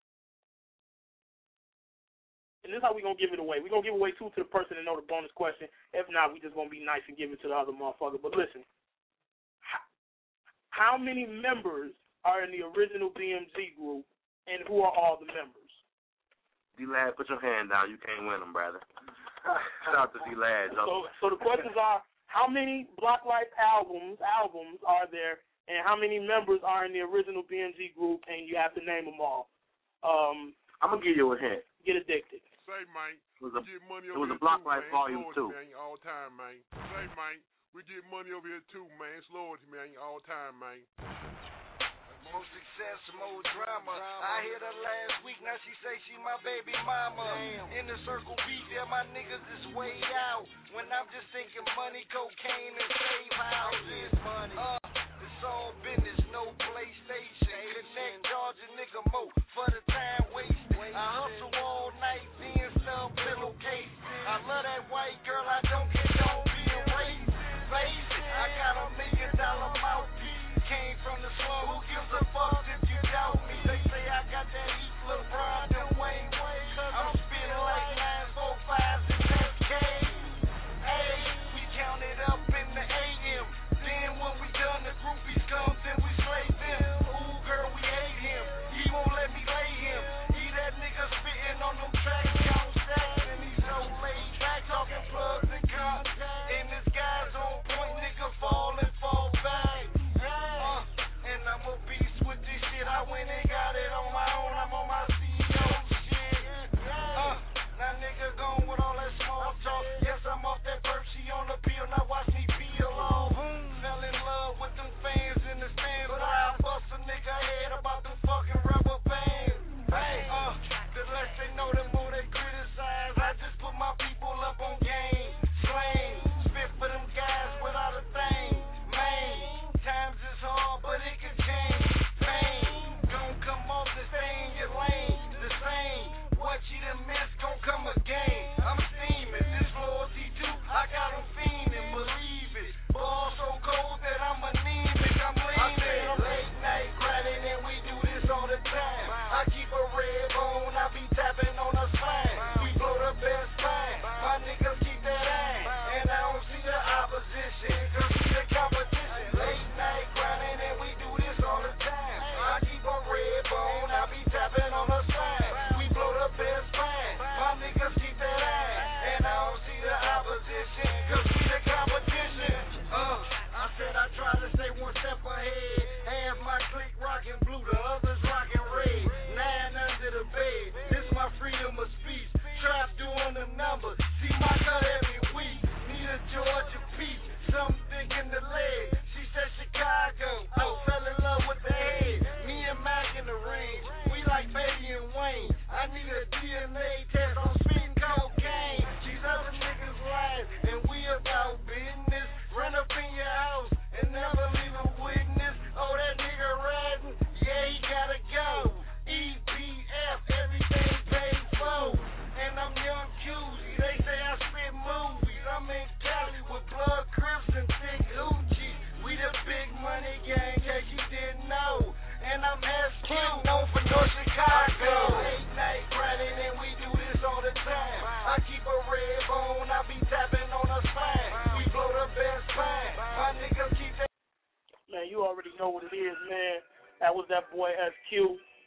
and this is how we're going to give it away. We're going to give away two to the person that know the bonus question. If not, we just going to be nice and give it to the other motherfucker. But listen, how many members are in the original BMG group, and who are all the members? D-Lad, put your hand down. You can't win them, brother. Shout out to D-Lad. So the questions are, how many Block Life albums are there, and how many members are in the original BMG group, and you have to name them all. I'm going to give you a hint. Get addicted. Say, man, it was a Block Life Volume 2. Man, all time, man. Say, man, we get money over here, too, man. It's loyalty, man, all time, man. More success, more drama. I hit her last week, now she say she my baby mama. In the circle beat, yeah, my niggas is way out. When I'm just thinking money, cocaine, and safe houses. It's all business, no PlayStation. Connect, charge a nigga more for the time wasted. I hustle all night, then some pillowcase. I love that white girl, I don't get no being raised. Face it, I got $1 million mouthpiece. Came from the slum, who gives a fuck if you doubt me? They say I got that heat, LeBron and Wayne. I'm spinning like 9, 4, 5s and SKs. Hey, we count it up in the AM. Then when we done, the groupies come, then we slay them. Ooh, girl, we hate him.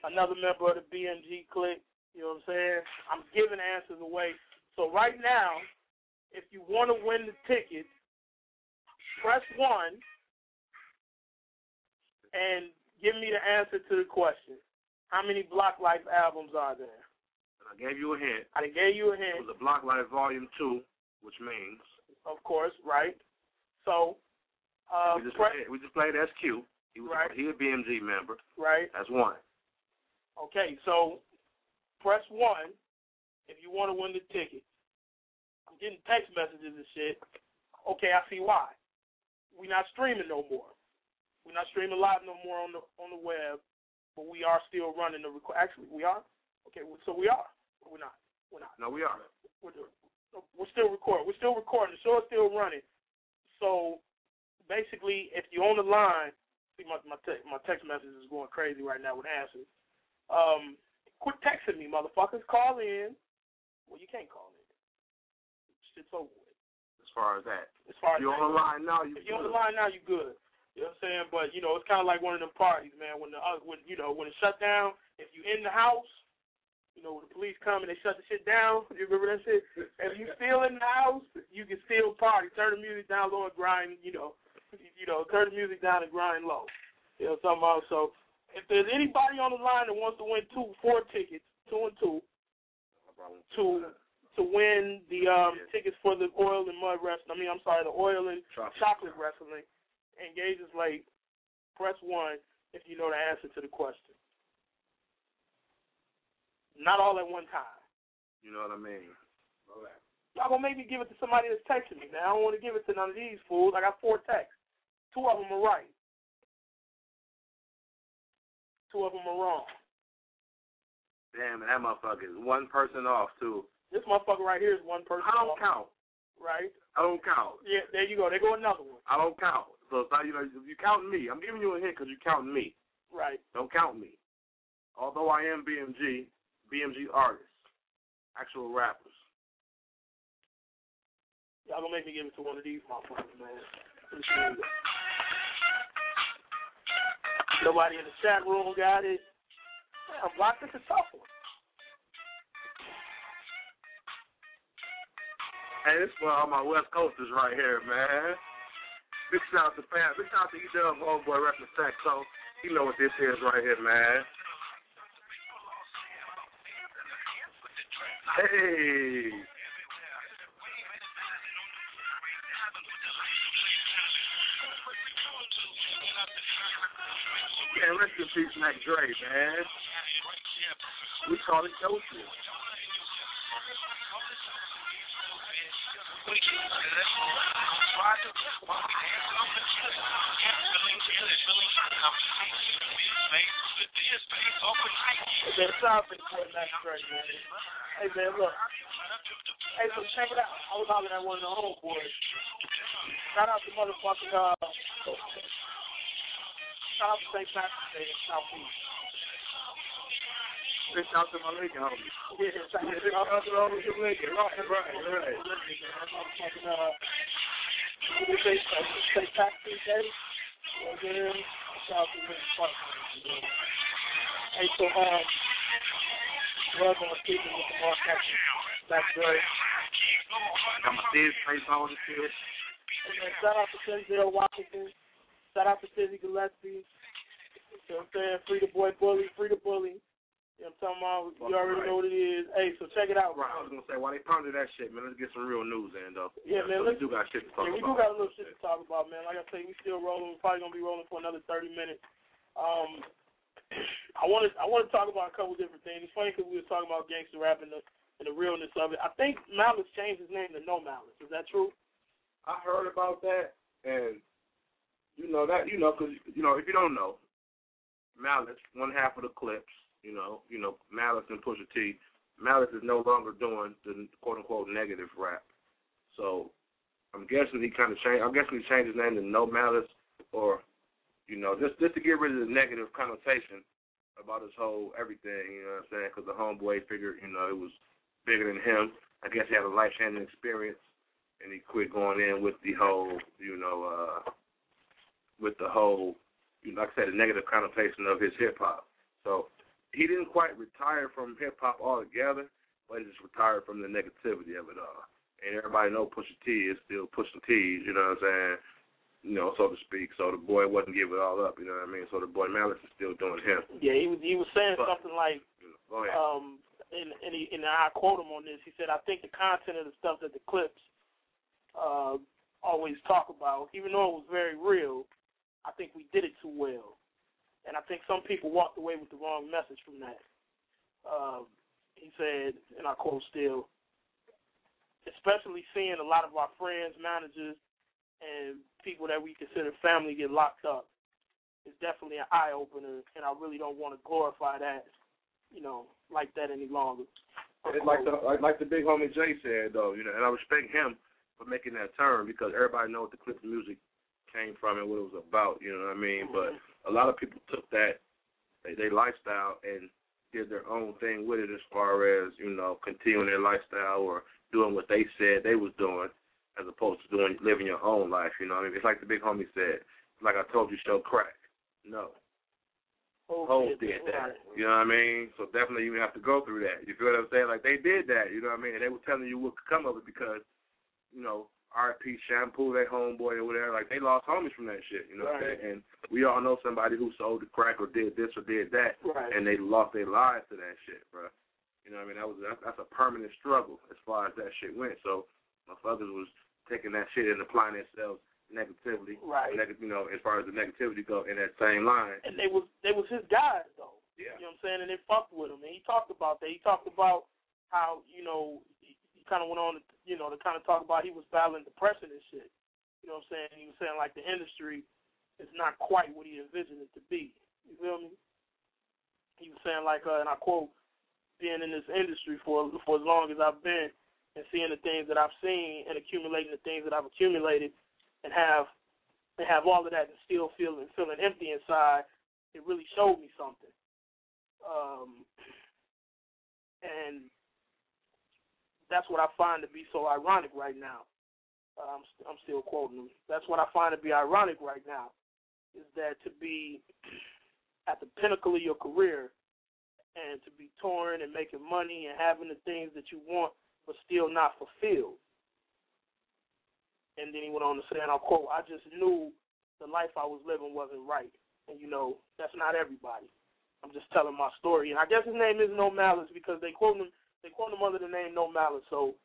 another member of the BMG clique. You know what I'm saying? I'm giving answers away. So right now, if you want to win the ticket, press 1 and give me the answer to the question. How many Block Life albums are there? I gave you a hint. I gave you a hint. It was a Block Life Volume 2, which means? Of course, right. So, we just played SQ. He a BMG member. Right. That's 1. Okay, so press 1 if you want to win the ticket. I'm getting text messages and shit. Okay, I see why. We're not streaming no more. We're not streaming live no more on the web, but we are still running the record. Actually, we are. Okay, so we are. We're not. No, we are. We're still recording. We're still recording. The show is still running. So basically, if you're on the line, see my text message is going crazy right now with answers. Quit texting me, motherfuckers. Call in. Well, you can't call in. Shit's over with. As far as that. If you're on the line now, you're good. You know what I'm saying? But it's kind of like one of them parties, man. When it shut down, if you in the house, when the police come and they shut the shit down, you remember that shit? If you still in the house, you can still party. Turn the music down low and grind, turn the music down and grind low. So if there's anybody on the line that wants to win 4 tickets, 2 and 2, to win the tickets for the oil and mud wrestling, the oil and chocolate wrestling, Engage is late, press 1 if you know the answer to the question. Not all at one time. You know what I mean? Okay. Y'all gonna make me give it to somebody that's texting me, man. I don't want to give it to none of these fools. I got 4 texts. 2 of them are right. 2 of them are wrong. Damn, that motherfucker is 1 person off, too. This motherfucker right here is 1 person off. I don't count. Right? I don't count. Yeah, there you go. There go another one. I don't count. So it's not, if you counting me, I'm giving you a hint because you're counting me. Right. Don't count me. Although I am BMG artists, actual rappers. Y'all gonna make me give it to one of these motherfuckers, man. Nobody in the chat room got it. Damn, Block, this is a tough one. Hey, this is for all my West Coasters right here, man. Big shout out to fans. Big shout out to E-Dub, homeboy, repping Saxo. You know what this is right here, man. Hey. Man, rest in peace, Mac Dre, man. We call it Joseph. Man, shout out to Mac Dre, man. Hey, man, look. Hey, so check it out. I was hollering at one of the homeboys. Shout out to motherfucking, shout out to St. Patrick's Day in Southeast. Big shout out to my Lincoln homie. Yeah, shout out to all of your Lincoln. Right. St. Patrick's Day. Again, shout out to Lincoln Park. Hey, so, we're going to keep it with the Mark Action. That's great. Got my Sid face on and shit. Shout out to Denzel Washington. Shout out to Tizzy Gillespie. You know what I'm saying? Free the boy Bully. Free the bully. You know what I'm talking about? You already know what it is. Hey, so check it out. Right, I was going to say, while they ponder that shit, man, let's get some real news in, though. Yeah, man. We do got shit to talk about. We do got a little shit to talk about, man. Like I say, we still rolling. We're probably going to be rolling for another 30 minutes. I want to talk about a couple different things. It's funny because we were talking about gangster rap and the realness of it. I think Malice changed his name to No Malice. Is that true? I heard about that, and because if you don't know, Malice, one half of the Clips, Malice and Pusha T. Malice is no longer doing the quote unquote negative rap. So I'm guessing he kind of changed. I'm guessing he changed his name to No Malice, or just to get rid of the negative connotation about his whole everything, you know what I'm saying? Because the homeboy figured, it was bigger than him. I guess he had a life-changing experience, and he quit going in with the whole, like I said, the negative connotation of his hip-hop. So he didn't quite retire from hip hop altogether, but he just retired from the negativity of it all. And everybody know Pusha T is still pushing T's, you know what I'm saying? You know, so to speak. So the boy wasn't giving it all up, you know what I mean? So the boy Malice is still doing him. Yeah, he was saying something like, go ahead. and I quote him on this. He said, I think the content of the stuff that the Clips always talk about, even though it was very real, I think we did it too well. And I think some people walked away with the wrong message from that. He said, and I quote still, especially seeing a lot of our friends, managers, and people that we consider family get locked up is definitely an eye-opener, and I really don't want to glorify that, you know, like that any longer. It's like the big homie Jay said, though, you know, and I respect him for making that turn because everybody knows what the Clips music came from and what it was about, you know what I mean? But a lot of people took that, their lifestyle, and did their own thing with it as far as, you know, continuing their lifestyle or doing what they said they was doing as opposed to living your own life, you know what I mean? It's like the big homie said, like I told you, show crack. No. Hov did that. You know what I mean? So definitely you have to go through that. You feel what I'm saying? Like they did that, you know what I mean? And they were telling you what could come of it because, you know, R.I.P. Shampoo, their homeboy or whatever, like they lost homies from that shit, you know what I'm saying? And we all know somebody who sold the crack or did this or did that, and they lost their lives to that shit, bro. You know what I mean? That's a permanent struggle as far as that shit went. So motherfuckers was taking that shit and applying themselves negatively, you know, as far as the negativity go in that same line. And they was his guys though. Yeah. You know what I'm saying? And they fucked with him. And he talked about that. He talked about how, you know, he kind of went on to, you know, to kind of talk about he was battling depression and shit. You know what I'm saying? He was saying like the industry is not quite what he envisioned it to be. You feel me? He was saying like, and I quote, being in this industry for as long as I've been and seeing the things that I've seen and accumulating the things that I've accumulated and have all of that and still feeling empty inside, it really showed me something. And that's what I find to be so ironic right now. I'm still quoting him. That's what I find to be ironic right now, is that to be at the pinnacle of your career and to be touring and making money and having the things that you want but still not fulfilled. And then he went on to say, and I'll quote, I just knew the life I was living wasn't right. And, you know, that's not everybody. I'm just telling my story. And I guess his name is No Malice because they quote him under the name No Malice. So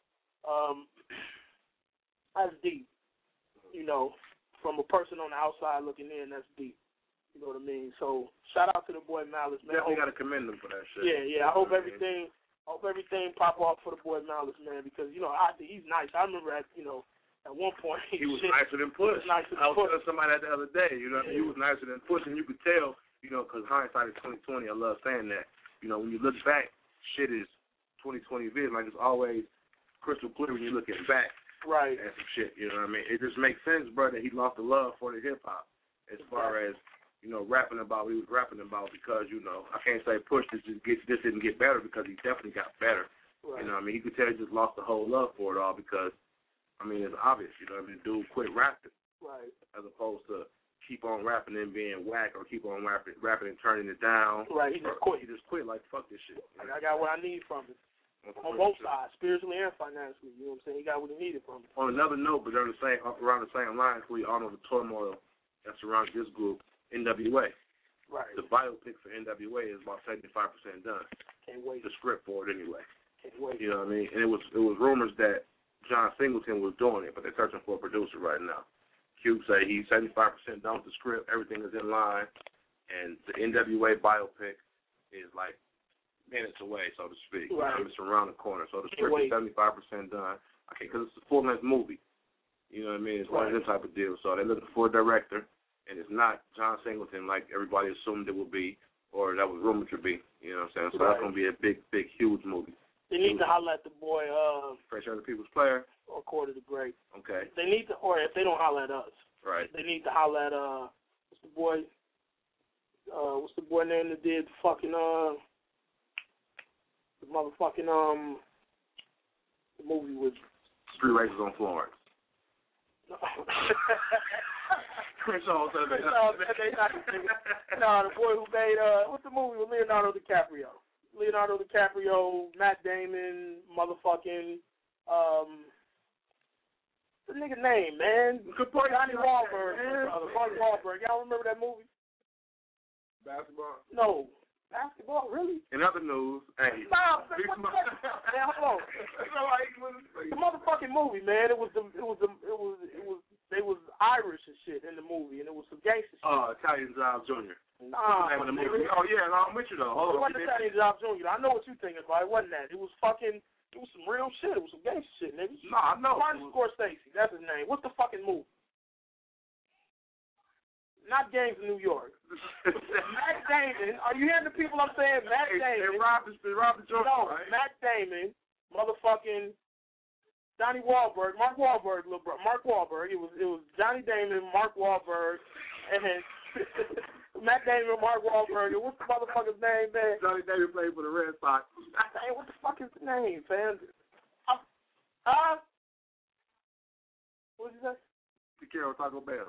that's deep. You know, from a person on the outside looking in, that's deep. You know what I mean? So shout out to the boy Malice, man. Definitely got to commend him for that shit. Yeah. I hope everything pop off for the boy Malice, man, because, you know, he's nice. I remember at one point he was nicer than Push. I was telling somebody that the other day, you know, he was nicer than Push, and you could tell, you know, because hindsight is 20/20. I love saying that. You know, when you look back, shit is 20/20 vision. Like it's always crystal clear when you look at back. Right. And some shit, you know what I mean? It just makes sense, bro, that he lost the love for the hip hop as far as, you know, rapping about what he was rapping about because, you know, I can't say Push this didn't get better because he definitely got better. Right. You know what I mean? You could tell he just lost the whole love for it all because, I mean, it's obvious, you know what I mean? Dude quit rapping. Right. As opposed to keep on rapping and being whack or keep on rapping and turning it down. Right, he just quit. He just quit like, fuck this shit. You know? I got what I need from it. On both sides, spiritually and financially. You know what I'm saying? He got what he needed from it. On another note, but around the same lines, we all know the turmoil that surrounds this group, NWA. Right. The biopic for NWA is about 75% done. Can't wait. The script for it anyway. Can't wait. You know what I mean? And it was rumors that John Singleton was doing it, but they're searching for a producer right now. Cube say he's 75% done with the script, everything is in line, and the NWA biopic is like minutes away, so to speak. Right. It's around the corner, so the script is 75% done. Okay, because it's a full-length movie. You know what I mean? It's one of them type of deals. So they're looking for a director, and it's not John Singleton like everybody assumed it would be, or that was rumored to be. You know what I'm saying? So that's going to be a big, huge movie. They need to holler at the boy. Fresh Out of the People's Player. Or Quarter the Great. Okay. They need to, or if they don't holler at us. Right. They need to holler at what's the boy name that did the fucking the movie with Street Races on Florence. Crenshaw said that. No, the boy who made what's the movie with Leonardo DiCaprio? Leonardo DiCaprio, Matt Damon, motherfucking the nigga name, man. Johnny Wahlberg. Mark Wahlberg. Y'all remember that movie? Basketball? No. Basketball, really? In other news, hey. Nah, man, hold on. The motherfucking movie, man. They was Irish and shit in the movie, and it was some gangster shit. Italian Job Jr. Nah. The movie. Oh yeah, no, I'm with you though. Hold it wasn't Italian Job Jr. I know what you're thinking about. It wasn't that. It was some real shit. It was some gangster shit, nigga. Nah, I know. Martin Scorsese. That's his name. What's the fucking movie? Not Gangs of New York. Matt Damon. Are you hearing the people I'm saying? Matt Damon. They robbed the joint. No, right? Matt Damon, motherfucking Johnny Wahlberg, Mark Wahlberg, little bro. Mark Wahlberg. It was Johnny Damon, Mark Wahlberg, and Matt Damon, Mark Wahlberg. And what's the motherfucker's name, man? Johnny Damon played for the Red Sox. Hey, what the fuck is the name, fam? What did you say? Carol Taco Bell.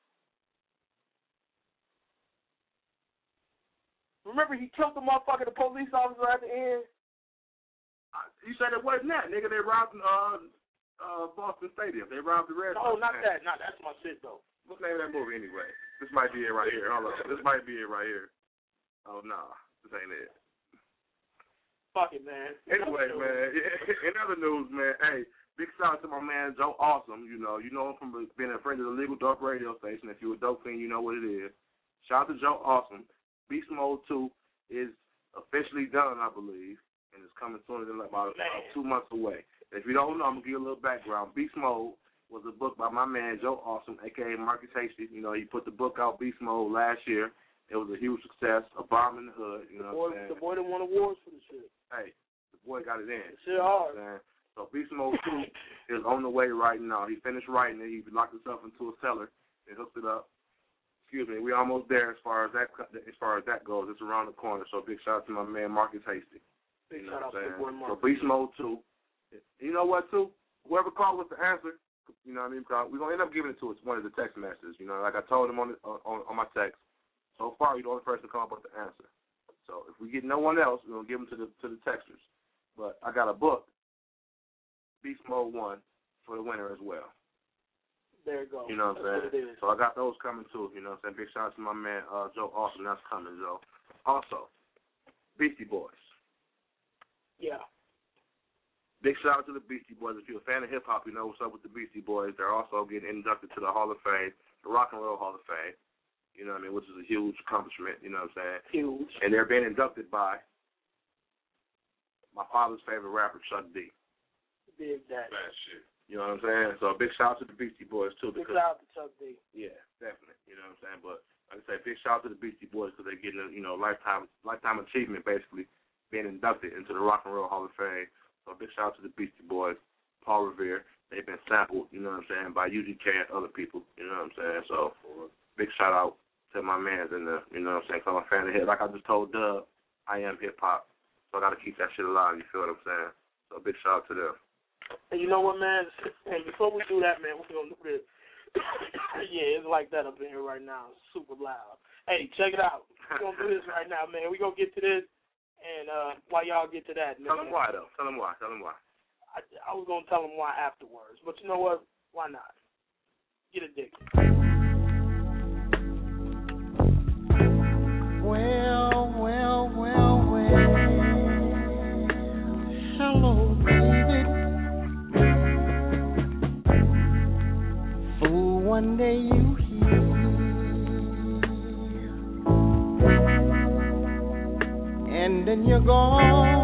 Remember, he killed the motherfucker, the police officer at the end? You said it wasn't that, nigga. They robbed Boston Stadium. They robbed the Red Sox. No, not that. No, that's my shit, though. What's the name of that movie, anyway? This might be it right here. Hold on. This might be it right here. Oh, no. This ain't it. Fuck it, man. Anyway, man. In other news, man, hey, big shout out to my man, Joe Awesome. You know him from being a friend of the Legal Dope radio station. If you're a dope fan, you know what it is. Shout out to Joe Awesome. Beast Mode 2 is officially done, I believe, and it's coming sooner than about 2 months away. If you don't know, I'm going to give you a little background. Beast Mode was a book by my man, Joe Awesome, a.k.a. Marcus Hasty. You know, he put the book out, Beast Mode, last year. It was a huge success, a bomb in the hood. You know what I'm saying? The boy that won awards for the shit. Hey, the boy got it in. Shit hard. So Beast Mode 2 is on the way right now. He finished writing it. He locked himself into a cellar and hooked it up. Excuse me, we're almost there as far as that goes. It's around the corner. So big shout out to my man Marcus Hasty. Big shout out to the boy Marcus. So Beast Mode 2. You know what, too? Whoever called with the answer, you know what I mean? We're gonna end up giving it to one of the text messages. You know, like I told him on my text. So far, you're the only person to come up with the answer. So if we get no one else, we're gonna give them to the texters. But I got a book, Beast Mode 1, for the winner as well. There you go. You know what I'm saying? So I got those coming too. You know what I'm saying? Big shout out to my man Joe Awesome. That's coming, Joe. Also, Beastie Boys. Yeah. Big shout out to the Beastie Boys. If you're a fan of hip hop, you know what's up with the Beastie Boys. They're also getting inducted to the Hall of Fame, the Rock and Roll Hall of Fame. You know what I mean? Which is a huge accomplishment. You know what I'm saying? Huge. And they're being inducted by my father's favorite rapper, Chuck D. Big that. Bad shit. You know what I'm saying? So a big shout out to the Beastie Boys, too. Big shout out to Chuck D. Yeah, definitely. You know what I'm saying? But like I say, big shout out to the Beastie Boys because they're getting a lifetime achievement, basically, being inducted into the Rock and Roll Hall of Fame. So a big shout out to the Beastie Boys, Paul Revere. They've been sampled, you know what I'm saying, by UGK and other people. You know what I'm saying? So big shout out to my mans in the, you know what I'm saying, because I'm a fan of hip. Like I just told Dub, I am hip-hop. So I got to keep that shit alive, you feel what I'm saying? So big shout out to them. And you know what, man? Hey, before we do that, man, we're going to do this. Yeah, it's like that up in here right now. It's super loud. Hey, check it out. We're going to do this right now, man. We're going to get to this, and while y'all get to that, man. Tell them why, though. Tell them why. I was going to tell them why afterwards. But you know what? Why not? Get addicted. Well. Hello, baby. For one day you here, and then you're gone.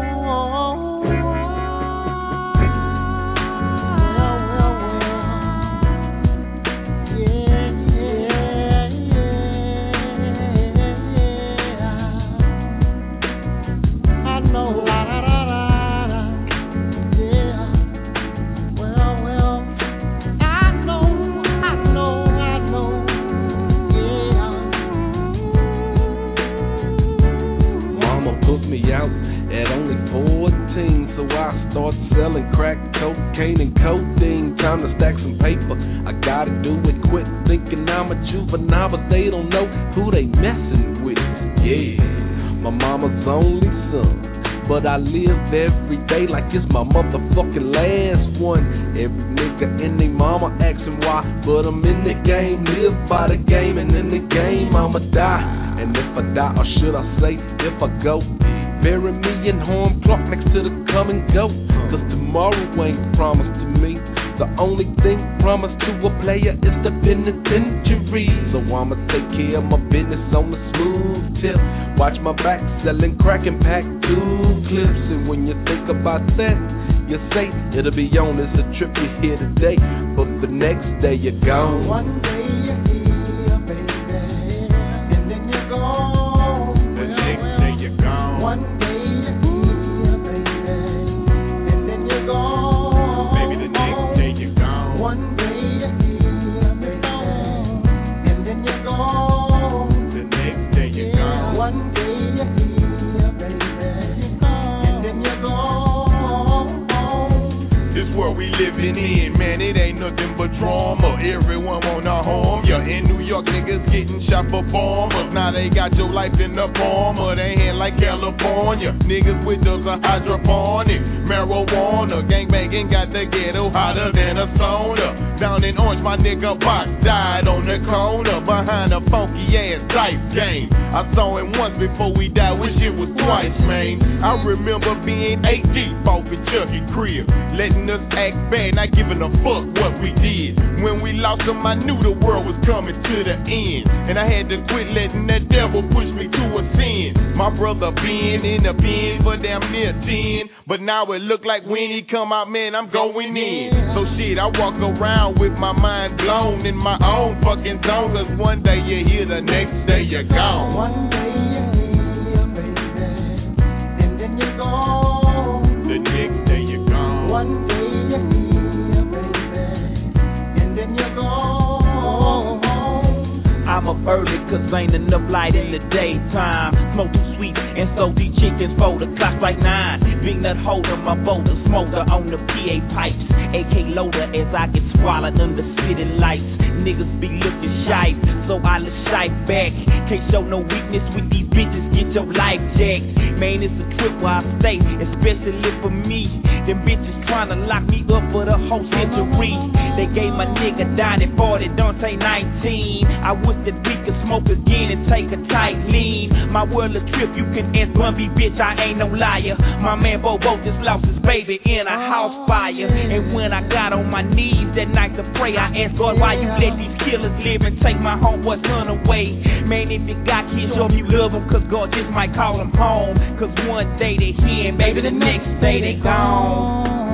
house at only 14. So I start selling crack, cocaine, and codeine. Time to stack some paper, I gotta do it quick. Thinking I'm a juvenile, but they don't know who they messing with. Yeah, my mama's only son, but I live every day like it's my motherfucking last one. Every nigga and they mama asking why, but I'm in the game, live by the game, and in the game I'ma die. And if I die, or should I say, if I go, bury me in home clock next to the come and go. Cause tomorrow ain't promised to me. The only thing promised to a player is the penitentiary. So I'ma take care of my business on the smooth tip. Watch my back, selling crack and pack 2 clips. And when you think about that, you say it'll be on as a trip you here today, but the next day you're gone. One day you're here, baby, and then you're gone. The next day you're gone. One day you're here, baby, and then you're gone. Maybe the next day you're gone. One day you're here, baby, and then you're gone. The next day you're gone. One day you're here, baby, and then you're gone. This world we living in, man, it ain't nothing but drama. Everyone wanna harm ya. In New York, niggas getting shot for bombers. Now they got your life in the palm of their hand like California. Niggas with drugs are hydroponic, marijuana. Gangbanging got the ghetto hotter than a sauna. Down in Orange, my nigga Box died on the corner behind a funky ass dice game. I saw him once before we died, wish it was twice, man. I remember being 8 deep off in Chucky crib, letting us act bad, not giving a fuck what we did. When we lost him, I knew the world was coming to the end, and I had to quit letting that devil push me to a sin. My brother been in the pen for damn near 10, but now it look like when he come out, man, I'm going in. So shit, I walk around with my mind blown in my own fucking zone, cause one day you're here, the next day you're gone. One day you're here, baby, and then you're gone. The next day you're gone. One day you're here, baby, and then you're gone. I'm up early cause ain't enough light in the daytime. Smoke too sweet and so these chickens fold the clock like 9. Big nut holder, my boulder smoker on the PA pipes. AK loader as I get swallowed under city lights. Niggas be looking shy, so I look shy back. Can't show no weakness with these bitches, get your life jacked. Man, it's a trip where I stay, especially for me. Them bitches tryna lock me up for the whole century. They gave my nigga Donnie 40, Dante 19. I wish that we could smoke again and take a tight lean. My world a trip, you can ask Bumby, bitch, I ain't no liar. My man Bobo just lost his baby in a house fire. And when I got on my knees that night to pray, I asked God, why you let these killers live and take my homeboy son away? Man, if you got kids, show me you love them, cause God just might call them home. Cause one day they here and baby the next day they gone.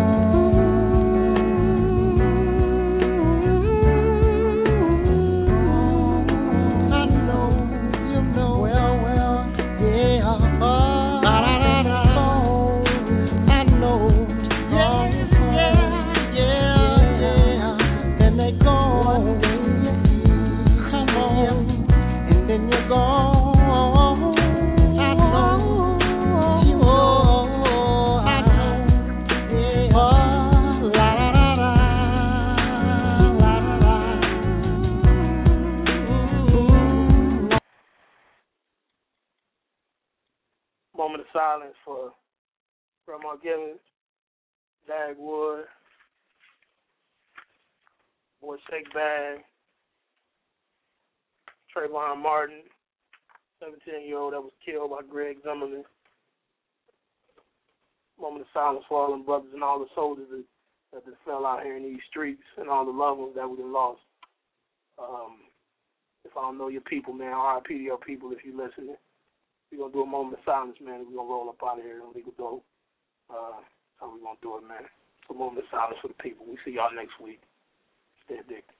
Moment of silence for Grandma Givens, Dagwood, Boy Shake Bag, Trayvon Martin, 17-year-old that was killed by Greg Zimmerman. Moment of silence for all them brothers and all the soldiers that fell out here in these streets and all the loved ones that we done lost. If I don't know your people, man, RIP to your people if you're listening. We're going to do a moment of silence, man. We're going to roll up out of here and legal dope. That's how we're going to do it, man. So a moment of silence for the people. We see y'all next week. Stay addicted.